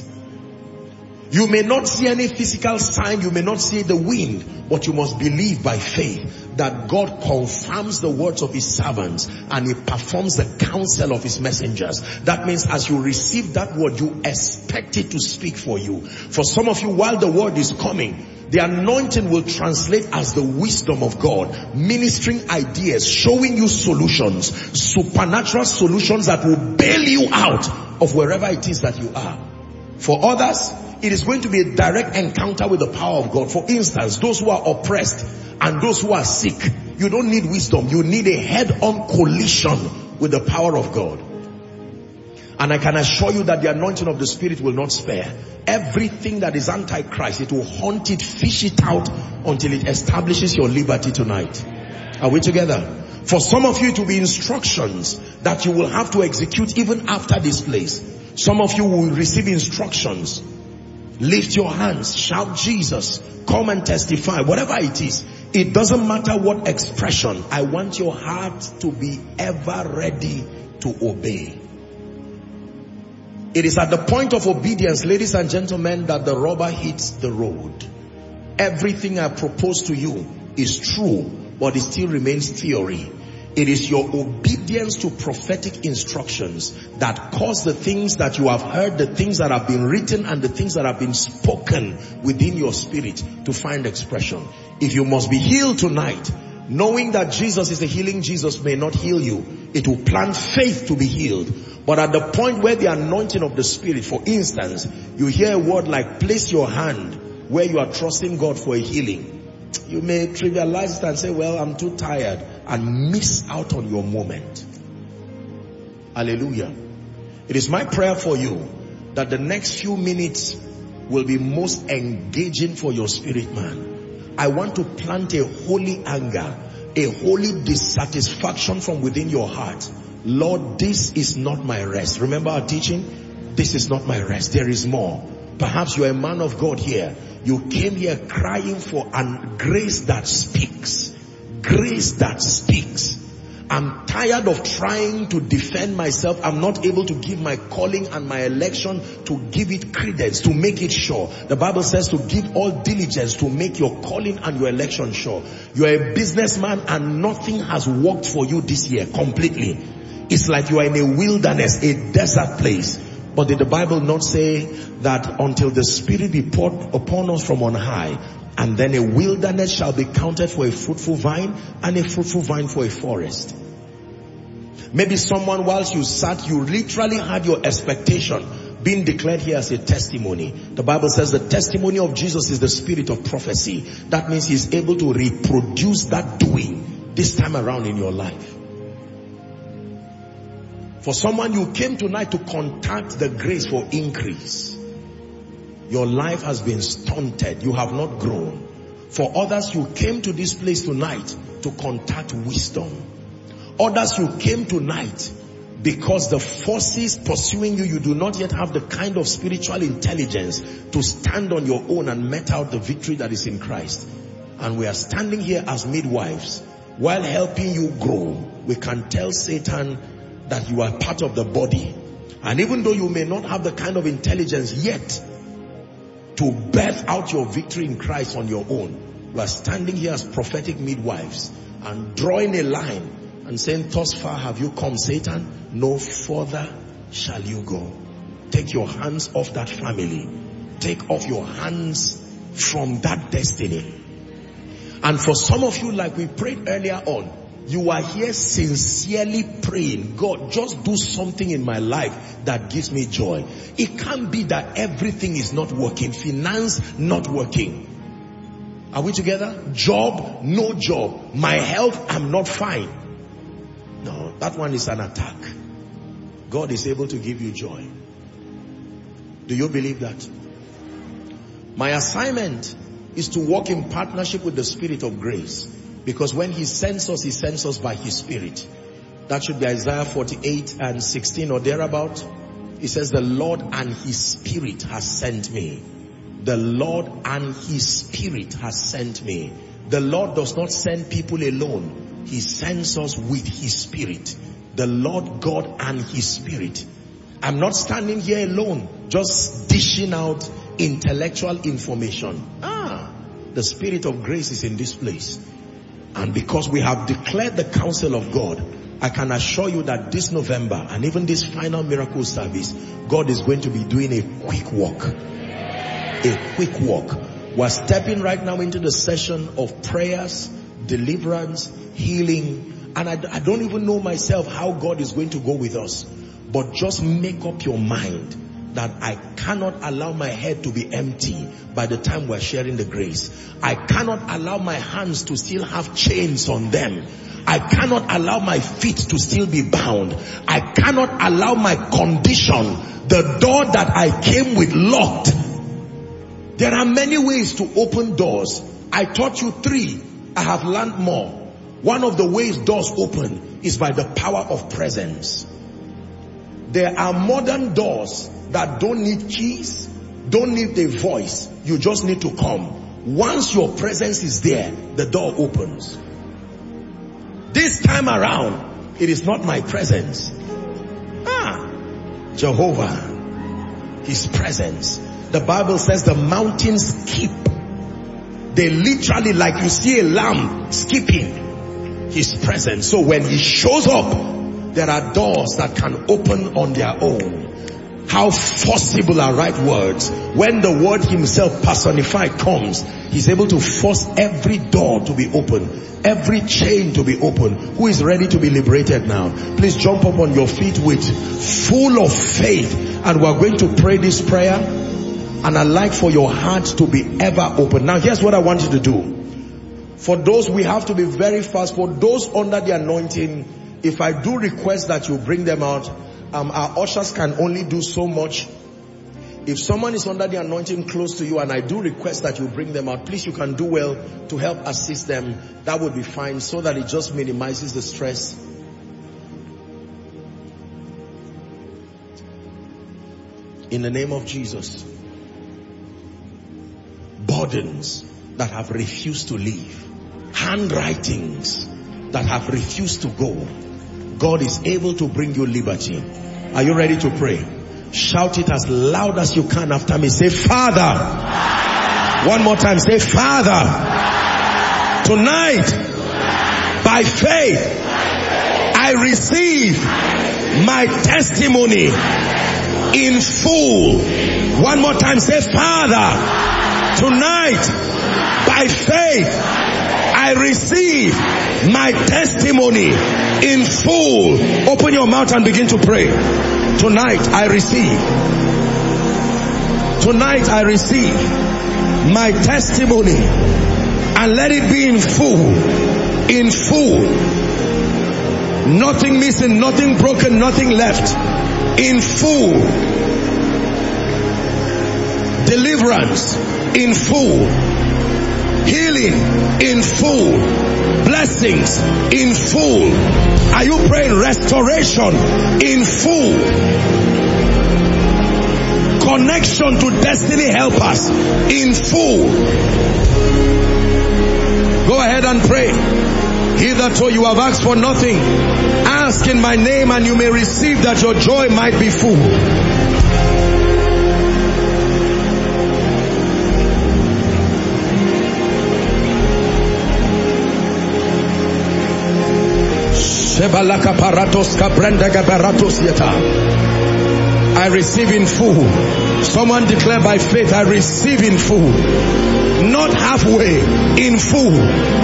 You may not see any physical sign, you may not see the wind, but you must believe by faith that God confirms the words of his servants and he performs the counsel of his messengers. That means as you receive that word, you expect it to speak for you. For some of you, while the word is coming, the anointing will translate as the wisdom of God, ministering ideas, showing you solutions, supernatural solutions that will bail you out of wherever it is that you are. For others, it is going to be a direct encounter with the power of God. For instance, those who are oppressed and those who are sick, you don't need wisdom. You need a head-on collision with the power of God. And I can assure you that the anointing of the Spirit will not spare. Everything that is anti-Christ, it will hunt it, fish it out until it establishes your liberty tonight. Are we together? For some of you, it will be instructions that you will have to execute even after this place. Some of you will receive instructions. Lift your hands, shout Jesus, come and testify, whatever it is. It doesn't matter what expression. I want your heart to be ever ready to obey. It is at the point of obedience, ladies and gentlemen, that the rubber hits the road. Everything I propose to you is true, but it still remains theory. It is your obedience to prophetic instructions that cause the things that you have heard, the things that have been written, and the things that have been spoken within your spirit to find expression. If you must be healed tonight, knowing that Jesus is a healing Jesus may not heal you, It will plant faith to be healed. But at the point where the anointing of the Spirit, for instance, you hear a word like place your hand where you are trusting God for a healing. You may trivialize it and say, well, I'm too tired, and miss out on your moment. Hallelujah. It is my prayer for you that the next few minutes will be most engaging for your spirit man. I want to plant a holy anger, a holy dissatisfaction from within your heart. Lord, this is not my rest. Remember our teaching? This is not my rest. There is more. Perhaps you're a man of God here. You came here crying for a grace that speaks. Grace that speaks. I'm tired of trying to defend myself. I'm not able to give my calling and my election, to give it credence, to make it sure. The Bible says to give all diligence to make your calling and your election sure. You are a businessman and nothing has worked for you this year completely. It's like you are in a wilderness, a desert place. But did the Bible not say that until the Spirit be poured upon us from on high, and then a wilderness shall be counted for a fruitful vine, and a fruitful vine for a forest? Maybe someone, whilst you sat, you literally had your expectation being declared here as a testimony. The Bible says the testimony of Jesus is the spirit of prophecy. That means he's able to reproduce that doing this time around in your life. For someone, you came tonight to contact the grace for increase. Your life has been stunted. You have not grown. For others, you came to this place tonight to contact wisdom. Others, you came tonight because the forces pursuing you, you do not yet have the kind of spiritual intelligence to stand on your own and met out the victory that is in Christ. And we are standing here as midwives while helping you grow. We can tell Satan that you are part of the body. And even though you may not have the kind of intelligence yet to birth out your victory in Christ on your own, we are standing here as prophetic midwives and drawing a line and saying, thus far have you come, Satan, no further shall you go. Take your hands off that family. Take off your hands from that destiny. And for some of you, like we prayed earlier on, you are here sincerely praying, God, just do something in my life that gives me joy. It can't be that everything is not working. Finance, not working. Are we together? Job, no job. My health, I'm not fine. No, that one is an attack. God is able to give you joy. Do you believe that? My assignment is to walk in partnership with the Spirit of grace. Because when he sends us, he sends us by his Spirit. That should be Isaiah forty-eight and sixteen or thereabout. He says, the Lord and his Spirit has sent me. The Lord and his Spirit has sent me. The Lord does not send people alone. He sends us with his Spirit. The Lord God and his Spirit. I'm not standing here alone, just dishing out intellectual information. Ah, the Spirit of grace is in this place. And because we have declared the counsel of God, I can assure you that this November and even this final miracle service, God is going to be doing a quick walk. A quick walk. We're stepping right now into the session of prayers, deliverance, healing. And I, I don't even know myself how God is going to go with us. But just make up your mind that I cannot allow my head to be empty by the time we're sharing the grace. I cannot allow my hands to still have chains on them. I cannot allow my feet to still be bound. I cannot allow my condition, the door that I came with, locked. There are many ways to open doors. I taught you three. I have learned more. One of the ways doors open is by the power of presence. There are modern doors that don't need keys, don't need a voice. You just need to come. Once your presence is there, the door opens. This time around, it is not my presence. Ah, Jehovah, his presence. The Bible says the mountains skip. They literally, like you see a lamb skipping, his presence. So when he shows up, there are doors that can open on their own. how forcible are right words. When the word himself personified comes, he's able to force every door to be open, every chain to be open. Who is ready to be liberated now? Please jump up on your feet with full of faith, and we're going to pray this prayer, and I'd like for your heart to be ever open. Now here's what I want you to do. For those, we have to be very fast. For those under the anointing, if I do request that you bring them out, um, our ushers can only do so much. If someone is under the anointing close to you and I do request that you bring them out, please, you can do well to help assist them. That would be fine, so that it just minimizes the stress. In the name of Jesus. Burdens that have refused to leave. Handwritings that have refused to go. God is able to bring you liberty. Are you ready to pray? Shout it as loud as you can after me. Say, Father. One more time. Say, Father. Tonight, by faith, I receive my testimony in full. One more time. Say, Father. Tonight, by faith, I receive my testimony in full. Open your mouth and begin to pray. Tonight I receive. Tonight I receive my testimony, and let it be in full. In full. Nothing missing, nothing broken, nothing left. In full. Deliverance in full. Healing in full. Blessings in full. Are you praying restoration in full? Connection to destiny helpers in full. Go ahead and pray. Hitherto you have asked for nothing. Ask in my name and you may receive, that your joy might be full. I receive in full. Someone declare by faith, I receive in full. Not halfway, in full.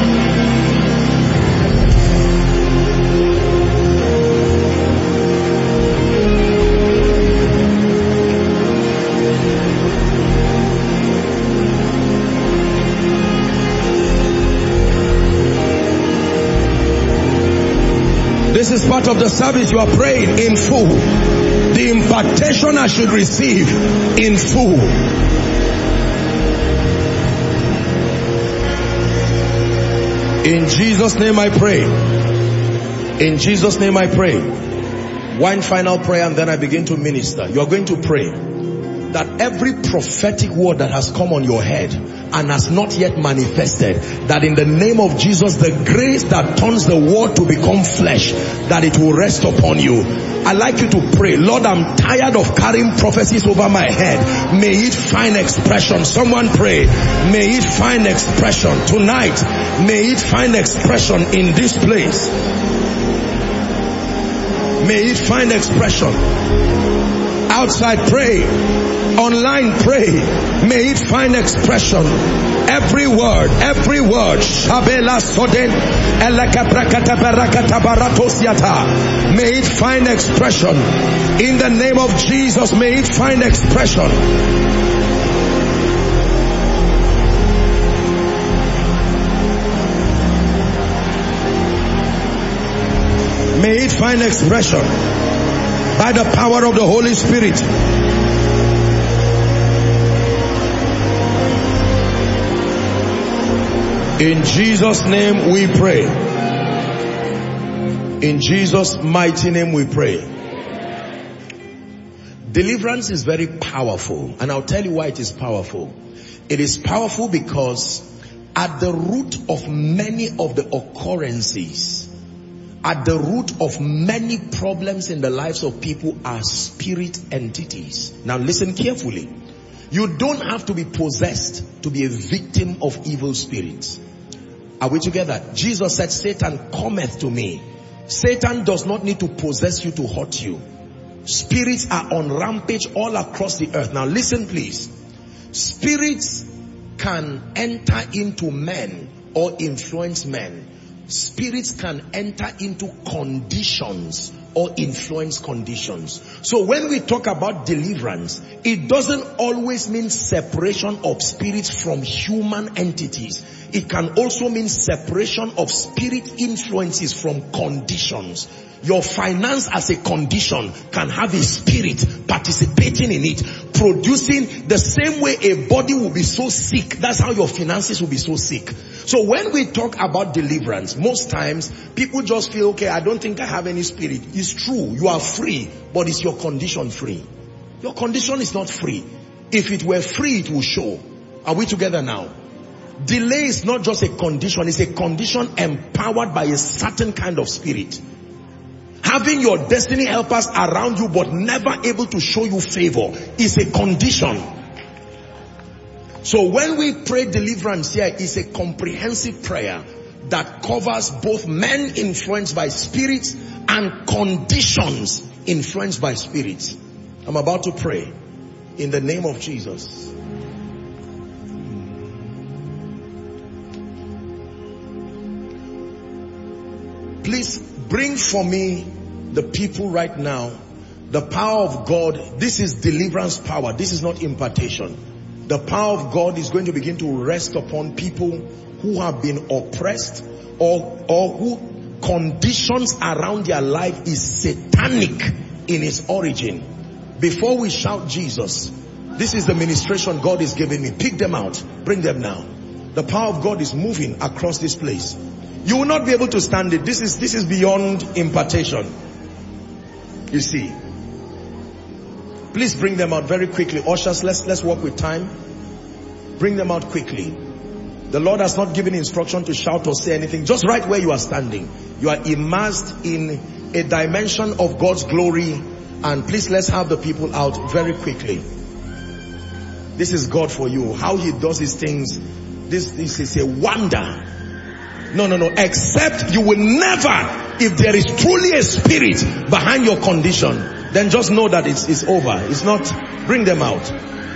This is part of the service. You are praying in full. The impartation I should receive in full. In Jesus' name I pray. In Jesus' name I pray. One final prayer and then I begin to minister. You are going to pray that every prophetic word that has come on your head and has not yet manifested, that in the name of Jesus, the grace that turns the word to become flesh, that it will rest upon you. I'd like you to pray, Lord, I'm tired of carrying prophecies over my head. May it find expression. Someone pray. May it find expression tonight. May it find expression in this place. May it find expression. Outside, pray. Online, pray. May it find expression. Every word, every word. May it find expression. In the name of Jesus, may it find expression. May it find expression by the power of the Holy Spirit. In Jesus' name we pray. In Jesus' mighty name we pray. Deliverance is very powerful, and I'll tell you why it is powerful. It is powerful because at the root of many of the occurrences, at the root of many problems in the lives of people are spirit entities. Now listen carefully. You don't have to be possessed to be a victim of evil spirits. Are we together? Jesus said, Satan cometh to me. Satan does not need to possess you to hurt you. Spirits are on rampage all across the earth. Now listen please. Spirits can enter into men or influence men. Spirits can enter into conditions or influence conditions. So when we talk about deliverance, it doesn't always mean separation of spirits from human entities. It can also mean separation of spirit influences from conditions. Your finance as a condition can have a spirit participating in it, producing the same way a body will be so sick. That's how your finances will be so sick. So when we talk about deliverance, most times people just feel, okay, I don't think I have any spirit. It's true, you are free, but is your condition free? Your condition is not free. If it were free, it will show. Are we together now? Delay is not just a condition, it's a condition empowered by a certain kind of spirit. Having your destiny helpers around you but never able to show you favor is a condition. So when we pray deliverance here, it's a comprehensive prayer that covers both men influenced by spirits and conditions influenced by spirits. I'm about to pray in the name of Jesus. Please bring for me the people right now. The power of God. This is deliverance power. This is not impartation. The power of God is going to begin to rest upon people who have been oppressed or, or who conditions around their life is satanic in its origin. Before we shout Jesus, this is the ministration God is giving me. Pick them out. Bring them now. The power of God is moving across this place. You will not be able to stand it. This is, this is beyond impartation. You see. Please bring them out very quickly. Ushers, let's, let's work with time. Bring them out quickly. The Lord has not given instruction to shout or say anything. Just right where you are standing. You are immersed in a dimension of God's glory. And please, let's have the people out very quickly. This is God for you. How He does His things. This, this is a wonder. No, no, no. Except you will never, if there is truly a spirit behind your condition, then just know that it's, it's over. It's not. Bring them out.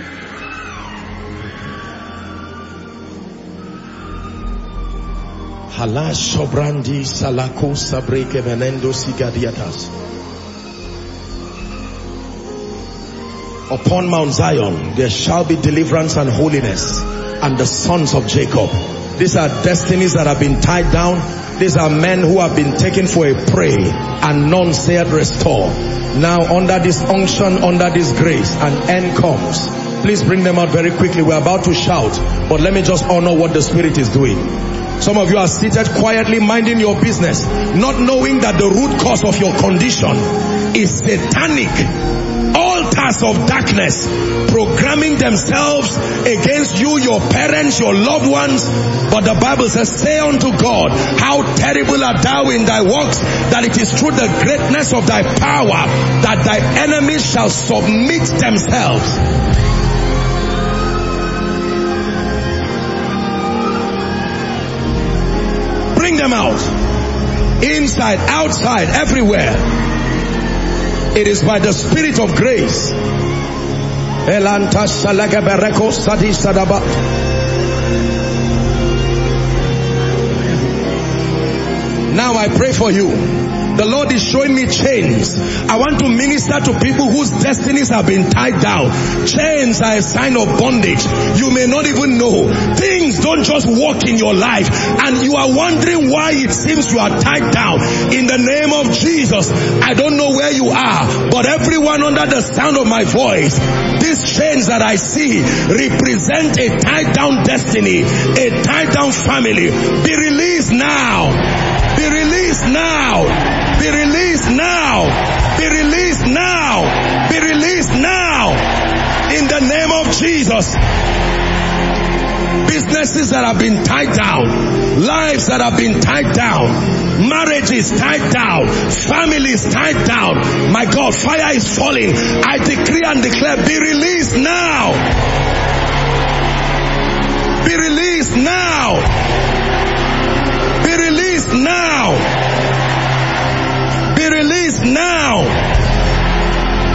Halash sobrandi salako sabreke venendo sigadiatas. Upon Mount Zion there shall be deliverance and holiness, and the sons of Jacob. These are destinies that have been tied down. These are men who have been taken for a prey, and none said restore. Now under this unction, under this grace, an end comes. Please bring them out very quickly. We're about to shout, but let me just honor what the Spirit is doing. Some of you are seated quietly minding your business, not knowing that the root cause of your condition is satanic. Altars of darkness programming themselves against you, your parents, your loved ones. But the Bible says, say unto God, how terrible art thou in thy works, that it is through the greatness of thy power that thy enemies shall submit themselves. Bring them out. Inside, outside, everywhere. It is by the Spirit of grace. Now I pray for you. The Lord is showing me chains. I want to minister to people whose destinies have been tied down. Chains are a sign of bondage. You may not even know. Things don't just walk in your life, and you are wondering why it seems you are tied down. In the name of Jesus, I don't know where you are, but everyone under the sound of my voice, these chains that I see represent a tied down destiny, a tied down family. Be released now. Be released now. Be released now. Be released now. Be released now. In the name of Jesus. Businesses that have been tied down. Lives that have been tied down. Marriages tied down. Families tied down. My God, fire is falling. I decree and declare, be released now. Be released now. Be released now. Be released now.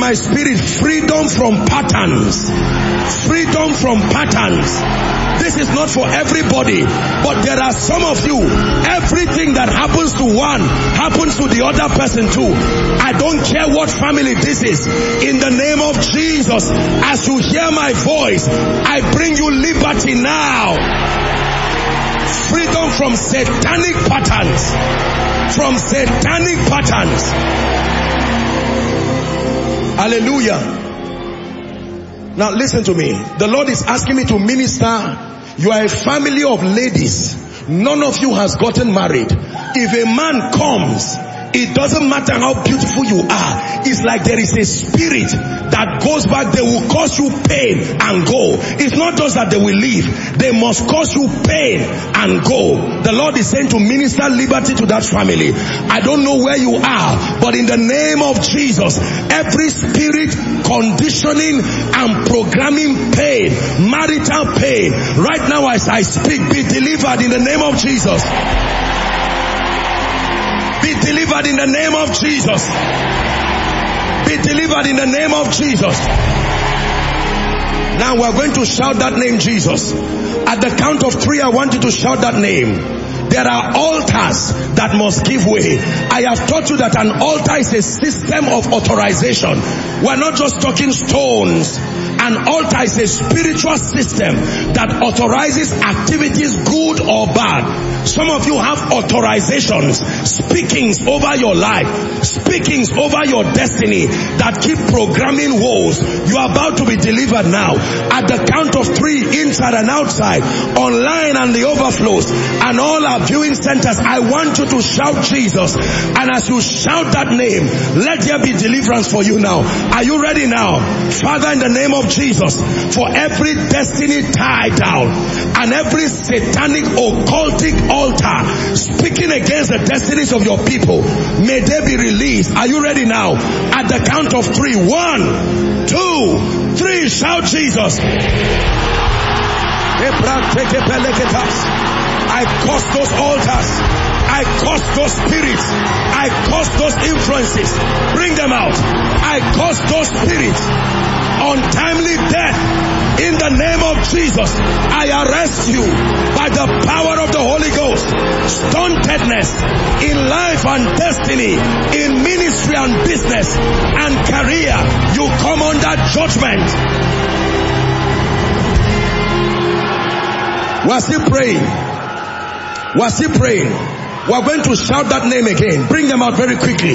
my spirit, freedom from patterns. Freedom from patterns. This is not for everybody, but there are some of you, everything that happens to one happens to the other person too. I don't care what family this is. In the name of Jesus, as you hear my voice, I bring you liberty now. Freedom from satanic patterns. From satanic patterns. Hallelujah. Now listen to me. The Lord is asking me to minister. You are a family of ladies. None of you has gotten married. If a man comes, it doesn't matter how beautiful you are. It's like there is a spirit that goes back. They will cause you pain and go. It's not just that they will leave. They must cause you pain and go. The Lord is saying to minister liberty to that family. I don't know where you are, but in the name of Jesus, every spirit conditioning and programming pain, marital pain, right now as I speak, be delivered in the name of Jesus. Be delivered in the name of Jesus. Be delivered in the name of Jesus. Now we're going to shout that name, Jesus. At the count of three, I want you to shout that name. There are altars that must give way. I have taught you that an altar is a system of authorization. We're not just talking stones. An altar is a spiritual system that authorizes activities, good or bad. Some of you have authorizations, speakings over your life, speakings over your destiny that keep programming woes. You are about to be delivered now. At the count of three, inside and outside, online and the overflows, and all our viewing centers, I want you to shout Jesus. And as you shout that name, let there be deliverance for you now. Are you ready now? Father, in the name of Jesus, for every destiny tied down and every satanic occultic altar speaking against the destinies of your people, may they be released. Are you ready now? At the count of three. One, two, three. Shout Jesus. I curse those altars. I curse those spirits. I curse those influences. Bring them out. I curse those spirits. Untimely death. In the name of Jesus, I arrest you by the power of the Holy Ghost. Stuntedness in life and destiny, in ministry and business and career, you come under judgment. We're still praying. We're still praying. We're going to shout that name again. Bring them out very quickly.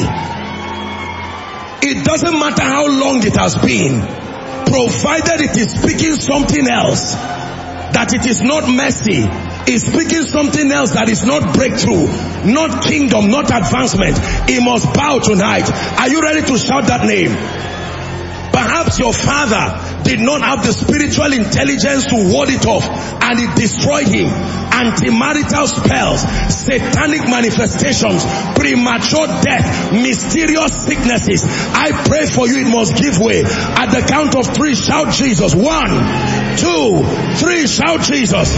It doesn't matter how long it has been, provided it is speaking something else, that it is not mercy, is speaking something else that is not breakthrough, not kingdom, not advancement. It must bow tonight. Are you ready to shout that name? Perhaps your father did not have the spiritual intelligence to ward it off, and it destroyed him. Anti-marital spells, satanic manifestations, premature death, mysterious sicknesses. I pray for you, it must give way. At the count of three, shout Jesus. One, two, three, shout Jesus.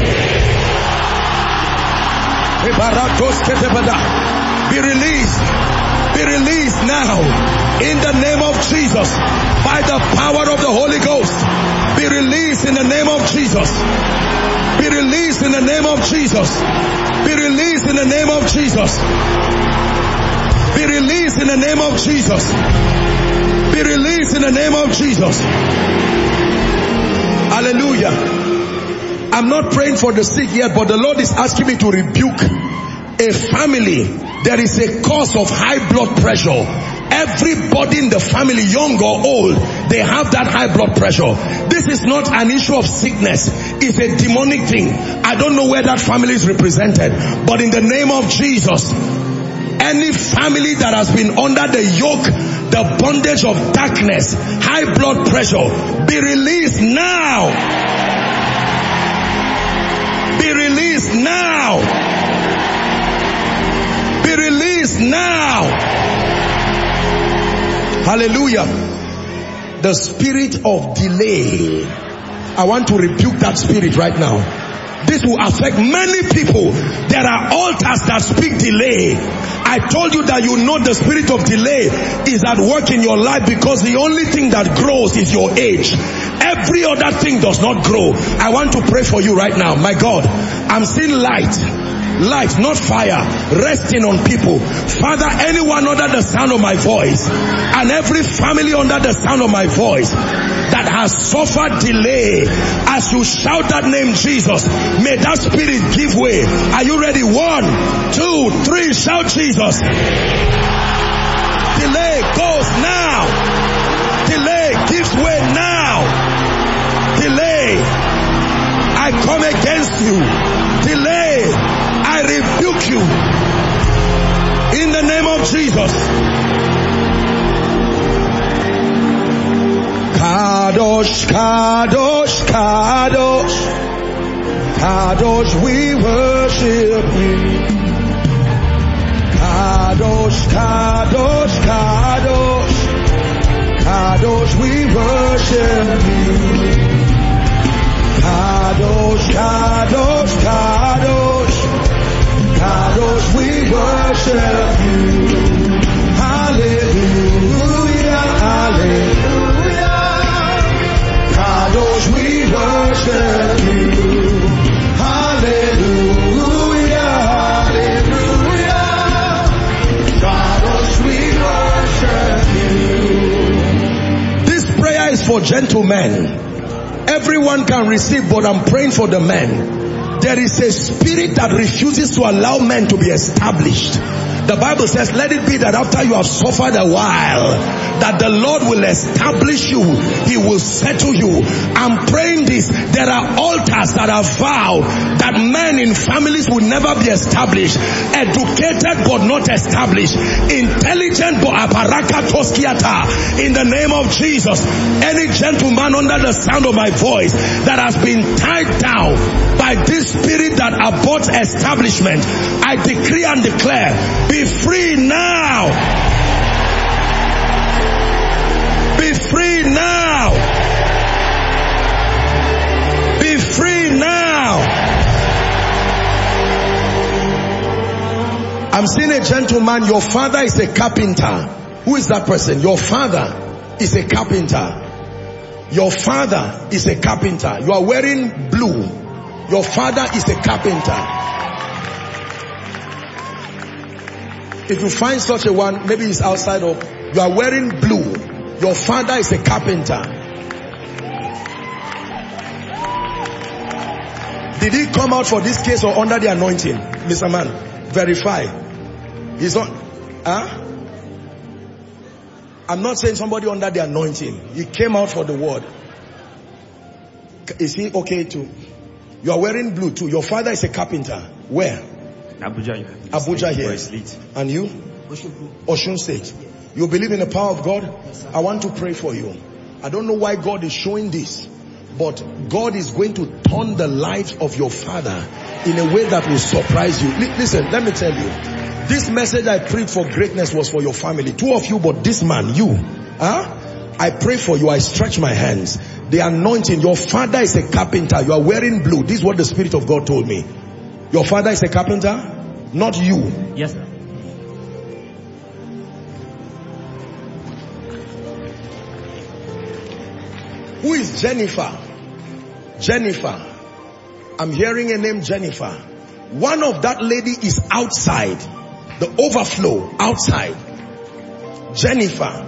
Be released. Be released now. In the name of Jesus. By the power of the Holy Ghost. Be released in the name of Jesus. Be released in the name of Jesus. Be released in the name of Jesus. Be released in the name of Jesus. Be released in the name of Jesus. Hallelujah. I'm not praying for the sick yet, but the Lord is asking me to rebuke a family. There is a cause of high blood pressure. Everybody in the family, young or old, they have that high blood pressure. This is not an issue of sickness. It's a demonic thing. I don't know where that family is represented, but in the name of Jesus, any family that has been under the yoke, the bondage of darkness, high blood pressure, be released now. Be released now. Be released now. Hallelujah. The spirit of delay, I want to rebuke that spirit right now. This will affect many people. There are altars that speak delay. I told you that you know the spirit of delay is at work in your life because the only thing that grows is your age. Every other thing does not grow. I want to pray for you right now. My God, I'm seeing light. Light, not fire, resting on people. Father, anyone under the sound of my voice and every family under the sound of my voice that has suffered delay, as you shout that name Jesus, may that spirit give way. Are you ready? One, two, three, shout Jesus. Delay goes now. Delay gives way now. Delay, I come against you. Delay, I rebuke you in the name of Jesus. Kadosh, Kadosh, Kadosh, Kadosh, we worship you. Kadosh, Kadosh, Kadosh, Kadosh, we worship you. Kadosh, Kadosh, Kadosh, Kadosh, we worship you. Hallelujah, hallelujah. Kadosh, we worship you. Hallelujah, hallelujah. Kadosh, we worship you. This prayer is for gentlemen. Everyone can receive, but I'm praying for the men. There is a spirit that refuses to allow men to be established. The Bible says, let it be that after you have suffered a while, that the Lord will establish you. He will settle you. I'm praying this. There are altars that are vowed that men in families will never be established. Educated but not established. Intelligent but aparakatoskiata. In the name of Jesus, any gentleman under the sound of my voice that has been tied down by this spirit that aborts establishment, I decree and declare, be free now. Be free now. Be free now. I'm seeing a gentleman, your father is a carpenter. Who is that person? Your father is a carpenter. Your father is a carpenter. You are wearing blue. Your father is a carpenter. If you find such a one, maybe he's outside of, you are wearing blue. Your father is a carpenter. Did he come out for this case or under the anointing? Mister Man, verify. He's on, huh? I'm not saying somebody under the anointing. He came out for the word. Is he okay too? You are wearing blue too. Your father is a carpenter. Where? Abuja. Abuja here. And you? Osun State. You believe in the power of God? I want to pray for you. I don't know why God is showing this, but God is going to turn the life of your father in a way that will surprise you. L- listen, let me tell you. This message I prayed for greatness was for your family. Two of you, but this man, you. Huh? I pray for you. I stretch my hands. The anointing. Your father is a carpenter. You are wearing blue. This is what the Spirit of God told me. Your father is a carpenter? Not you. Yes, sir. Who is Jennifer? Jennifer. I'm hearing a name, Jennifer. One of that lady is outside. The overflow outside. Jennifer.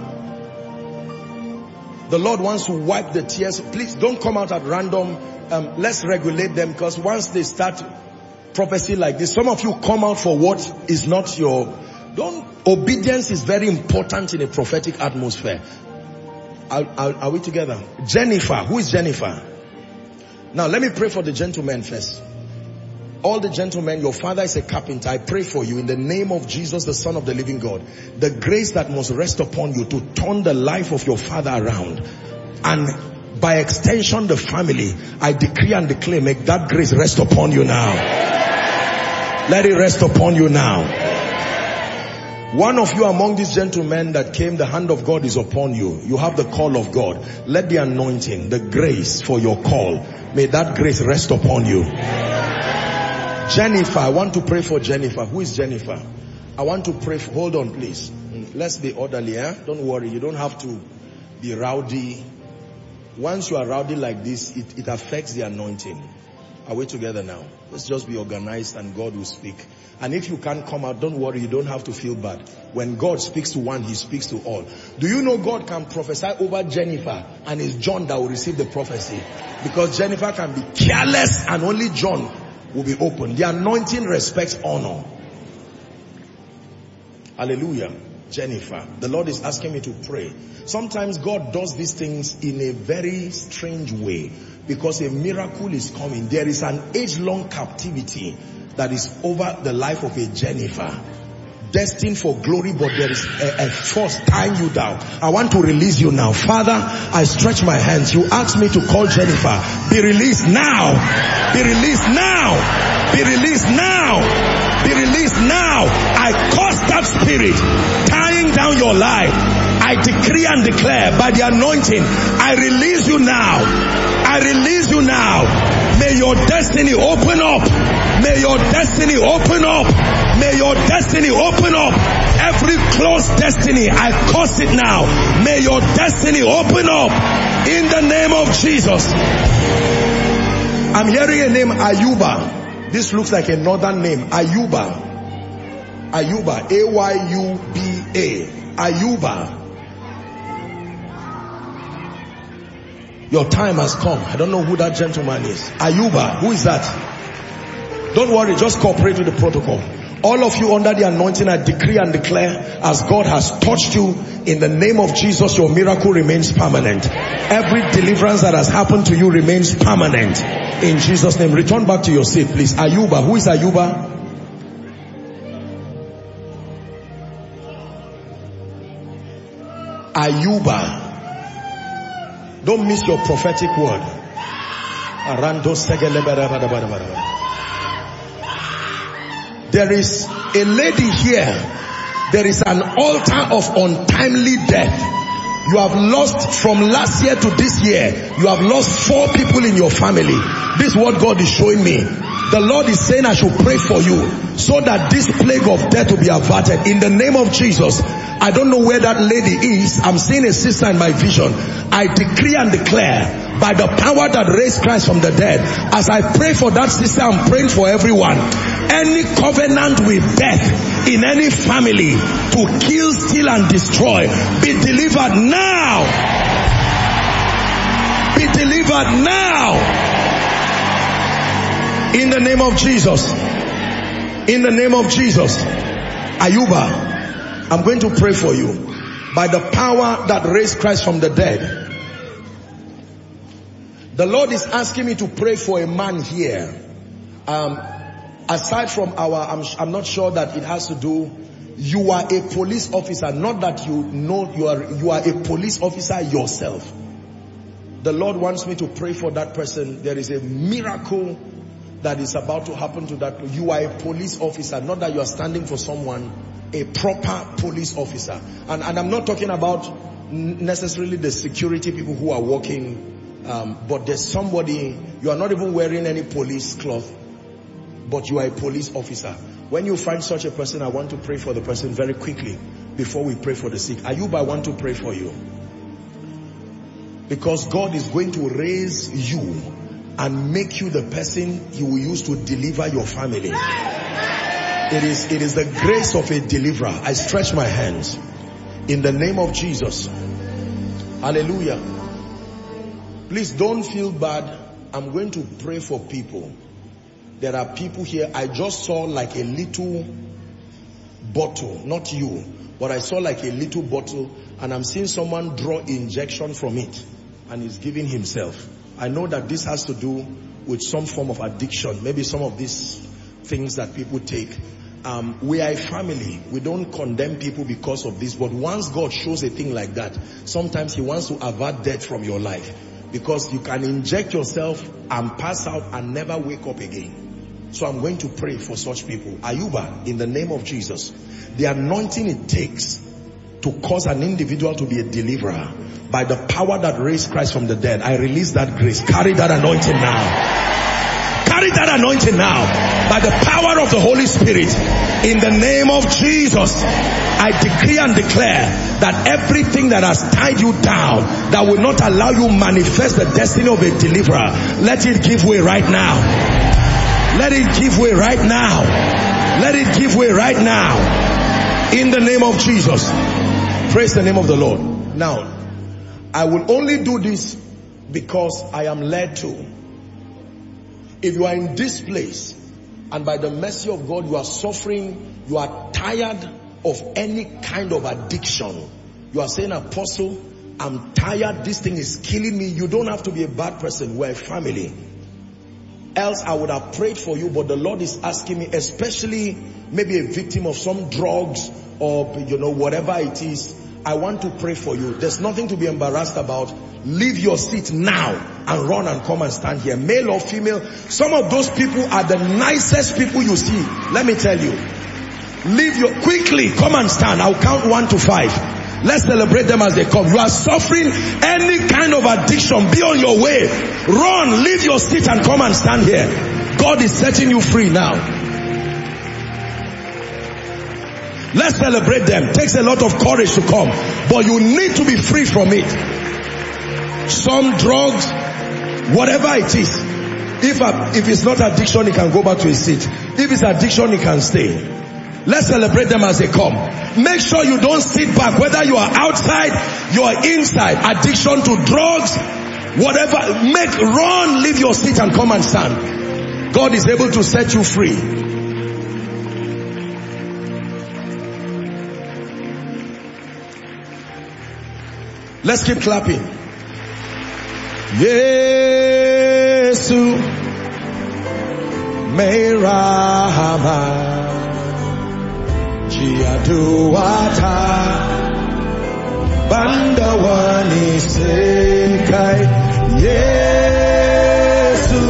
The Lord wants to wipe the tears. Please don't come out at random. Um, let's regulate them, because once they start prophecy like this, some of you come out for what is not your... Don't. Obedience is very important in a prophetic atmosphere. Are, are, are we together? Jennifer. Who is Jennifer? Now let me pray for the gentlemen first. All the gentlemen, your father is a carpenter. I pray for you in the name of Jesus, the Son of the living God. The grace that must rest upon you to turn the life of your father around. And by extension, the family. I decree and declare, make that grace rest upon you now. Let it rest upon you now. One of you among these gentlemen that came, the hand of God is upon you. You have the call of God. Let the anointing, the grace for your call, may that grace rest upon you. Jennifer, I want to pray for Jennifer. Who is Jennifer? I want to pray. For, hold on, please. Let's be orderly. Eh? Don't worry. You don't have to be rowdy. Once you are rowdy like this, it, it affects the anointing. Are we together now? Let's just be organized and God will speak. And if you can't come out, don't worry. You don't have to feel bad. When God speaks to one, he speaks to all. Do you know God can prophesy over Jennifer and it's John that will receive the prophecy? Because Jennifer can be careless and only John will be open. The anointing respects honor. Hallelujah. Jennifer, the Lord is asking me to pray. Sometimes God does these things in a very strange way because a miracle is coming. There is an age-long captivity that is over the life of a Jennifer, destined for glory, but there is a, a force tying you down. I want to release you now. Father, I stretch my hands. You asked me to call Jennifer. Be released now. Be released now. Be released now. Be released now. I curse that spirit tying down your life. I decree and declare by the anointing, I release you now. I release you now. May your destiny open up. May your destiny open up. May your destiny open up. Every closed destiny, I curse it now. May your destiny open up in the name of Jesus. I'm hearing a name, Ayuba. This looks like a northern name, Ayuba. Ayuba, A Y U B A. Ayuba. Your time has come. I don't know who that gentleman is. Ayuba, who is that? Don't worry, just cooperate with the protocol. All of you under the anointing, I decree and declare, as God has touched you, in the name of Jesus, your miracle remains permanent. Every deliverance that has happened to you remains permanent. In Jesus' name, return back to your seat, please. Ayuba, who is Ayuba? Ayuba. Don't miss your prophetic word. There is a lady here. There is an altar of untimely death. You have lost from last year to this year. You have lost four people in your family. This is what God is showing me. The Lord is saying I should pray for you so that this plague of death will be averted. In the name of Jesus. I don't know where that lady is. I'm seeing a sister in my vision. I decree and declare by the power that raised Christ from the dead, as I pray for that sister, I'm praying for everyone. Any covenant with death in any family to kill, steal and destroy, be delivered now. Be delivered now. In the name of Jesus. In the name of Jesus. Ayuba, I'm going to pray for you. By the power that raised Christ from the dead, the Lord is asking me to pray for a man here. Um, aside from our, I'm, I'm not sure that it has to do, you are a police officer, not that you know you are, you are a police officer yourself. The Lord wants me to pray for that person. There is a miracle that is about to happen to that. You are a police officer, not that you are standing for someone, a proper police officer. And, and I'm not talking about necessarily the security people who are working, um, but there's somebody, you are not even wearing any police cloth, but you are a police officer. When you find such a person, I want to pray for the person very quickly before we pray for the sick. Ayuba, I want to pray for you. Because God is going to raise you and make you the person he will use to deliver your family. It is, it is the grace of a deliverer. I stretch my hands in the name of Jesus. Hallelujah. Please don't feel bad. I'm going to pray for people. There are people here. I just saw like a little bottle, not you, but I saw like a little bottle, and I'm seeing someone draw injection from it and he's giving himself. I know that this has to do with some form of addiction, maybe some of these things that people take. Um, we are a family. We don't condemn people because of this, but once God shows a thing like that, sometimes he wants to avert death from your life, because you can inject yourself and pass out and never wake up again. So I'm going to pray for such people. Ayuba, in the name of Jesus, the anointing it takes to cause an individual to be a deliverer, by the power that raised Christ from the dead, I release that grace. Carry that anointing now. Carry carry that anointing now by the power of the Holy Spirit. In the name of Jesus, I decree and declare that everything that has tied you down, that will not allow you manifest the destiny of a deliverer, let it give way right now. Let it give way right now. Let it give way right now. In the name of Jesus. Praise the name of the Lord. Now, I will only do this because I am led to. If you are in this place and by the mercy of God you are suffering, you are tired of any kind of addiction, you are saying, Apostle, I'm tired, this thing is killing me. You don't have to be a bad person, we're a family. Else I would have prayed for you, but the Lord is asking me, especially maybe a victim of some drugs or you know whatever it is, I want to pray for you. There's nothing to be embarrassed about. Leave your seat now and run and come and stand here. Male or female, some of those people are the nicest people you see. Let me tell you. Leave your, quickly come and stand. I'll count one to five. Let's celebrate them as they come. You are suffering any kind of addiction, be on your way. Run, leave your seat and come and stand here. God is setting you free now. Let's celebrate them. It takes a lot of courage to come, but you need to be free from it. Some drugs, whatever it is. If, a, if it's not addiction, he can go back to his seat. If it's addiction, he can stay. Let's celebrate them as they come. Make sure you don't sit back, whether you are outside, you are inside. Addiction to drugs, whatever. Make, run, leave your seat and come and stand. God is able to set you free. Let's keep clapping. Yesu Meirama Jiaduata Bandawani Sekai Yesu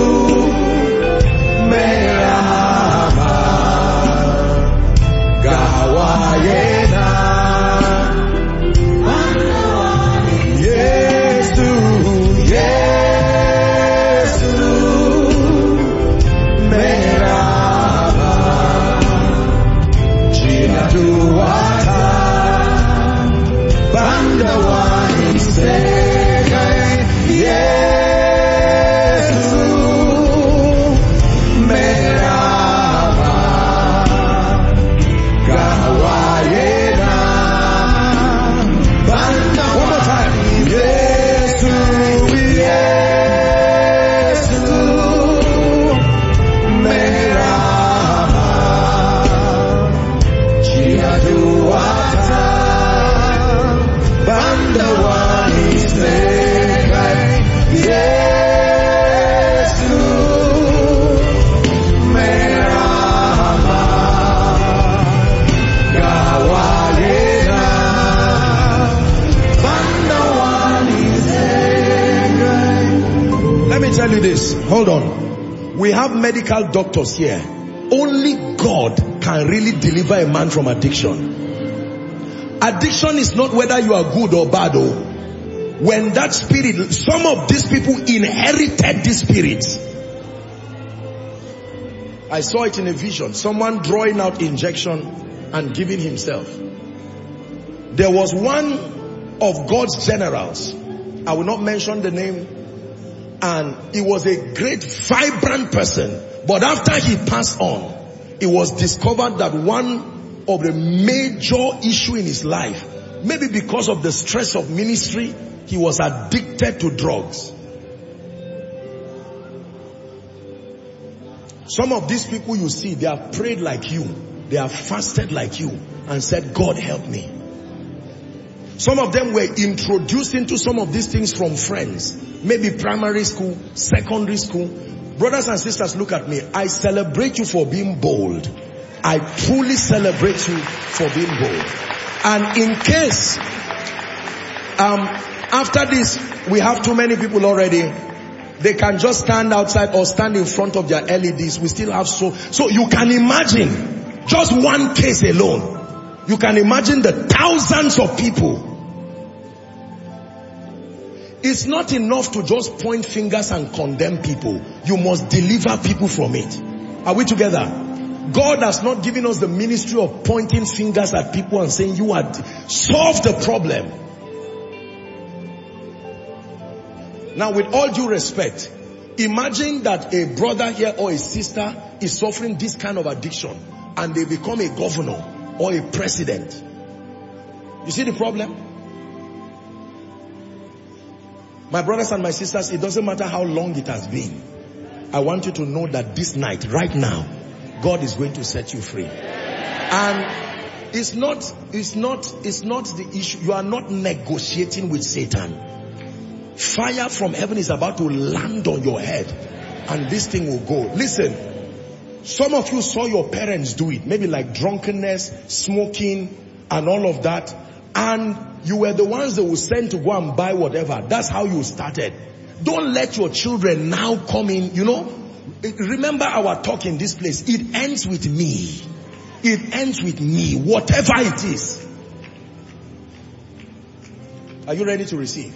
Meirama Gawayena this. Hold on. We have medical doctors here. Only God can really deliver a man from addiction. Addiction is not whether you are good or bad. Oh. When that spirit, some of these people inherited these spirits. I saw it in a vision. Someone drawing out injection and giving himself. There was one of God's generals. I will not mention the name. And he was a great, vibrant person. But after he passed on, it was discovered that one of the major issue in his life, maybe because of the stress of ministry, he was addicted to drugs. Some of these people you see, they have prayed like you. They have fasted like you and said, God help me. Some of them were introduced into some of these things from friends. Maybe primary school, secondary school. Brothers and sisters, look at me. I celebrate you for being bold. I truly celebrate you for being bold. And in case, um, after this, we have too many people already. They can just stand outside or stand in front of their L E Ds. We still have so, so you can imagine just one case alone. You can imagine the thousands of people. It's not enough to just point fingers and condemn people. You must deliver people from it. Are we together? God has not given us the ministry of pointing fingers at people and saying, you are, solve the problem. Now, with all due respect, imagine that a brother here or a sister is suffering this kind of addiction and they become a governor or a president. You see the problem? My brothers and my sisters, it doesn't matter how long it has been. I want you to know that this night, right now, God is going to set you free. And it's not, it's not, it's not the issue. You are not negotiating with Satan. Fire from heaven is about to land on your head and this thing will go. Listen, some of you saw your parents do it, maybe like drunkenness, smoking and all of that, and you were the ones that were sent to go and buy whatever. That's how you started. Don't let your children now come in, you know. Remember our talk in this place. It ends with me. It ends with me, whatever it is. Are you ready to receive?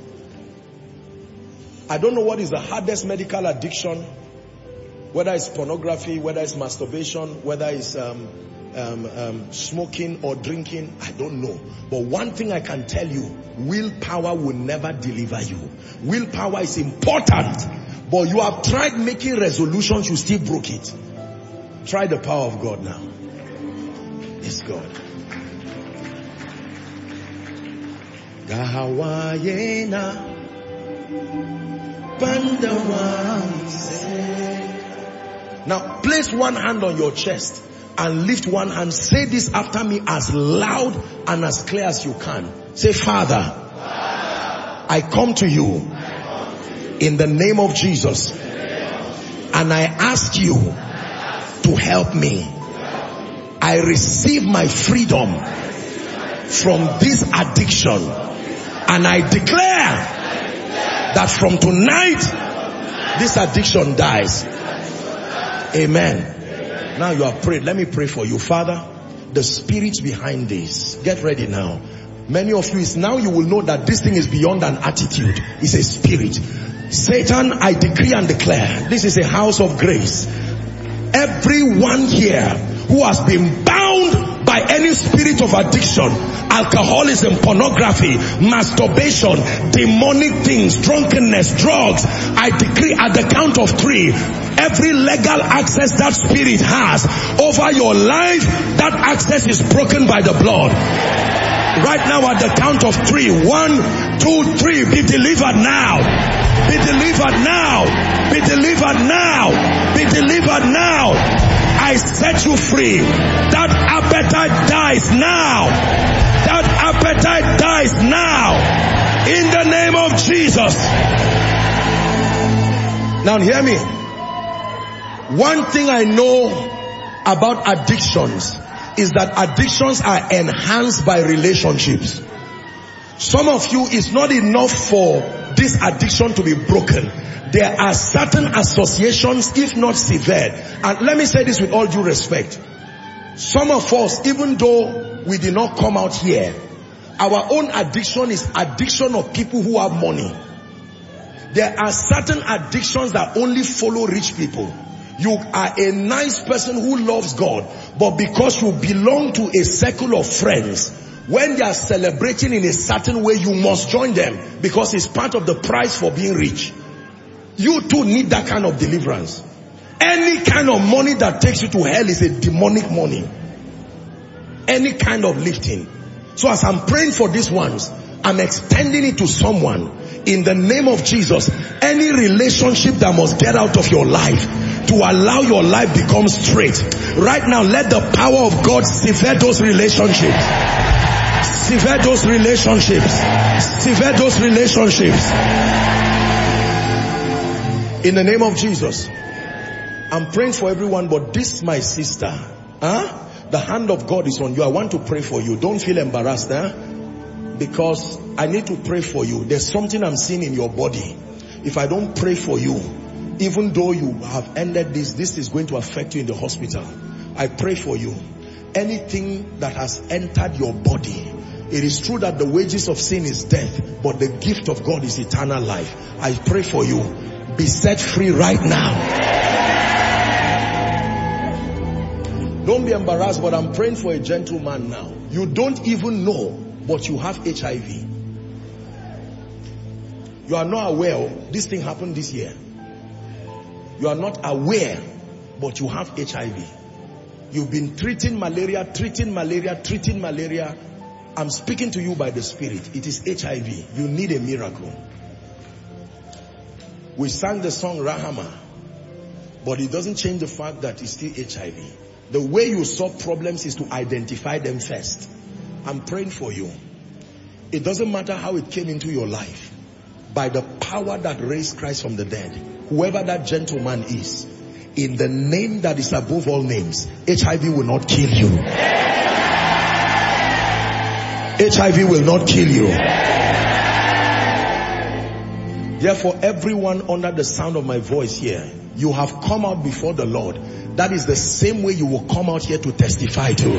I don't know what is the hardest medical addiction, whether it's pornography, whether it's masturbation, whether it's um, um, um, smoking or drinking. I don't know. But one thing I can tell you, willpower will never deliver you. Willpower is important, but you have tried making resolutions, you still broke it. Try the power of God now. It's God. Gahawayena. Now place one hand on your chest and lift one hand. Say this after me as loud and as clear as you can. Say, Father, I come to you in the name of Jesus and I ask you to help me. I receive my freedom from this addiction and I declare that from tonight, this addiction dies. Amen. Amen. Now you have prayed. Let me pray for you. Father, the spirits behind this. Get ready now. Many of you, is now you will know that this thing is beyond an attitude. It's a spirit. Satan, I decree and declare, this is a house of grace. Everyone here who has been bound by any spirit of addiction, alcoholism, pornography, masturbation, demonic things, drunkenness, drugs, I decree at the count of three, every legal access that spirit has over your life, that access is broken by the blood. Right now at the count of three, one, two, three, be delivered now. Be delivered now. Be delivered now. Be delivered now. I set you free. That appetite dies now. That appetite dies now. In the name of Jesus. Now hear me. One thing I know about addictions is that addictions are enhanced by relationships. Some of you, it's not enough for this addiction to be broken. There are certain associations, if not severe. And let me say this with all due respect. Some of us, even though we did not come out here, our own addiction is addiction of people who have money. There are certain addictions that only follow rich people. You are a nice person who loves God, but because you belong to a circle of friends, when they are celebrating in a certain way, you must join them because it's part of the price for being rich. You too need that kind of deliverance. Any kind of money that takes you to hell is a demonic money. Any kind of lifting. So as I'm praying for these ones, I'm extending it to someone. In the name of Jesus, any relationship that must get out of your life to allow your life become straight. Right now, let the power of God sever those relationships. Sever those relationships. Sever those relationships. In the name of Jesus. I'm praying for everyone, but this, my sister, huh? The hand of God is on you. I want to pray for you. Don't feel embarrassed, huh? Because I need to pray for you. There's something I'm seeing in your body. If I don't pray for you, even though you have ended this, this is going to affect you in the hospital. I pray for you. Anything that has entered your body It is true that the wages of sin is death, but the gift of God is eternal life. I pray for you. Be set free right now. Don't be embarrassed, but I'm praying for a gentleman now. You don't even know, but you have H I V. You are not aware. This thing happened this year. You are not aware, but you have H I V. You've been treating malaria, treating malaria, treating malaria. I'm speaking to you by the Spirit. It is H I V. You need a miracle. We sang the song Rahama, but it doesn't change the fact that it's still H I V. The way you solve problems is to identify them first. I'm praying for you. It doesn't matter how it came into your life. By the power that raised Christ from the dead, whoever that gentleman is, in the name that is above all names, H I V will not kill you. H I V will not kill you. Therefore, everyone under the sound of my voice here, you have come out before the Lord. That is the same way you will come out here to testify to.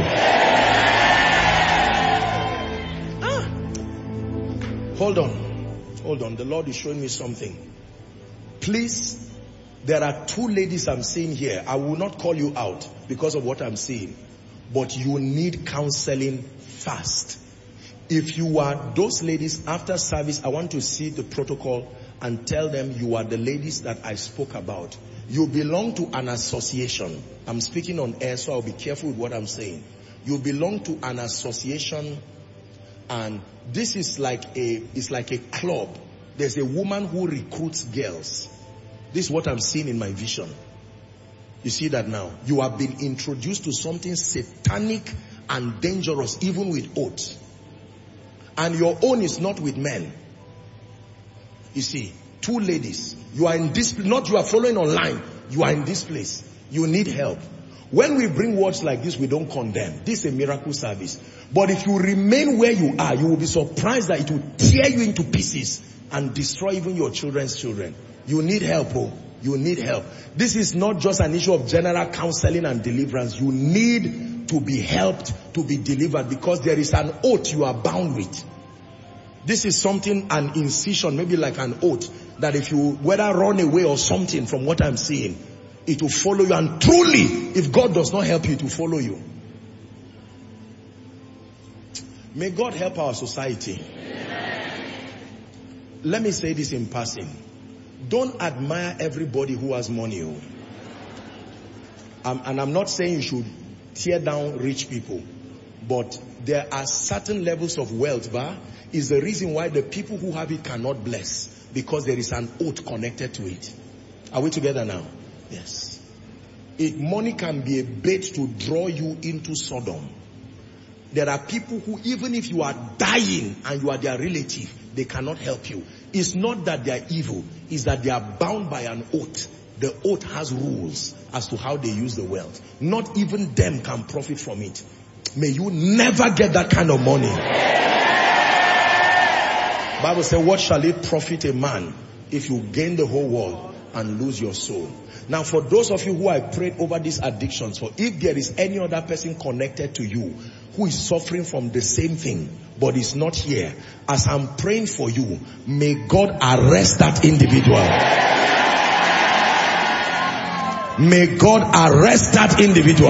Ah. Hold on. Hold on. The Lord is showing me something. Please, there are two ladies I'm seeing here. I will not call you out because of what I'm seeing. But you need counseling fast. If you are those ladies, after service, I want to see the protocol and tell them you are the ladies that I spoke about. You belong to an association. I'm speaking on air, so I'll be careful with what I'm saying. You belong to an association, and this is like a, it's like a club. There's a woman who recruits girls. This is what I'm seeing in my vision. You see that now? You have been introduced to something satanic and dangerous, even with oaths. And your own is not with men. You see, two ladies. You are in this, not you are following online. You are in this place. You need help. When we bring words like this, we don't condemn. This is a miracle service. But if you remain where you are, you will be surprised that it will tear you into pieces and destroy even your children's children. You need help, oh. You need help. This is not just an issue of general counseling and deliverance. You need to be helped to be delivered, because there is an oath you are bound with. This is something, an incision, maybe like an oath, that if you whether run away or something from what I'm seeing, it will follow you. And truly, if God does not help you, it will follow you. May God help our society. Let me say this in passing. Don't admire everybody who has money. Um, and I'm not saying you should tear down rich people, but there are certain levels of wealth, bah, is the reason why the people who have it cannot bless, because there is an oath connected to it. Are we together now? Yes. It, money can be a bait to draw you into Sodom. There are people who, even if you are dying and you are their relative, they cannot help you. It's not that they are evil, it's that they are bound by an oath. The oath has rules as to how they use the wealth. Not even them can profit from it. May you never get that kind of money. Bible says, what shall it profit a man if you gain the whole world and lose your soul? Now, for those of you who I prayed over these addictions, for if there is any other person connected to you who is suffering from the same thing but is not here, as I'm praying for you, may God arrest that individual. May God arrest that individual.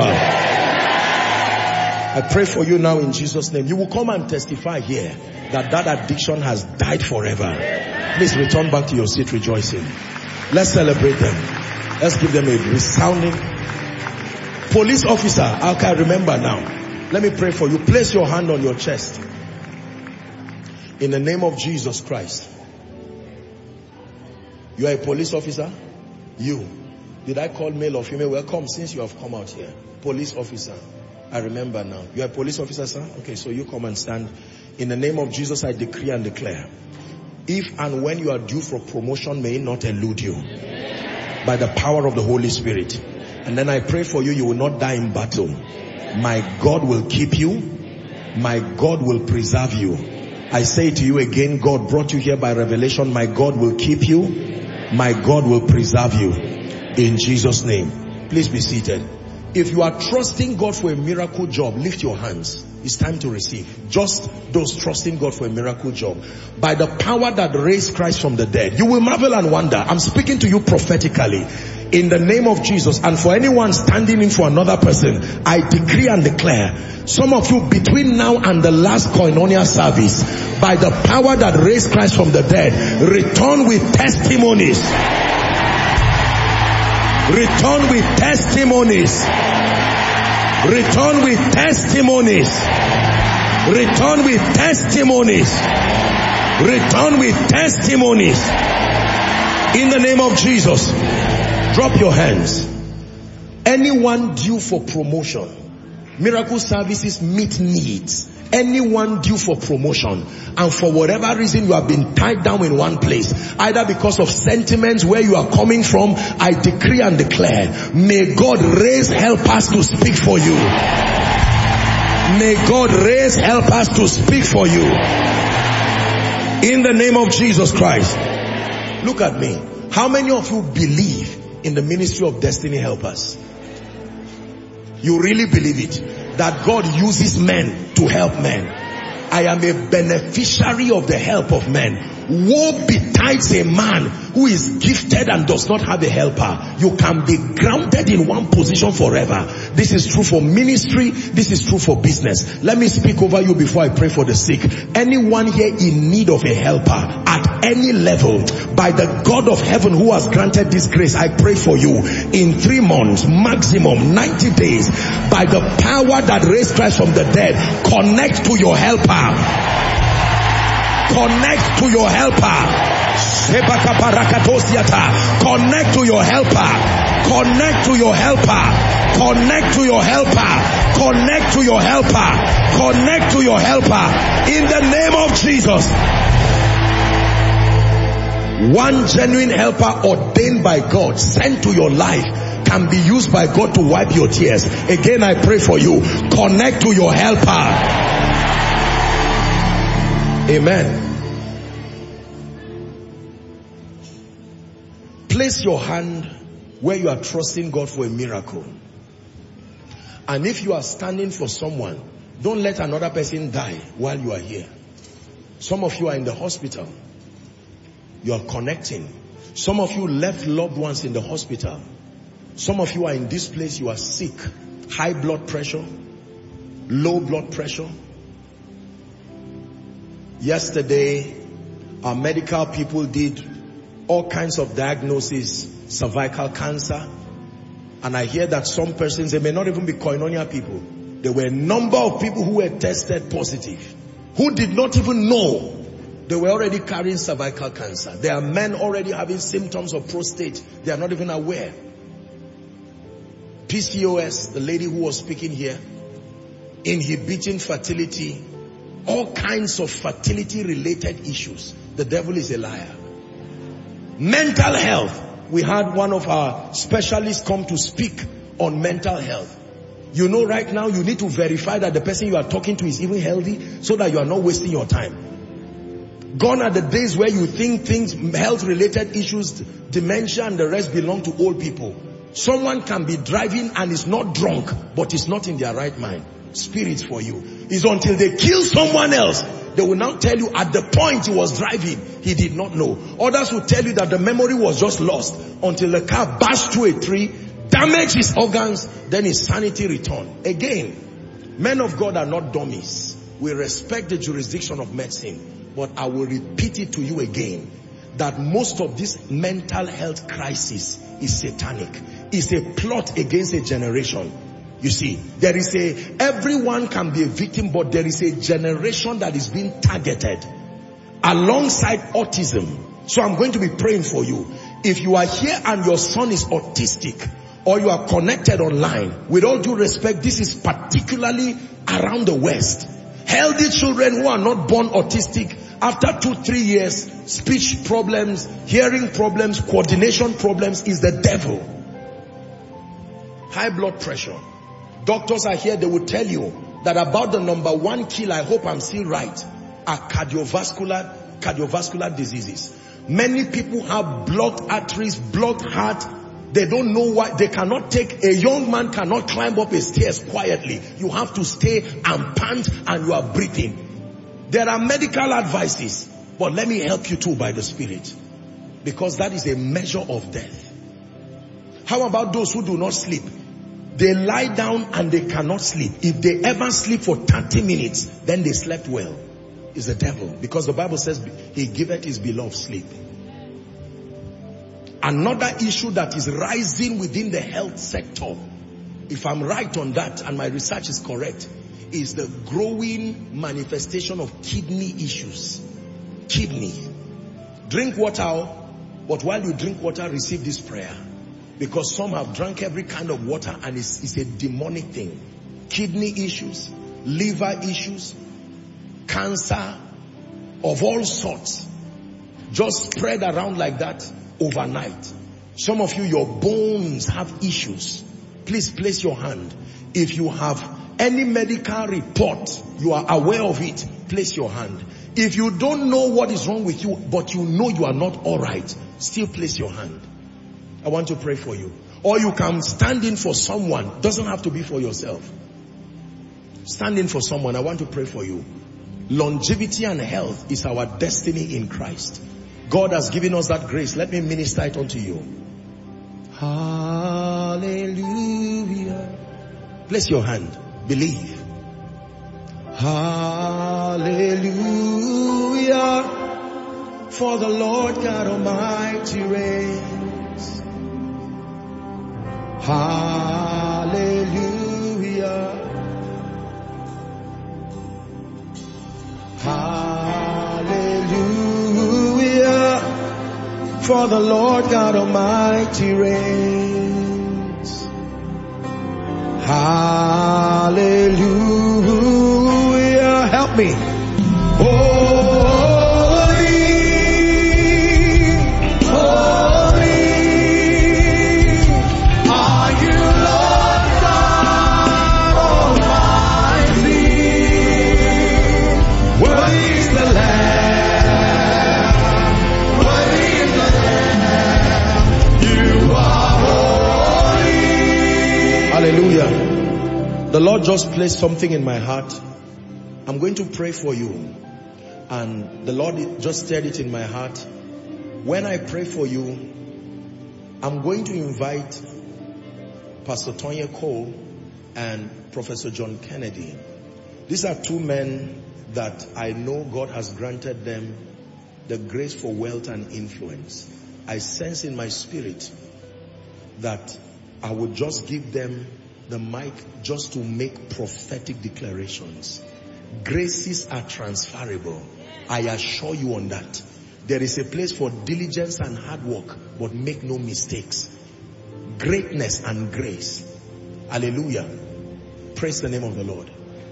I pray for you now in Jesus' name. You will come and testify here that that addiction has died forever. Please return back to your seat rejoicing. Let's celebrate them. Let's give them a resounding. Police officer, I can remember now. Let me pray for you. Place your hand on your chest. In the name of Jesus Christ. You are a police officer? You. Did I call male or female? Welcome, since you have come out here. Police officer. I remember now. You are a police officer, sir? Okay, so you come and stand. In the name of Jesus, I decree and declare, if and when you are due for promotion, may it not elude you. By the power of the Holy Spirit. And then I pray for you, you will not die in battle. My God will keep you. My God will preserve you. I say to you again, God brought you here by revelation. My God will keep you. My God will preserve you. In Jesus' name. Please be seated. If you are trusting God for a miracle job, lift your hands. It's time to receive. Just those trusting God for a miracle job. By the power that raised Christ from the dead, you will marvel and wonder. I'm speaking to you prophetically. In the name of Jesus. And for anyone standing in for another person, I decree and declare, some of you between now and the last Koinonia service, by the power that raised Christ from the dead, return with testimonies. Return with testimonies. Return with testimonies. Return with testimonies. Return with testimonies. In the name of Jesus. Drop your hands. Anyone due for promotion, miracle services meet needs. Anyone due for promotion, and for whatever reason you have been tied down in one place, either because of sentiments where you are coming from, I decree and declare, may God raise helpers to speak for you. May God raise helpers to speak for you. In the name of Jesus Christ. Look at me. How many of you believe in the ministry of destiny helpers? You really believe it? That God uses men to help men. I am a beneficiary of the help of men. Woe betides a man who is gifted and does not have a helper. You can be grounded in one position forever. This is true for ministry. This is true for business. Let me speak over you before I pray for the sick. Anyone here in need of a helper at any level, by the God of heaven who has granted this grace, I pray for you in three months, maximum ninety days, by the power that raised Christ from the dead, connect to your helper. Connect to your helper. Connect to your helper. Connect to your helper. Connect to your helper. Connect to your helper. Connect to your helper. In the name of Jesus. One genuine helper ordained by God, sent to your life, can be used by God to wipe your tears. Again, I pray for you. Connect to your helper. Amen. Place your hand where you are trusting God for a miracle. And if you are standing for someone, don't let another person die while you are here. Some of you are in the hospital. You are connecting. Some of you left loved ones in the hospital. Some of you are in this place, you are sick. High blood pressure, low blood pressure. Yesterday, our medical people did all kinds of diagnoses, cervical cancer. And I hear that some persons, they may not even be Koinonia people. There were a number of people who were tested positive, who did not even know they were already carrying cervical cancer. There are men already having symptoms of prostate. They are not even aware. P C O S, the lady who was speaking here, inhibiting fertility, all kinds of fertility related issues. The devil is a liar. Mental health. We had one of our specialists come to speak on mental health. You know, right now you need to verify that the person you are talking to is even healthy, so that you are not wasting your time. Gone are the days where you think things, health related issues, dementia and the rest belong to old people. Someone can be driving and is not drunk, but is not in their right mind. Spirits for you. It's until they kill someone else, they will now tell you at the point he was driving, he did not know. Others will tell you that the memory was just lost until the car bashed through a tree, damaged his organs, then his sanity returned. Again, men of God are not dummies. We respect the jurisdiction of medicine, but I will repeat it to you again, that most of this mental health crisis is satanic. It's a plot against a generation. You see, there is a, everyone can be a victim, but there is a generation that is being targeted alongside autism. So I'm going to be praying for you. If you are here and your son is autistic, or you are connected online, with all due respect, this is particularly around the West. Healthy children who are not born autistic, after two, three years, speech problems, hearing problems, coordination problems, is the devil. High blood pressure. Doctors are here, they will tell you that about the number one killer, I hope I'm still right, are cardiovascular, cardiovascular diseases. Many people have blocked arteries, blocked heart, They don't know why. They cannot take, a young man cannot climb up a stairs quietly. You have to stay and pant and you are breathing. There are medical advices, but let me help you too by the Spirit. Because that is a measure of death. How about those who do not sleep? They lie down and they cannot sleep. If they ever sleep for thirty minutes, then they slept well. It's the devil. Because the Bible says he giveth his beloved sleep. Another issue that is rising within the health sector, if I'm right on that and my research is correct, is the growing manifestation of kidney issues. Kidney. Drink water, but while you drink water, receive this prayer. Because some have drunk every kind of water and it's, it's a demonic thing. Kidney issues, liver issues, cancer of all sorts. Just spread around like that overnight. Some of you, your bones have issues. Please place your hand. If you have any medical report, you are aware of it, place your hand. If you don't know what is wrong with you, but you know you are not all right, still place your hand. I want to pray for you. Or you can stand in for someone. Doesn't have to be for yourself. Stand in for someone. I want to pray for you. Longevity and health is our destiny in Christ. God has given us that grace. Let me minister it unto you. Hallelujah. Place your hand. Believe. Hallelujah. For the Lord God Almighty reigns. Hallelujah. Hallelujah. For the Lord God Almighty reigns. Hallelujah. Help me. Hallelujah. The Lord just placed something in my heart. I'm going to pray for you. And the Lord just stirred it in my heart. When I pray for you, I'm going to invite Pastor Tonya Cole and Professor John Kennedy. These are two men that I know God has granted them the grace for wealth and influence. I sense in my spirit that I would just give them the mic just to make prophetic declarations. Graces are transferable. I assure you on that. There is a place for diligence and hard work, but make no mistakes. Greatness and grace. Hallelujah. Praise the name of the Lord.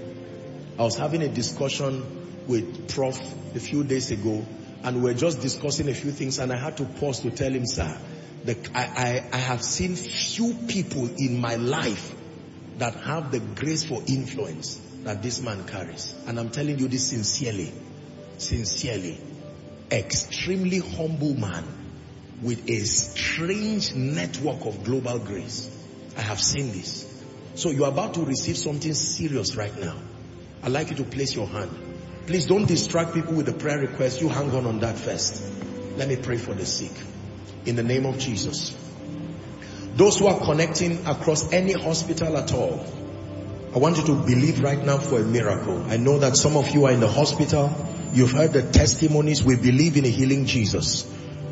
I was having a discussion with Prof a few days ago, and we were just discussing a few things, and I had to pause to tell him, sir, the, I, I, I have seen few people in my life that have the grace for influence that this man carries. And I'm telling you this sincerely. Sincerely. Extremely humble man with a strange network of global grace. I have seen this. So you're about to receive something serious right now. I'd like you to place your hand. Please don't distract people with the prayer request. You hang on on that first. Let me pray for the sick. In the name of Jesus. Those who are connecting across any hospital at all, I want you to believe right now for a miracle. I know that some of you are in the hospital. You've heard the testimonies. We believe in a healing Jesus.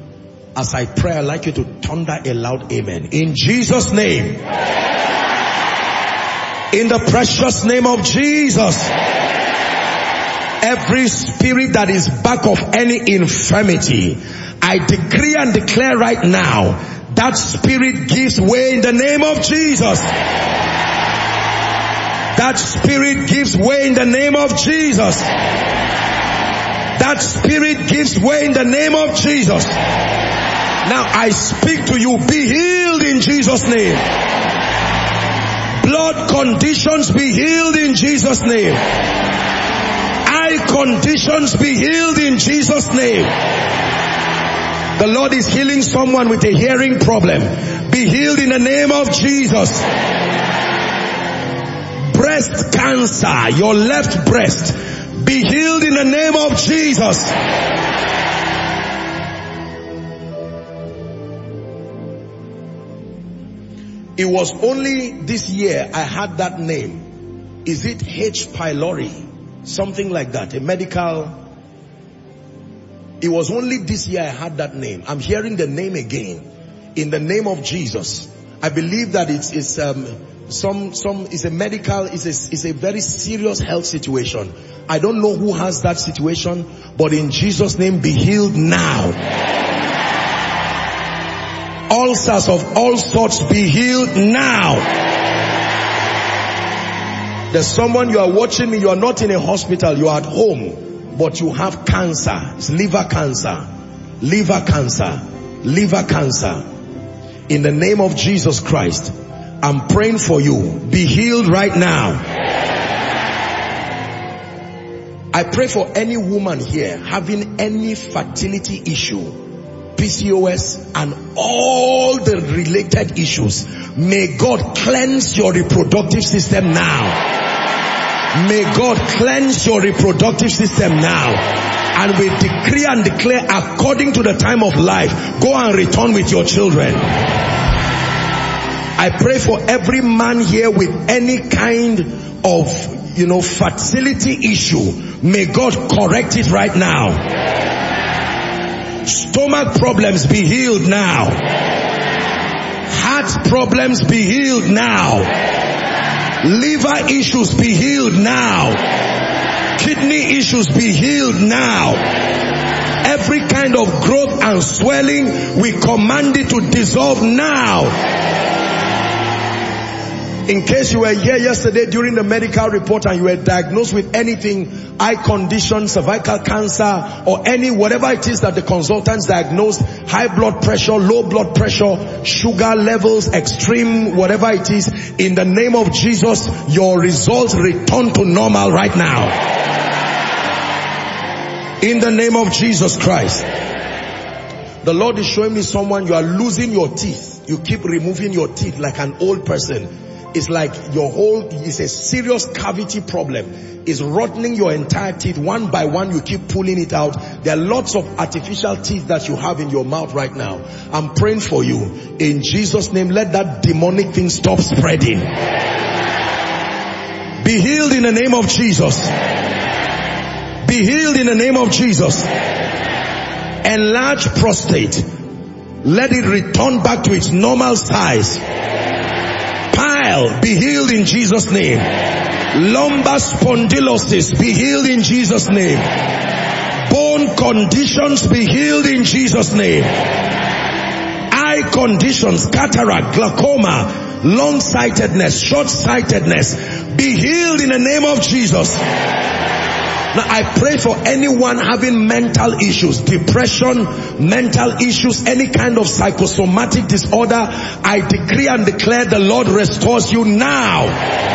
As I pray, I'd like you to thunder a loud amen. In Jesus' name. In the precious name of Jesus. Every spirit that is back of any infirmity, I decree and declare right now, that spirit gives way in the name of Jesus. That spirit gives way in the name of Jesus. That spirit gives way in the name of Jesus. Now I speak to you, be healed in Jesus' name. Blood conditions be healed in Jesus' name. Eye conditions be healed in Jesus' name. The Lord is healing someone with a hearing problem. Be healed in the name of Jesus. Breast cancer, your left breast, be healed in the name of Jesus. It was only this year I had that name. Is it H. pylori? Something like that, a medical. It was only this year I had that name. I'm hearing the name again. In the name of Jesus. I believe that it's, it's um, some, some, it's a medical, it's a, it's a very serious health situation. I don't know who has that situation, but in Jesus' name, be healed now. Ulcers of all sorts, be healed now. There's someone, you are watching me, you are not in a hospital, you are at home, but you have cancer. It's liver cancer, liver cancer, liver cancer. In the name of Jesus Christ, I'm praying for you. Be healed right now. I pray for any woman here having any fertility issue, P C O S and all the related issues. May God cleanse your reproductive system now. May God cleanse your reproductive system now. And we decree and declare, according to the time of life, go and return with your children. I pray for every man here with any kind of, you know, fertility issue. May God correct it right now. Stomach problems, be healed now. Heart problems, be healed now. Liver issues, be healed now. Kidney issues, be healed now. Every kind of growth and swelling, we command it to dissolve now. In case you were here yesterday during the medical report and you were diagnosed with anything, eye condition, cervical cancer, or any whatever it is that the consultants diagnosed, high blood pressure, low blood pressure, sugar levels, extreme, whatever it is, in the name of Jesus, your results return to normal right now. In the name of Jesus Christ. The Lord is showing me someone, you are losing your teeth. You keep removing your teeth like an old person. It's like your whole, it's a serious cavity problem. It's rotting your entire teeth. One by one, you keep pulling it out. There are lots of artificial teeth that you have in your mouth right now. I'm praying for you. In Jesus' name, let that demonic thing stop spreading. Be healed in the name of Jesus. Be healed in the name of Jesus. Enlarged prostate. Let it return back to its normal size. Pile, be healed in Jesus' name. Lumbar spondylosis, be healed in Jesus' name. Bone conditions, be healed in Jesus' name. Eye conditions, cataract, glaucoma, long-sightedness, short-sightedness, be healed in the name of Jesus. Now I pray for anyone having mental issues, depression, mental issues, any kind of psychosomatic disorder. I decree and declare the Lord restores you now.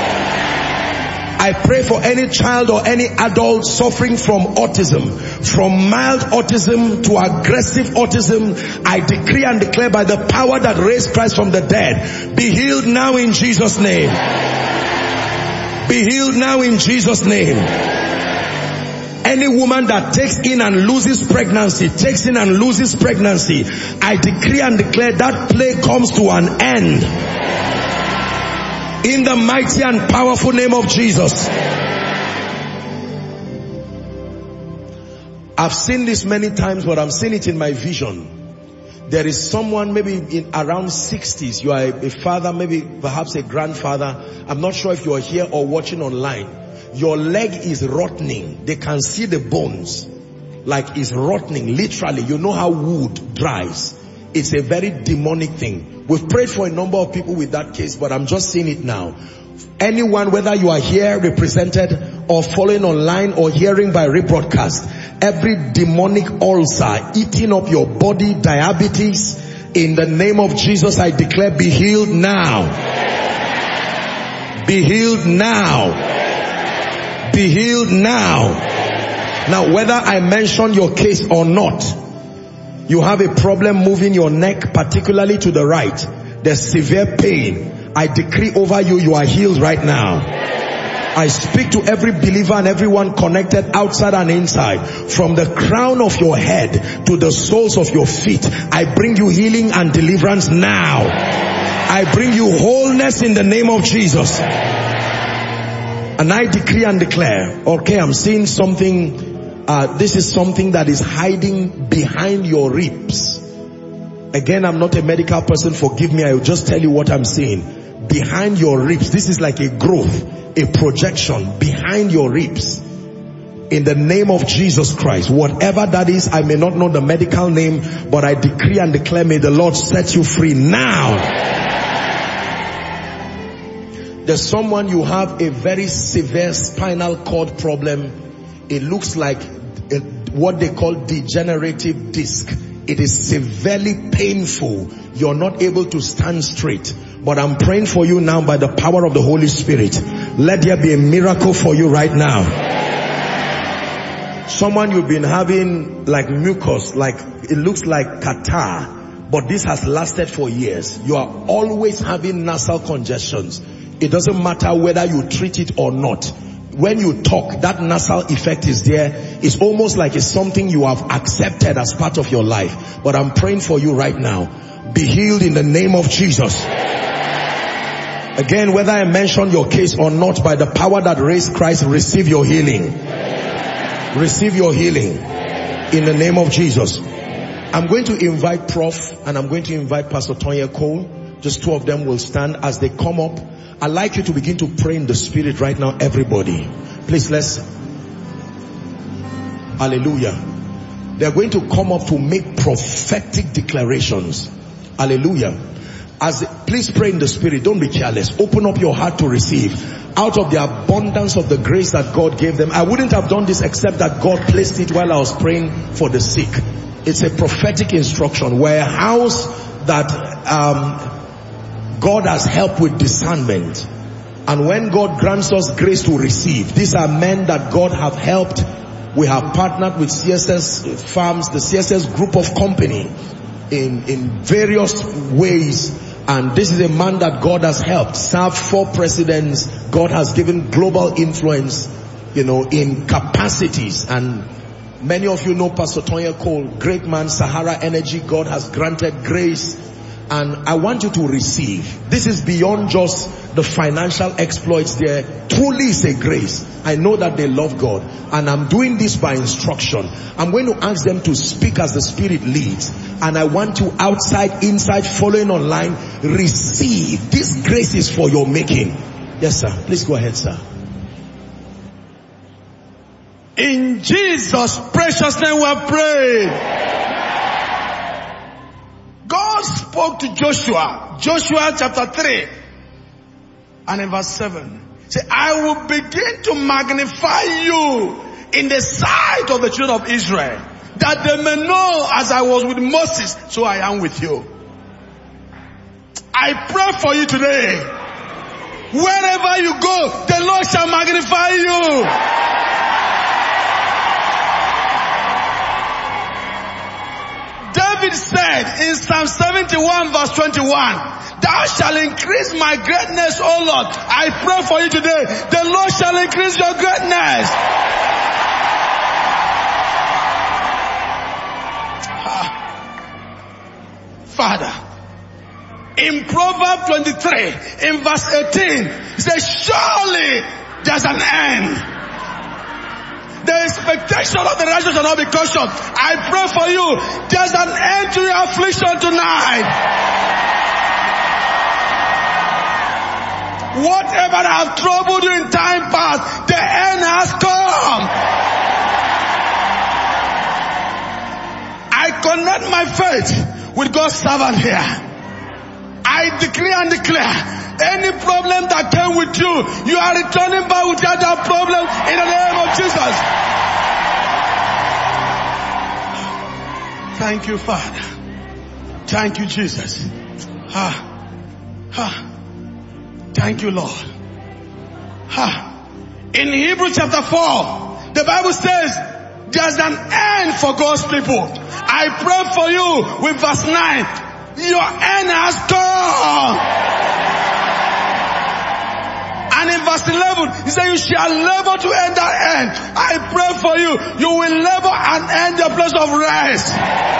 I pray for any child or any adult suffering from autism, from mild autism to aggressive autism. I decree and declare by the power that raised Christ from the dead, be healed now in Jesus' name. Be healed now in Jesus' name. Any woman that takes in and loses pregnancy, takes in and loses pregnancy, I decree and declare that plague comes to an end. In the mighty and powerful name of Jesus. I've seen this many times, but I'm seeing it in my vision. There is someone maybe in around sixties. You are a father, maybe perhaps a grandfather. I'm not sure if you are here or watching online. Your leg is rotting. They can see the bones. Like it's rotting, literally. You know how wood dries. It's a very demonic thing. We've prayed for a number of people with that case, but I'm just seeing it now. Anyone, whether you are here represented or following online or hearing by rebroadcast, every demonic ulcer eating up your body, diabetes, in the name of Jesus, I declare, be healed now. Be healed now. Be healed now. Now, whether I mention your case or not, You have a problem moving your neck, particularly to the right. There's severe pain. I decree over you, you are healed right now. I speak to every believer and everyone connected outside and inside. From the crown of your head to the soles of your feet, I bring you healing and deliverance now. I bring you wholeness in the name of Jesus. And I decree and declare, okay, I'm seeing something, uh, this is something that is hiding behind your ribs. Again, I'm not a medical person, forgive me, I will just tell you what I'm seeing. Behind your ribs, this is like a growth, a projection behind your ribs. In the name of Jesus Christ, whatever that is, I may not know the medical name, but I decree and declare, may the Lord set you free now. There's someone, you have a very severe spinal cord problem. It looks like a, what they call degenerative disc. It is severely painful. You're not able to stand straight. But I'm praying for you now by the power of the Holy Spirit. Let there be a miracle for you right now. Someone, you've been having like mucus, like it looks like catarrh, but this has lasted for years. You are always having nasal congestions. It doesn't matter whether you treat it or not. When you talk, that nasal effect is there. It's almost like it's something you have accepted as part of your life. But I'm praying for you right now. Be healed in the name of Jesus. Again, whether I mention your case or not, by the power that raised Christ, receive your healing. Receive your healing in the name of Jesus. I'm going to invite Prof and I'm going to invite Pastor Tonya Cole. Just two of them will stand. As they come up, I'd like you to begin to pray in the Spirit right now, everybody. Please, let's. Hallelujah. They're going to come up to make prophetic declarations. Hallelujah. As they, please pray in the Spirit. Don't be careless. Open up your heart to receive. Out of the abundance of the grace that God gave them. I wouldn't have done this except that God placed it while I was praying for the sick. It's a prophetic instruction. We're a house that um, God has helped with discernment. And when God grants us grace to receive, these are men that God have helped. We have partnered with C S S Farms, the C S S group of company in, in various ways. And this is a man that God has helped. Served four presidents. God has given global influence, you know, in capacities. And many of you know Pastor Tonya Cole, great man, Sahara Energy. God has granted grace. And I want you to receive. This is beyond just the financial exploits there. Truly is a grace. I know that they love God. And I'm doing this by instruction. I'm going to ask them to speak as the Spirit leads. And I want you outside, inside, following online, receive. This grace is for your making. Yes, sir. Please go ahead, sir. In Jesus' precious name we are praying. God spoke to Joshua, Joshua chapter three and in verse seven. Say, I will begin to magnify you in the sight of the children of Israel, that they may know as I was with Moses, so I am with you. I pray for you today. Wherever you go, the Lord shall magnify you. David said in Psalm seventy-one verse twenty-one, thou shalt increase my greatness, O Lord. I pray for you today. The Lord shall increase your greatness. Father, in Proverbs twenty-three, in verse eighteen, it says, surely there's an end. The expectation of the righteous shall not be cut short. I pray for you. There's an end to your affliction tonight. Whatever have troubled you in time past, the end has come. I connect my faith with God's servant here. I decree and declare, any problem that came with you, you are returning back with that problem in the name of Jesus. Thank you, Father. Thank you, Jesus. Ah, ah. Thank you, Lord. Ah. In Hebrews chapter four, the Bible says there's an end for God's people. I pray for you with verse nine. Your end has come. And in verse eleven, he said, you shall labor to end that end. I pray for you. You will labor and end your place of rest.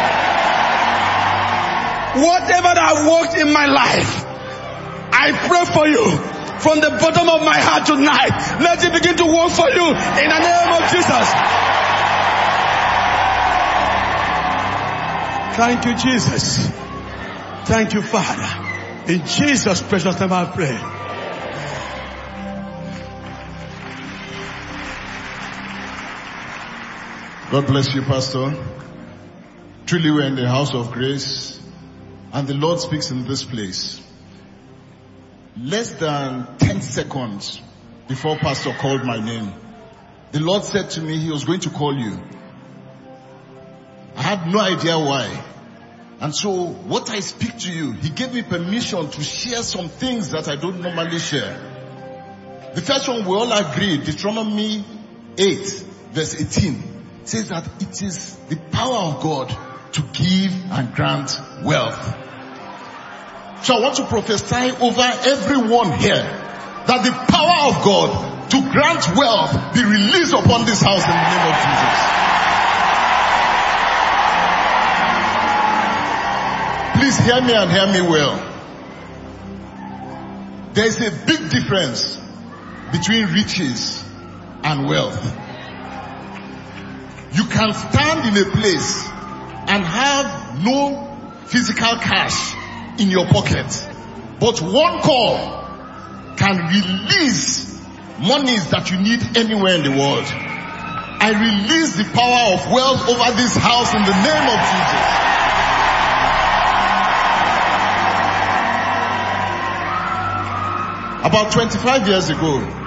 Whatever that I've worked in my life, I pray for you from the bottom of my heart tonight. Let it begin to work for you in the name of Jesus. Thank you, Jesus. Thank you, Father. In Jesus' precious name I pray. God bless you, Pastor. Truly we're in the house of grace and the Lord speaks in this place. Less than ten seconds before Pastor called my name, the Lord said to me he was going to call you. I had no idea why. And so what I speak to you, he gave me permission to share some things that I don't normally share. The first one we all agreed, Deuteronomy eight verse eighteen. Says that it is the power of God to give and grant wealth. So I want to prophesy over everyone here that the power of God to grant wealth be released upon this house in the name of Jesus. Please hear me and hear me well. There is a big difference between riches and wealth. You can stand in a place and have no physical cash in your pocket, but one call can release monies that you need anywhere in the world. I release the power of wealth over this house in the name of Jesus. About twenty-five years ago,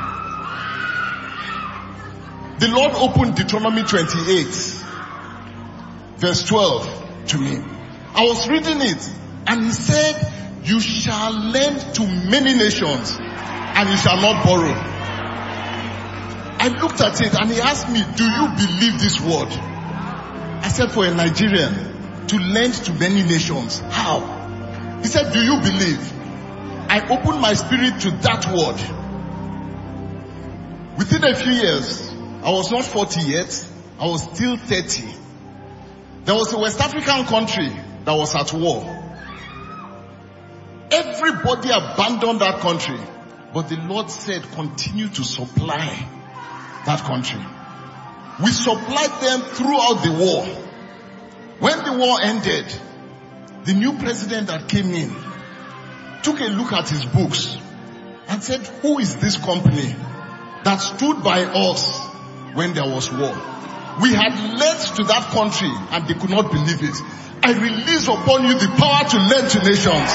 the Lord opened Deuteronomy twenty-eight verse twelve to me. I was reading it and he said, you shall lend to many nations and you shall not borrow. I looked at it and he asked me, do you believe this word? I said, for a Nigerian to lend to many nations, how? He said, do you believe? I opened my spirit to that word. Within a few years, I was not forty yet, I was still thirty. There was a West African country that was at war. Everybody abandoned that country, but the Lord said, continue to supply that country. We supplied them throughout the war. When the war ended, the new president that came in took a look at his books and said, who is this company that stood by us when there was war? We had led to that country and they could not believe it. I release upon you the power to lend to nations.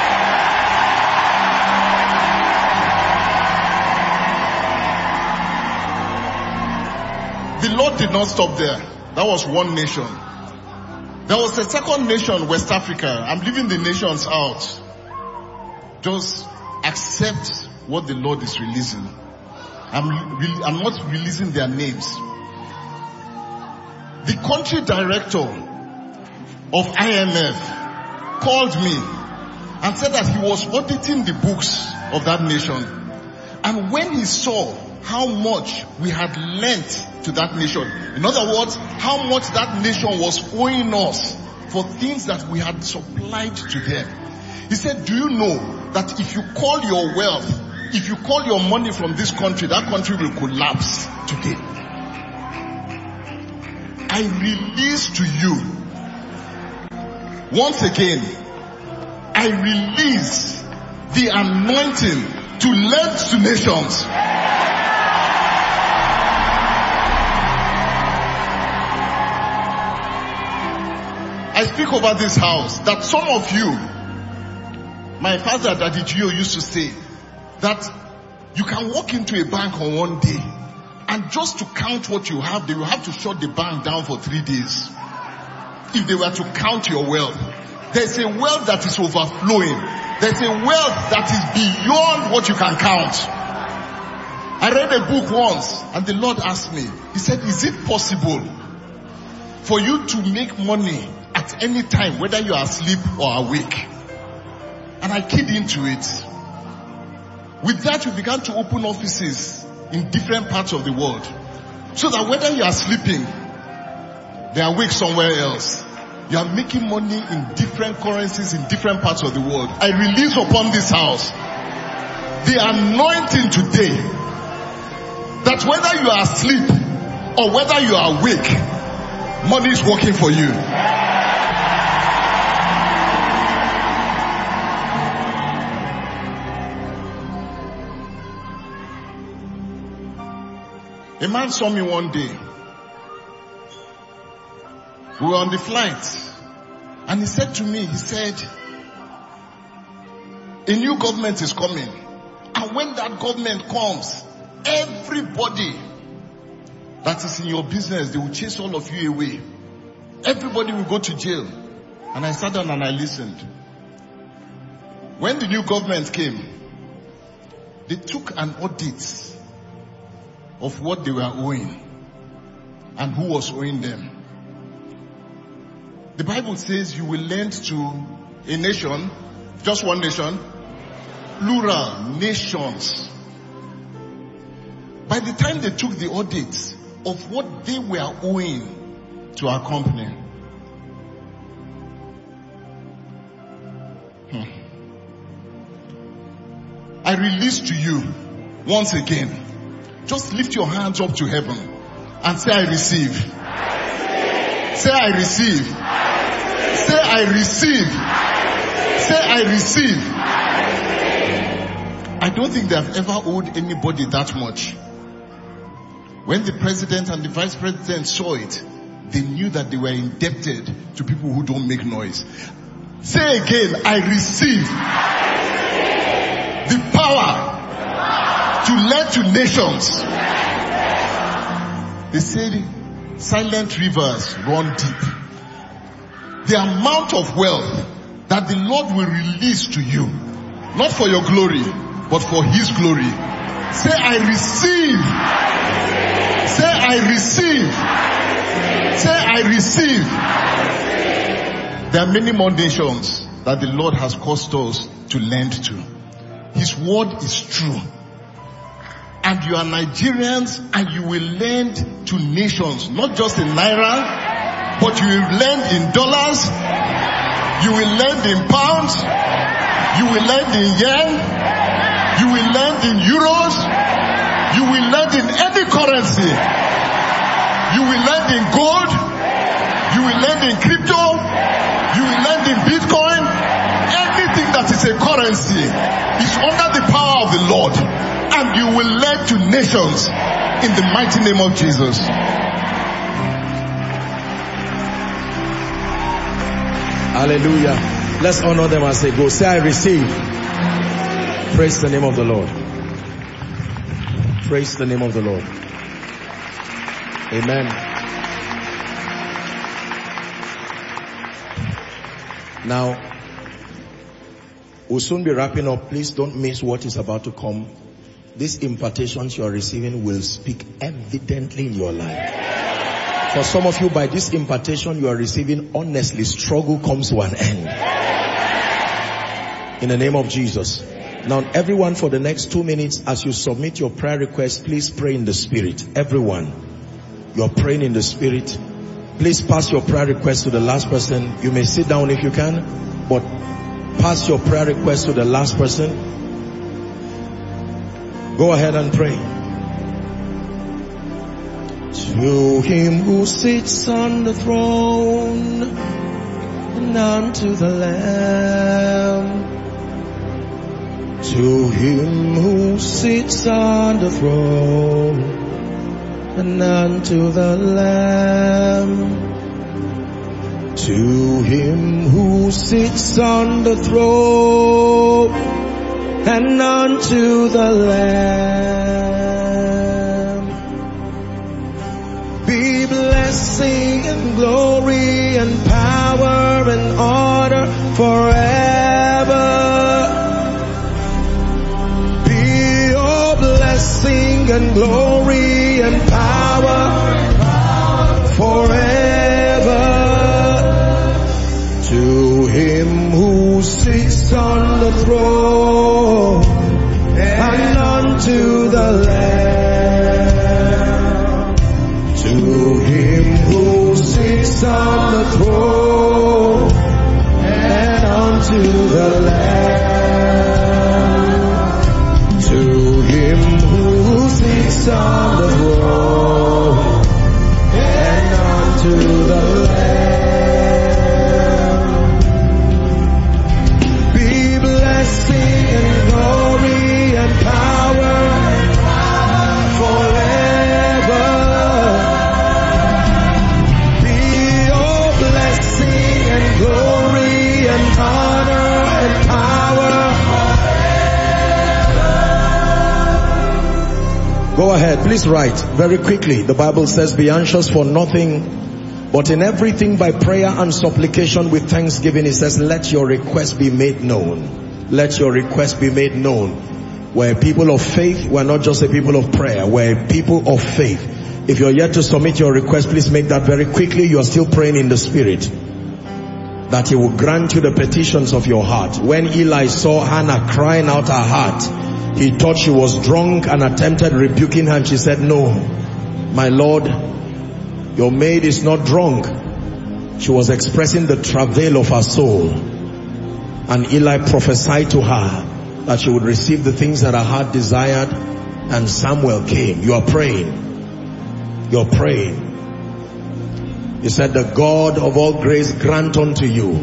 The Lord did not stop there. That was one nation. There was a second nation, West Africa. I'm leaving the nations out. Just accept what the Lord is releasing. I'm, re- I'm not releasing their names. The country director of I M F called me and said that he was auditing the books of that nation. And when he saw how much we had lent to that nation, in other words, how much that nation was owing us for things that we had supplied to them, he said, do you know that if you call your wealth, if you call your money from this country, that country will collapse today. I release to you, once again, I release the anointing to lend to nations. I speak over this house that some of you, my father Daddy Gio used to say that you can walk into a bank on one day and just to count what you have, they will have to shut the bank down for three days. If they were to count your wealth, there's a wealth that is overflowing. There's a wealth that is beyond what you can count. I read a book once and the Lord asked me, he said, is it possible for you to make money at any time, whether you are asleep or awake. And I keyed into it. With that, we began to open offices in different parts of the world. So that whether you are sleeping, they are awake somewhere else, you are making money in different currencies in different parts of the world. I release upon this house the anointing today that whether you are asleep or whether you are awake, money is working for you. A man saw me one day. We were on the flight. And he said to me, he said, a new government is coming. And when that government comes, everybody that is in your business, they will chase all of you away. Everybody will go to jail. And I sat down and I listened. When the new government came, they took an audit of what they were owing and who was owing them. The Bible says you will lend to a nation, just one nation, plural nations. By the time they took the audit of what they were owing to our company, hmm, I release to you once again, just lift your hands up to heaven and say, I receive. Say, I receive. Say, I receive. Say, I receive. I don't think they have ever owed anybody that much. When the president and the vice president saw it, they knew that they were indebted to people who don't make noise. Say again, I receive the power to lend to nations. They said, silent rivers run deep. The amount of wealth that the Lord will release to you, not for your glory, but for His glory. Say, I receive. Say, I receive. Say, I receive. There are many more nations that the Lord has caused us to lend to. His word is true. And you are Nigerians and you will lend to nations, not just in Naira, but you will lend in dollars, you will lend in pounds, you will lend in yen, you will lend in euros, you will lend in any currency, you will lend in gold, you will lend in crypto, you will lend in Bitcoin. Anything that is a currency is under the power of the Lord. And you will lend to nations in the mighty name of Jesus. Hallelujah. Let's honor them as they go. Say, I receive. Praise the name of the Lord. Praise the name of the Lord. Amen. Now, we'll soon be wrapping up. Please don't miss what is about to come. These impartations you are receiving will speak evidently in your life. For some of you, by this impartation you are receiving, honestly, struggle comes to an end. In the name of Jesus. Now, everyone, for the next two minutes, as you submit your prayer request, please pray in the Spirit. Everyone, you're praying in the Spirit. Please pass your prayer request to the last person. You may sit down if you can, but pass your prayer request to the last person. Go ahead and pray. To Him who sits on the throne and unto the Lamb. To Him who sits on the throne and unto the Lamb. To Him who sits on the throne and unto the Lamb be blessing and glory and power and honor forever. Be your blessing and glory and power forever. who sits on the throne and unto the Lamb. To him who sits on the throne and unto the Lamb. To him who sits on the throne and unto the Lamb be blessing and glory and power forever. Be your blessing and glory and honor and power forever. Go ahead, please write very quickly. The Bible says, be anxious for nothing, but in everything by prayer and supplication with thanksgiving. It says, let your request be made known. Let your request be made known. We're people of faith. We're not just a people of prayer. We're people of faith. If you're yet to submit your request, please make that very quickly. You are still praying in the Spirit that he will grant you the petitions of your heart. When Eli saw Hannah crying out her heart, he thought she was drunk and attempted rebuking her, and she said, no, my Lord, your maid is not drunk. She was expressing the travail of her soul. And Eli prophesied to her that she would receive the things that her heart desired. And Samuel came. You are praying. You're praying. He said, the God of all grace grant unto you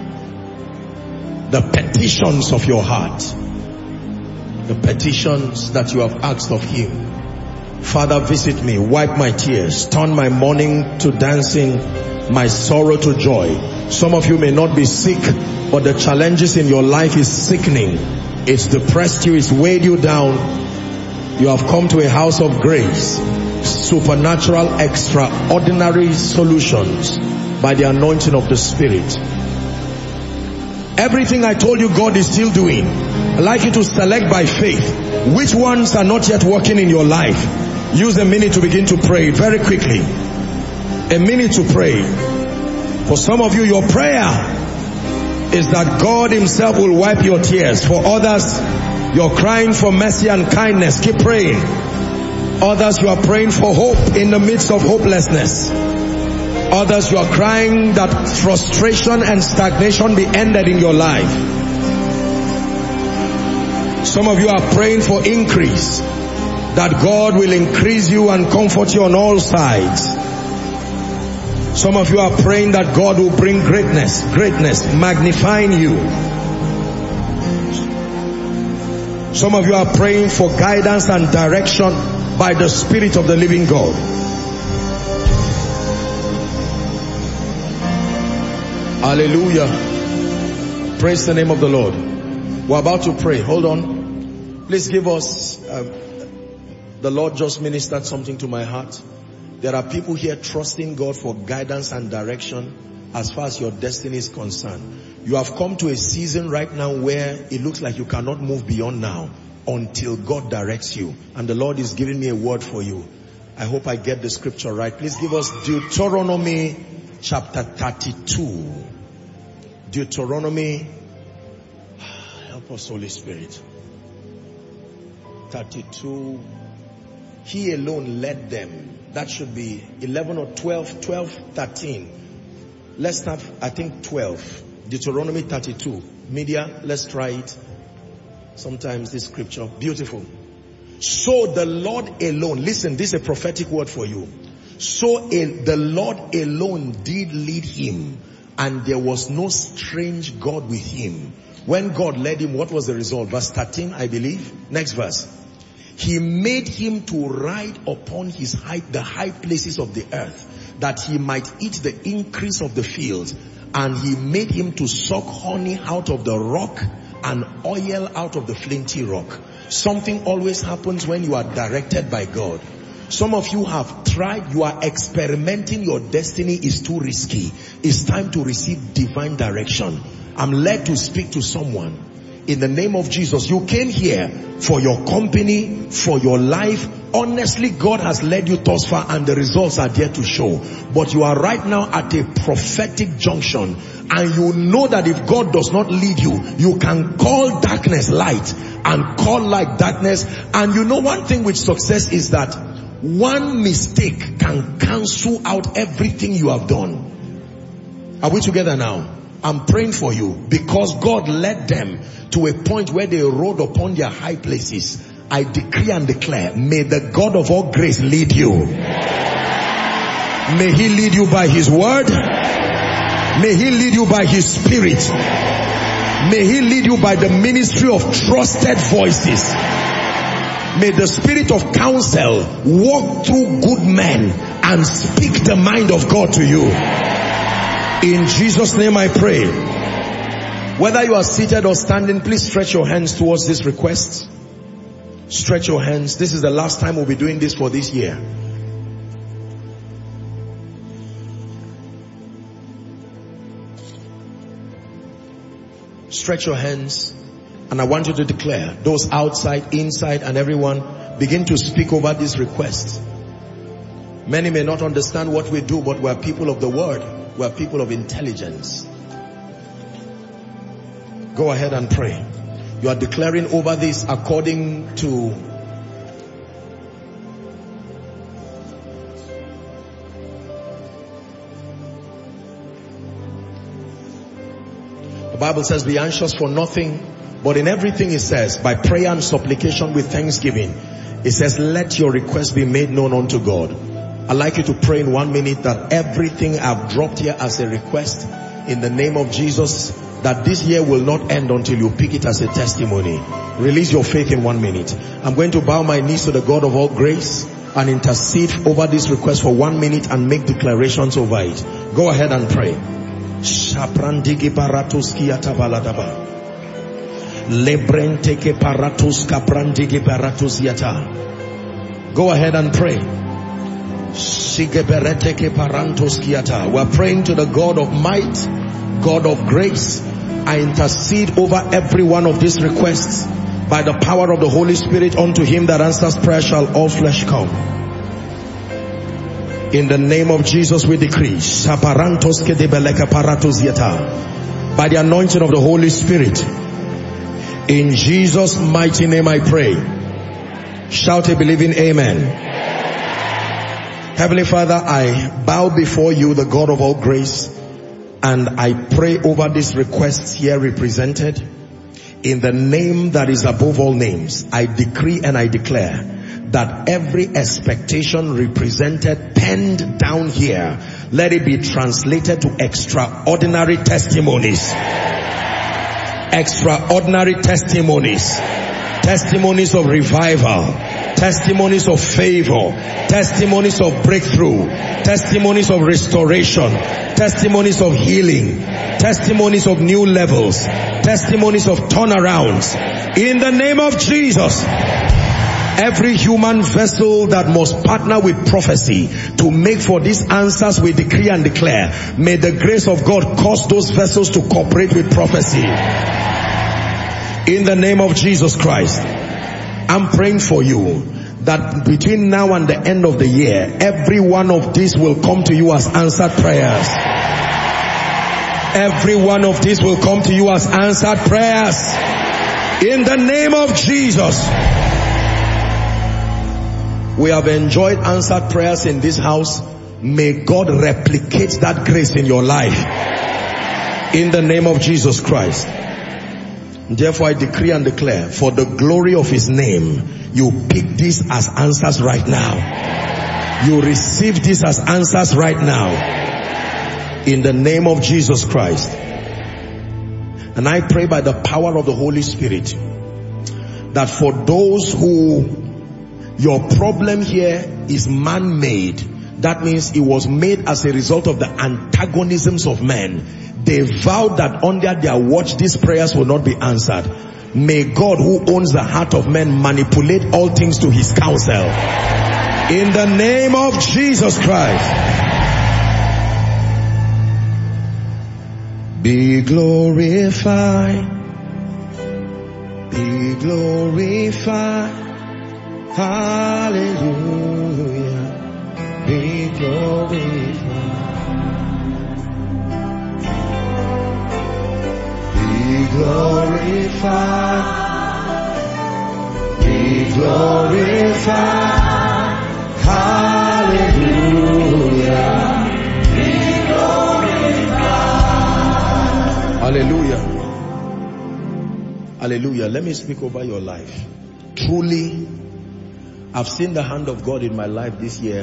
the petitions of your heart. The petitions that you have asked of him. Father, visit me, wipe my tears, turn my mourning to dancing, my sorrow to joy. Some of you may not be sick, but the challenges in your life is sickening. It's depressed you, it's weighed you down. You have come to a house of grace, supernatural, extraordinary solutions by the anointing of the Spirit. Everything I told you God is still doing. I'd like you to select by faith which ones are not yet working in your life. Use a minute to begin to pray very quickly. A minute to pray. For some of you, your prayer is that God himself will wipe your tears. For others, you're crying for mercy and kindness. Keep praying. Others, you are praying for hope in the midst of hopelessness. Others, you are crying that frustration and stagnation be ended in your life. Some of you are praying for increase, that God will increase you and comfort you on all sides. Some of you are praying that God will bring greatness, greatness, magnifying you. Some of you are praying for guidance and direction by the Spirit of the living God. Hallelujah. Praise the name of the Lord. We're about to pray. Hold on. Please give us, um, the Lord just ministered something to my heart. There are people here trusting God for guidance and direction as far as your destiny is concerned. You have come to a season right now where it looks like you cannot move beyond now until God directs you. And the Lord is giving me a word for you. I hope I get the scripture right. Please give us Deuteronomy chapter thirty-two. Deuteronomy, help us Holy Spirit. thirty-two. He alone led them. That should be eleven or twelve, twelve, thirteen. Let's start, I think twelve. Deuteronomy thirty-two. Media, let's try it. Sometimes this scripture, beautiful. So the Lord alone, listen, this is a prophetic word for you. So a, the Lord alone did lead him, and there was no strange God with him. When God led him, what was the result? Verse thirteen, I believe. Next verse. He made him to ride upon his high, the high places of the earth, that he might eat the increase of the fields. And he made him to suck honey out of the rock and oil out of the flinty rock. Something always happens when you are directed by God. Some of you have tried, you are experimenting, your destiny is too risky. It's time to receive divine direction. I'm led to speak to someone. In the name of Jesus, you came here for your company, for your life. Honestly, God has led you thus far and the results are there to show. But you are right now at a prophetic junction, and you know that if God does not lead you, you can call darkness light and call light darkness. And you know one thing with success is that one mistake can cancel out everything you have done. Are we together now? I'm praying for you because God led them to a point where they rode upon their high places. I decree and declare, may the God of all grace lead you. May he lead you by his word. May he lead you by his spirit. May he lead you by the ministry of trusted voices. May the spirit of counsel walk through good men and speak the mind of God to you. In Jesus' name I pray. Whether you are seated or standing, please stretch your hands towards this request. Stretch your hands. This is the last time we'll be doing this for this year. Stretch your hands. And I want you to declare, those outside, inside, and everyone, begin to speak over this request. Many may not understand what we do, but we are people of the word. We are people of intelligence. Go ahead and pray. You are declaring over this according to the Bible says, be anxious for nothing, but in everything it says, by prayer and supplication with thanksgiving, it says, let your request be made known unto God. I'd like you to pray in one minute that everything I've dropped here as a request, in the name of Jesus, that this year will not end until you pick it as a testimony. Release your faith in one minute. I'm going to bow my knees to the God of all grace and intercede over this request for one minute and make declarations over it. Go ahead and pray. Go ahead and pray. We're praying to the God of might, God of grace. I intercede over every one of these requests by the power of the Holy Spirit. Unto him that answers prayer shall all flesh come. In the name of Jesus we decree, by the anointing of the Holy Spirit, in Jesus' mighty name I pray. Shout a believing amen. Heavenly Father, I bow before you, the God of all grace, and I pray over these requests here represented. In the name that is above all names, I decree and I declare that every expectation represented, penned down here, let it be translated to extraordinary testimonies. Extraordinary testimonies. Testimonies of revival. Testimonies of favor. Testimonies of breakthrough. Testimonies of restoration. Testimonies of healing. Testimonies of new levels. Testimonies of turnarounds. In the name of Jesus. Every human vessel that must partner with prophecy to make for these answers, we decree and declare, may the grace of God cause those vessels to cooperate with prophecy. In the name of Jesus Christ, I'm praying for you that between now and the end of the year, every one of these will come to you as answered prayers. Every one of these will come to you as answered prayers. In the name of Jesus. We have enjoyed answered prayers in this house. May God replicate that grace in your life. In the name of Jesus Christ. Therefore I decree and declare, for the glory of his name, you pick this as answers right now. You receive this as answers right now. In the name of Jesus Christ. And I pray by the power of the Holy Spirit that for those who your problem here is man-made, that means it was made as a result of the antagonisms of men. They vowed that under their watch these prayers will not be answered. May God, who owns the heart of men, manipulate all things to his counsel. In the name of Jesus Christ. Be glorified. be glorified. Hallelujah, be glorified. Be glorified, be glorified. Hallelujah, be glorified. Hallelujah. Hallelujah. Let me speak over your life. Truly, I've seen the hand of God in my life this year.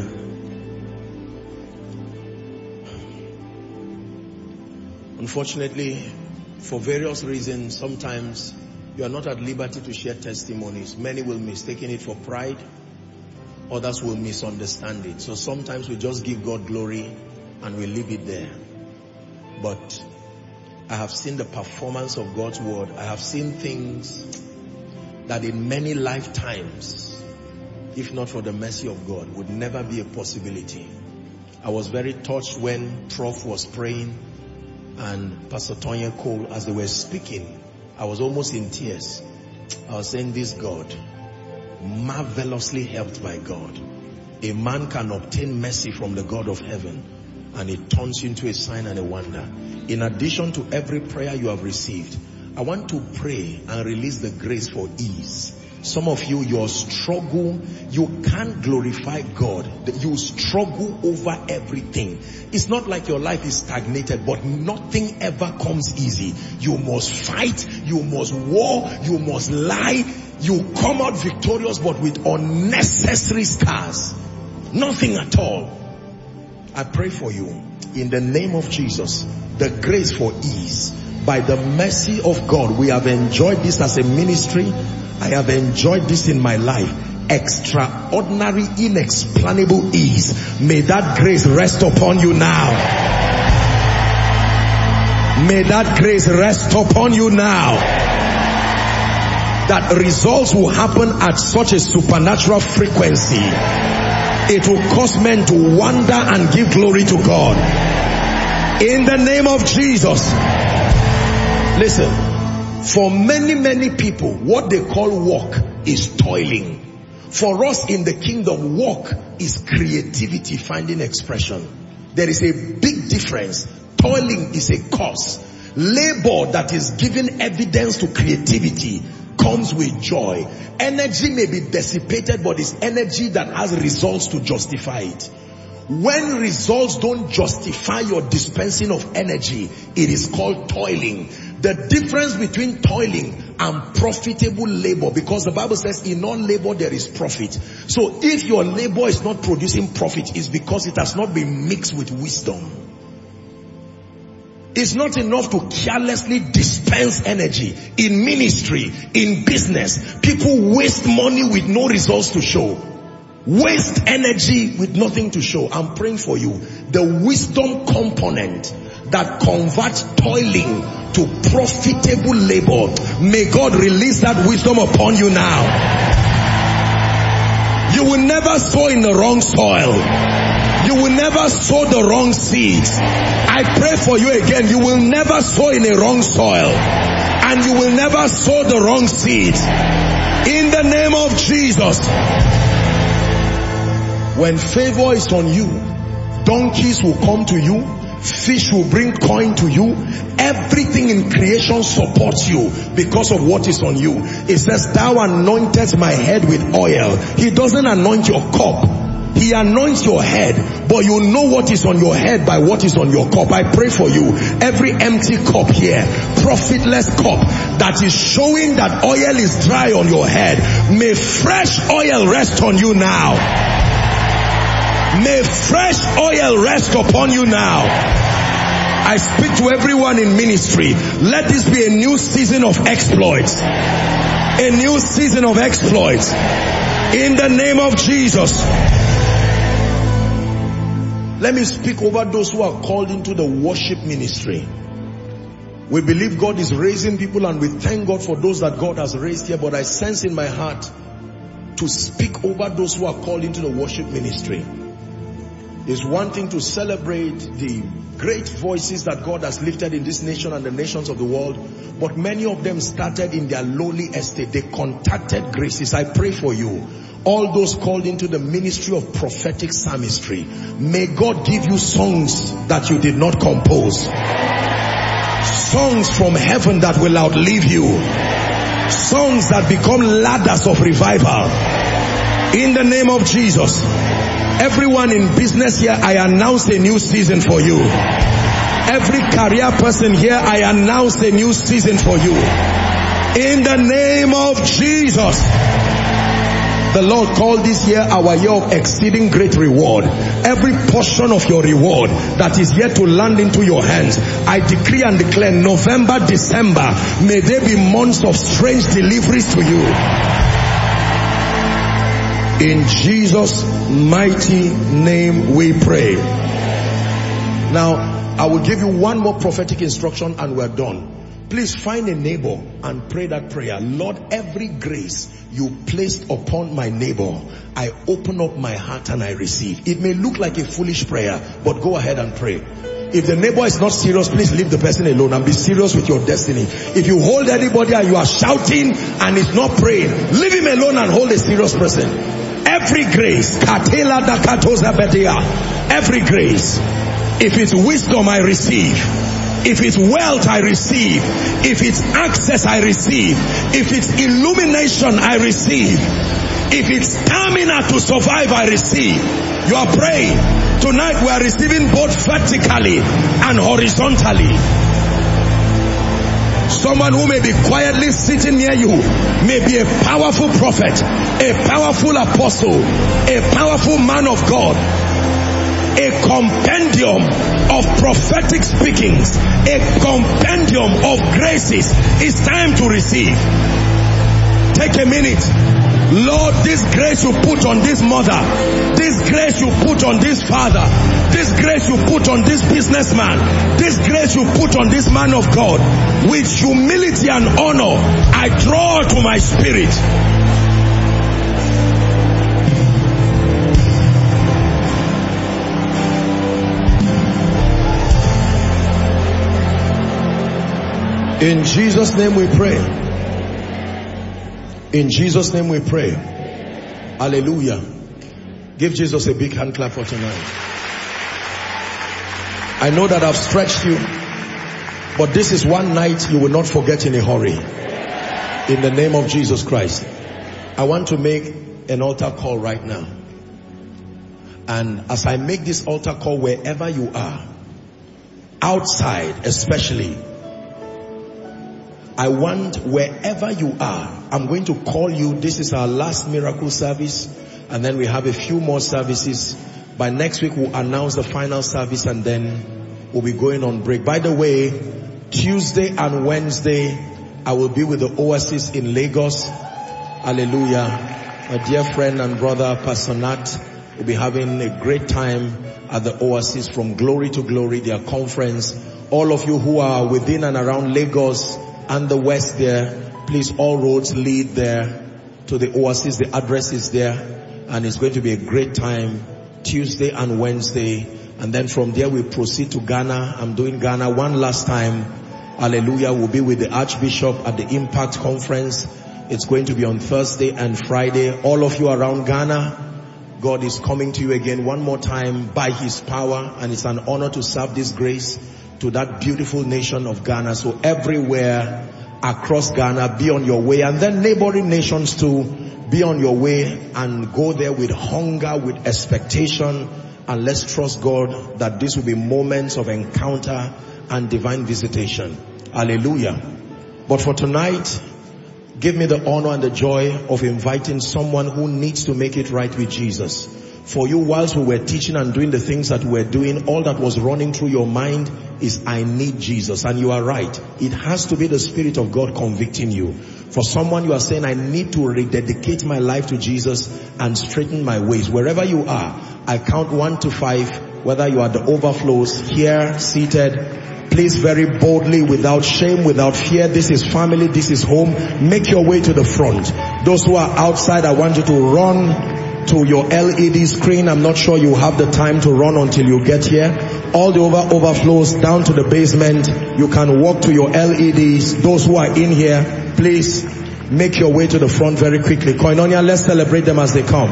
Unfortunately, for various reasons, sometimes you are not at liberty to share testimonies. Many will mistake it for pride. Others will misunderstand it. So sometimes we just give God glory and we leave it there. But I have seen the performance of God's word. I have seen things that in many lifetimes, if not for the mercy of God, would never be a possibility. I was very touched when Prof was praying and Pastor Tonya Cole, as they were speaking, I was almost in tears. I was saying, this God, marvelously helped by God. A man can obtain mercy from the God of heaven, and it turns into a sign and a wonder. In addition to every prayer you have received, I want to pray and release the grace for ease. Some of you, your struggle, you can't glorify God. You struggle over everything. It's not like your life is stagnated, but nothing ever comes easy. You must fight, you must war, you must lie. You come out victorious, but with unnecessary scars. Nothing at all. I pray for you in the name of Jesus, the grace for ease. By the mercy of God, we have enjoyed this as a ministry. I have enjoyed this in my life. Extraordinary, inexplainable ease. May that grace rest upon you now. May that grace rest upon you now. That results will happen at such a supernatural frequency. It will cause men to wonder and give glory to God. In the name of Jesus. Listen, for many, many people, what they call work is toiling. For us in the kingdom, work is creativity, finding expression. There is a big difference. Toiling is a cause. Labor that is giving evidence to creativity comes with joy. Energy may be dissipated, but it's energy that has results to justify it. When results don't justify your dispensing of energy, it is called toiling. The difference between toiling and profitable labor, because the Bible says in all labor there is profit. So if your labor is not producing profit, it's because it has not been mixed with wisdom. It's not enough to carelessly dispense energy. In ministry, in business, people waste money with no results to show. Waste energy with nothing to show. I'm praying for you. The wisdom component that converts toiling to profitable labor, may God release that wisdom upon you now. You will never sow in the wrong soil. You will never sow the wrong seeds. I pray for you again. You will never sow in a wrong soil. And you will never sow the wrong seeds. In the name of Jesus. When favor is on you, donkeys will come to you. Fish will bring coin to you. Everything in creation supports you because of what is on you. It says, thou anointest my head with oil. He doesn't anoint your cup. He anoints your head, but you know what is on your head by what is on your cup. I pray for you. Every empty cup here, profitless cup that is showing that oil is dry on your head, may fresh oil rest on you now. May fresh oil rest upon you now. I speak to everyone in ministry. Let this be a new season of exploits. A new season of exploits. In the name of Jesus. Let me speak over those who are called into the worship ministry. We believe God is raising people, and we thank God for those that God has raised here. But I sense in my heart to speak over those who are called into the worship ministry. It's one thing to celebrate the great voices that God has lifted in this nation and the nations of the world, but many of them started in their lowly estate. They contacted graces. I pray for you, all those called into the ministry of prophetic psalmistry, may God give you songs that you did not compose, songs from heaven that will outlive you, songs that become ladders of revival, in the name of Jesus. Everyone in business here, I announce a new season for you. Every career person here, I announce a new season for you, in the name of Jesus. The Lord called this year our year of exceeding great reward. Every portion of your reward that is yet to land into your hands, I decree and declare, November, December, may there be months of strange deliveries to you. In Jesus' mighty name we pray. Now, I will give you one more prophetic instruction and we're done. Please find a neighbor and pray that prayer. Lord, every grace you placed upon my neighbor, I open up my heart and I receive. It may look like a foolish prayer, but go ahead and pray. If the neighbor is not serious, please leave the person alone and be serious with your destiny. If you hold anybody and you are shouting and is not praying, leave him alone and hold a serious person. Every grace, every grace, if it's wisdom I receive, if it's wealth I receive, if it's access I receive, if it's illumination I receive, if it's stamina to survive I receive. You are praying. Tonight we are receiving both vertically and horizontally. Someone who may be quietly sitting near you may be a powerful prophet, a powerful apostle, a powerful man of God, a compendium of prophetic speakings, a compendium of graces. It's time to receive. Take a minute. Lord, this grace you put on this mother, this grace you put on this father, this grace you put on this businessman, this grace you put on this man of God, with humility and honor, I draw to my spirit. In Jesus' name we pray. In Jesus' name we pray. Hallelujah. Give Jesus a big hand clap for tonight. I know that I've stretched you, but this is one night you will not forget in a hurry. In the name of Jesus Christ. I want to make an altar call right now. And as I make this altar call, wherever you are, outside especially, I want, wherever you are, I'm going to call you. This is our last miracle service, and then we have a few more services. By next week we'll announce the final service, and then we'll be going on break. By the way, Tuesday and Wednesday I will be with the Oasis in Lagos. Hallelujah. My dear friend and brother Pastor Nat will be having a great time at the Oasis, From Glory to Glory, their conference. All of you who are within and around Lagos and the west there, please, all roads lead there to the Oasis. The address is there, and it's going to be a great time, Tuesday and Wednesday. And then from there we proceed to Ghana. I'm doing Ghana one last time. Hallelujah. We'll be with the Archbishop at the Impact Conference. It's going to be on Thursday and Friday. All of you around Ghana, God is coming to you again one more time by His power, and it's an honor to serve this grace to that beautiful nation of Ghana. So everywhere across Ghana, be on your way. And then neighboring nations too, be on your way and go there with hunger, with expectation. And let's trust God that this will be moments of encounter and divine visitation. Hallelujah. But for tonight, give me the honor and the joy of inviting someone who needs to make it right with Jesus. For you, whilst we were teaching and doing the things that we were doing, all that was running through your mind is, I need Jesus. And you are right. It has to be the Spirit of God convicting you. For someone, you are saying, I need to rededicate my life to Jesus and straighten my ways. Wherever you are, I count one to five, whether you are the overflows, here, seated, please very boldly, without shame, without fear. This is family, this is home. Make your way to the front. Those who are outside, I want you to run to your L E D screen. I'm not sure you have the time to run until you get here. All the over overflows down to the basement. You can walk to your L E Ds. Those who are in here, please make your way to the front very quickly. Koinonia, let's celebrate them as they come.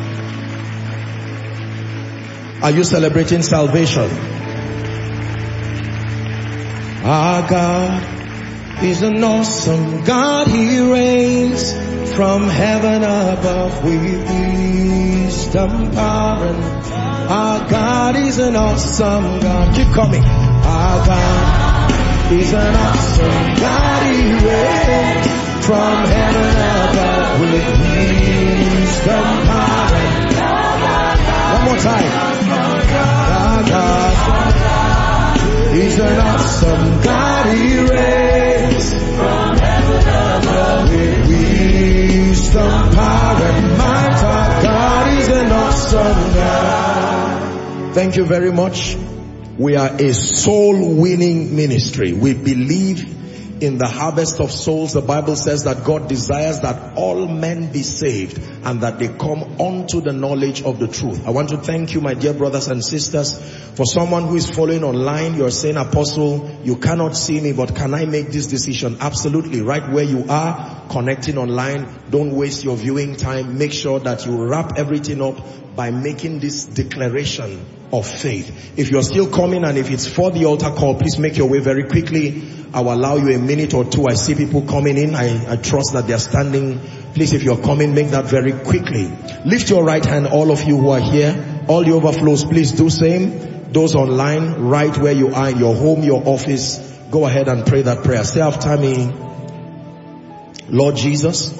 Are you celebrating salvation? Our God is an awesome God. He reigns from heaven above with wisdom, power, and our God is an awesome God. Keep coming. Our God is an awesome God. He reigns from heaven above with wisdom, power, and one more time. Our God is an awesome God. He reigns from heaven above with wisdom, power, and might. Our God is an awesome God. Thank you very much. We are a soul winning ministry. We believe in the harvest of souls. The Bible says that God desires that all men be saved and that they come unto the knowledge of the truth. I want to thank you, my dear brothers and sisters. For someone who is following online, you're saying, Apostle, you cannot see me, but can I make this decision? Absolutely. Right where you are, connecting online, don't waste your viewing time. Make sure that you wrap everything up by making this declaration of faith. If you're still coming and if it's for the altar call, please make your way very quickly. I'll allow you a minute or two. I see people coming in. I, I trust that they're standing. Please, if you're coming, make that very quickly. Lift your right hand, all of you who are here. All the overflows, please do same. Those online, right where you are, in your home, your office, go ahead and pray that prayer. Say after me. Lord Jesus,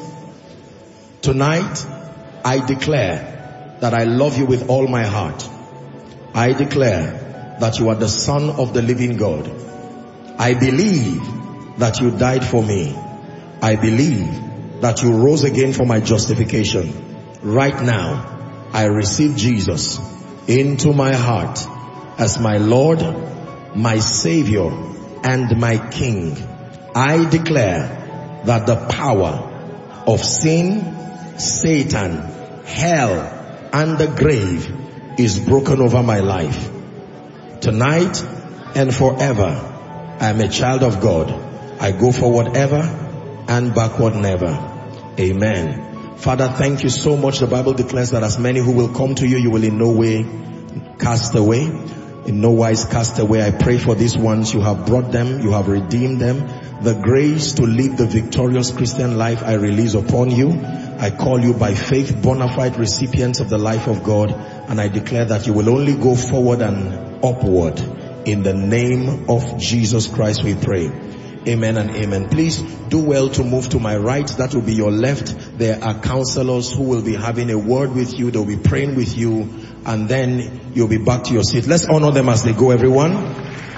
tonight I declare that I love you with all my heart. I declare that you are the Son of the living God. I believe that you died for me. I believe that you rose again for my justification. Right now, I receive Jesus into my heart as my Lord, my Savior, and my King. I declare that the power of sin, Satan, hell, and the grave is broken over my life. Tonight and forever, I am a child of God. I go forward ever and backward never. Amen. Father, thank you so much. The Bible declares that as many who will come to you, you will in no way cast away. In no wise cast away. I pray for these ones. You have brought them. You have redeemed them. The grace to live the victorious Christian life I release upon you. I call you by faith bona fide recipients of the life of God. And I declare that you will only go forward and upward. In the name of Jesus Christ we pray. Amen and amen. Please do well to move to my right. That will be your left. There are counselors who will be having a word with you. They'll be praying with you. And then you'll be back to your seat. Let's honor them as they go, everyone.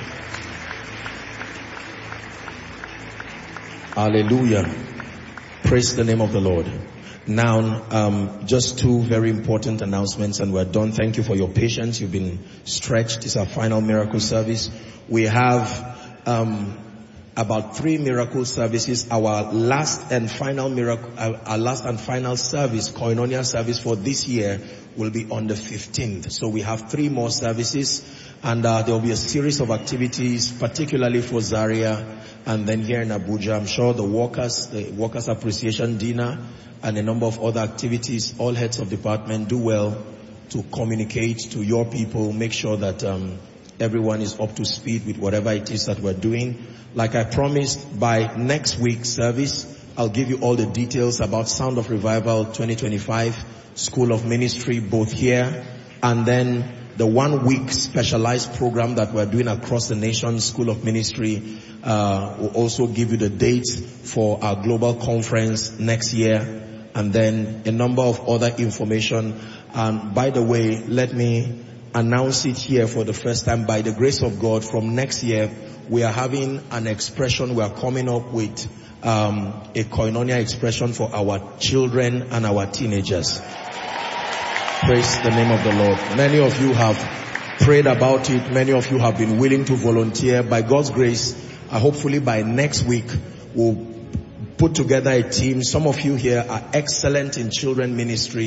Hallelujah. Praise the name of the Lord. Now, um, just two very important announcements and we're done. Thank you for your patience. You've been stretched. It's our final miracle service. We have um, about three miracle services. Our last and final miracle, uh, our last and final service, Koinonia service for this year, will be on the fifteenth. So we have three more services, and uh, there will be a series of activities, particularly for Zaria, and then here in Abuja. I'm sure the workers, the workers appreciation dinner, and a number of other activities. All heads of department, do well to communicate to your people. Make sure that um, everyone is up to speed with whatever it is that we're doing. Like I promised, by next week's service, I'll give you all the details about Sound of Revival twenty twenty-five, School of Ministry, both here, and then the one week specialized program that we're doing across the nation, School of Ministry. Uh, will also give you the dates for our global conference next year, and then a number of other information. And by the way, let me announce it here for the first time. By the grace of God, from next year, we are having an expression. We are coming up with um, a Koinonia expression for our children and our teenagers. Praise the name of the Lord. Many of you have prayed about it. Many of you have been willing to volunteer. By God's grace, uh, hopefully by next week, we'll put together a team. Some of you here are excellent in children ministry.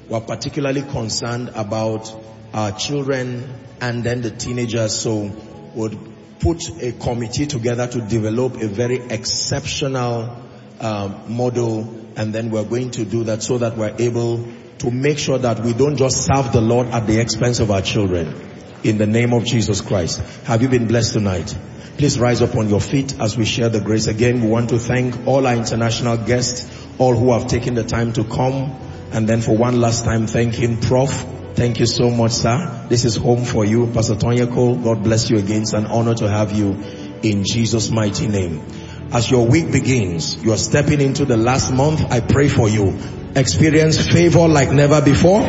we're particularly concerned about our children and then the teenagers. So we'll put a committee together to develop a very exceptional um, model, and then we're going to do that so that we're able to make sure that we don't just serve the Lord at the expense of our children. In the name of Jesus Christ. Have you been blessed tonight? Please rise up on your feet as we share the grace. Again, we want to thank all our international guests, all who have taken the time to come. And then for one last time, thank him, Prof. Thank you so much, sir. This is home for you. Pastor Tonyako, God bless you again. It's an honor to have you in Jesus' mighty name. As your week begins, you are stepping into the last month. I pray for you. Experience favor like never before.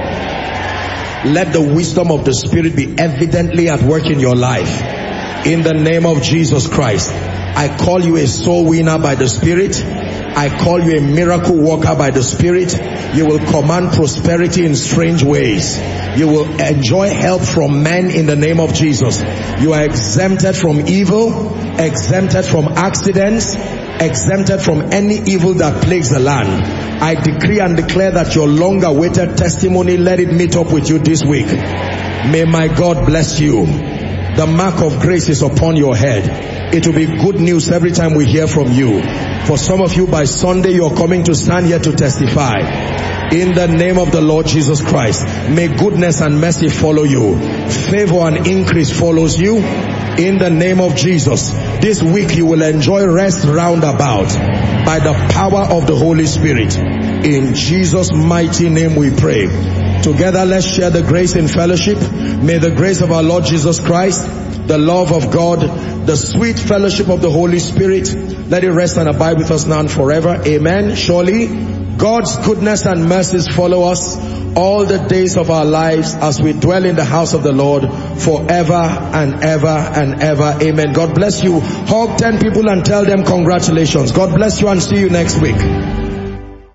Let the wisdom of the Spirit be evidently at work in your life. In the name of Jesus Christ. I call you a soul winner by the Spirit. I call you a miracle worker by the Spirit. You will command prosperity in strange ways. You will enjoy help from men in the name of Jesus. You are exempted from evil, exempted from accidents, exempted from any evil that plagues the land. I decree and declare that your long-awaited testimony, let it meet up with you this week. May my God bless you. The mark of grace is upon your head. It will be good news every time we hear from you. For some of you, by Sunday, you're coming to stand here to testify. In the name of the Lord Jesus Christ, may goodness and mercy follow you. Favor and increase follows you. In the name of Jesus, this week you will enjoy rest roundabout by the power of the Holy Spirit. In Jesus' mighty name we pray. Together let's share the grace in fellowship. May the grace of our Lord Jesus Christ, the love of God, the sweet fellowship of the Holy Spirit, let it rest and abide with us now and forever. Amen. Surely God's goodness and mercies follow us all the days of our lives as we dwell in the house of the Lord forever and ever and ever. Amen. God bless you. Hug ten people and tell them congratulations. God bless you and see you next week.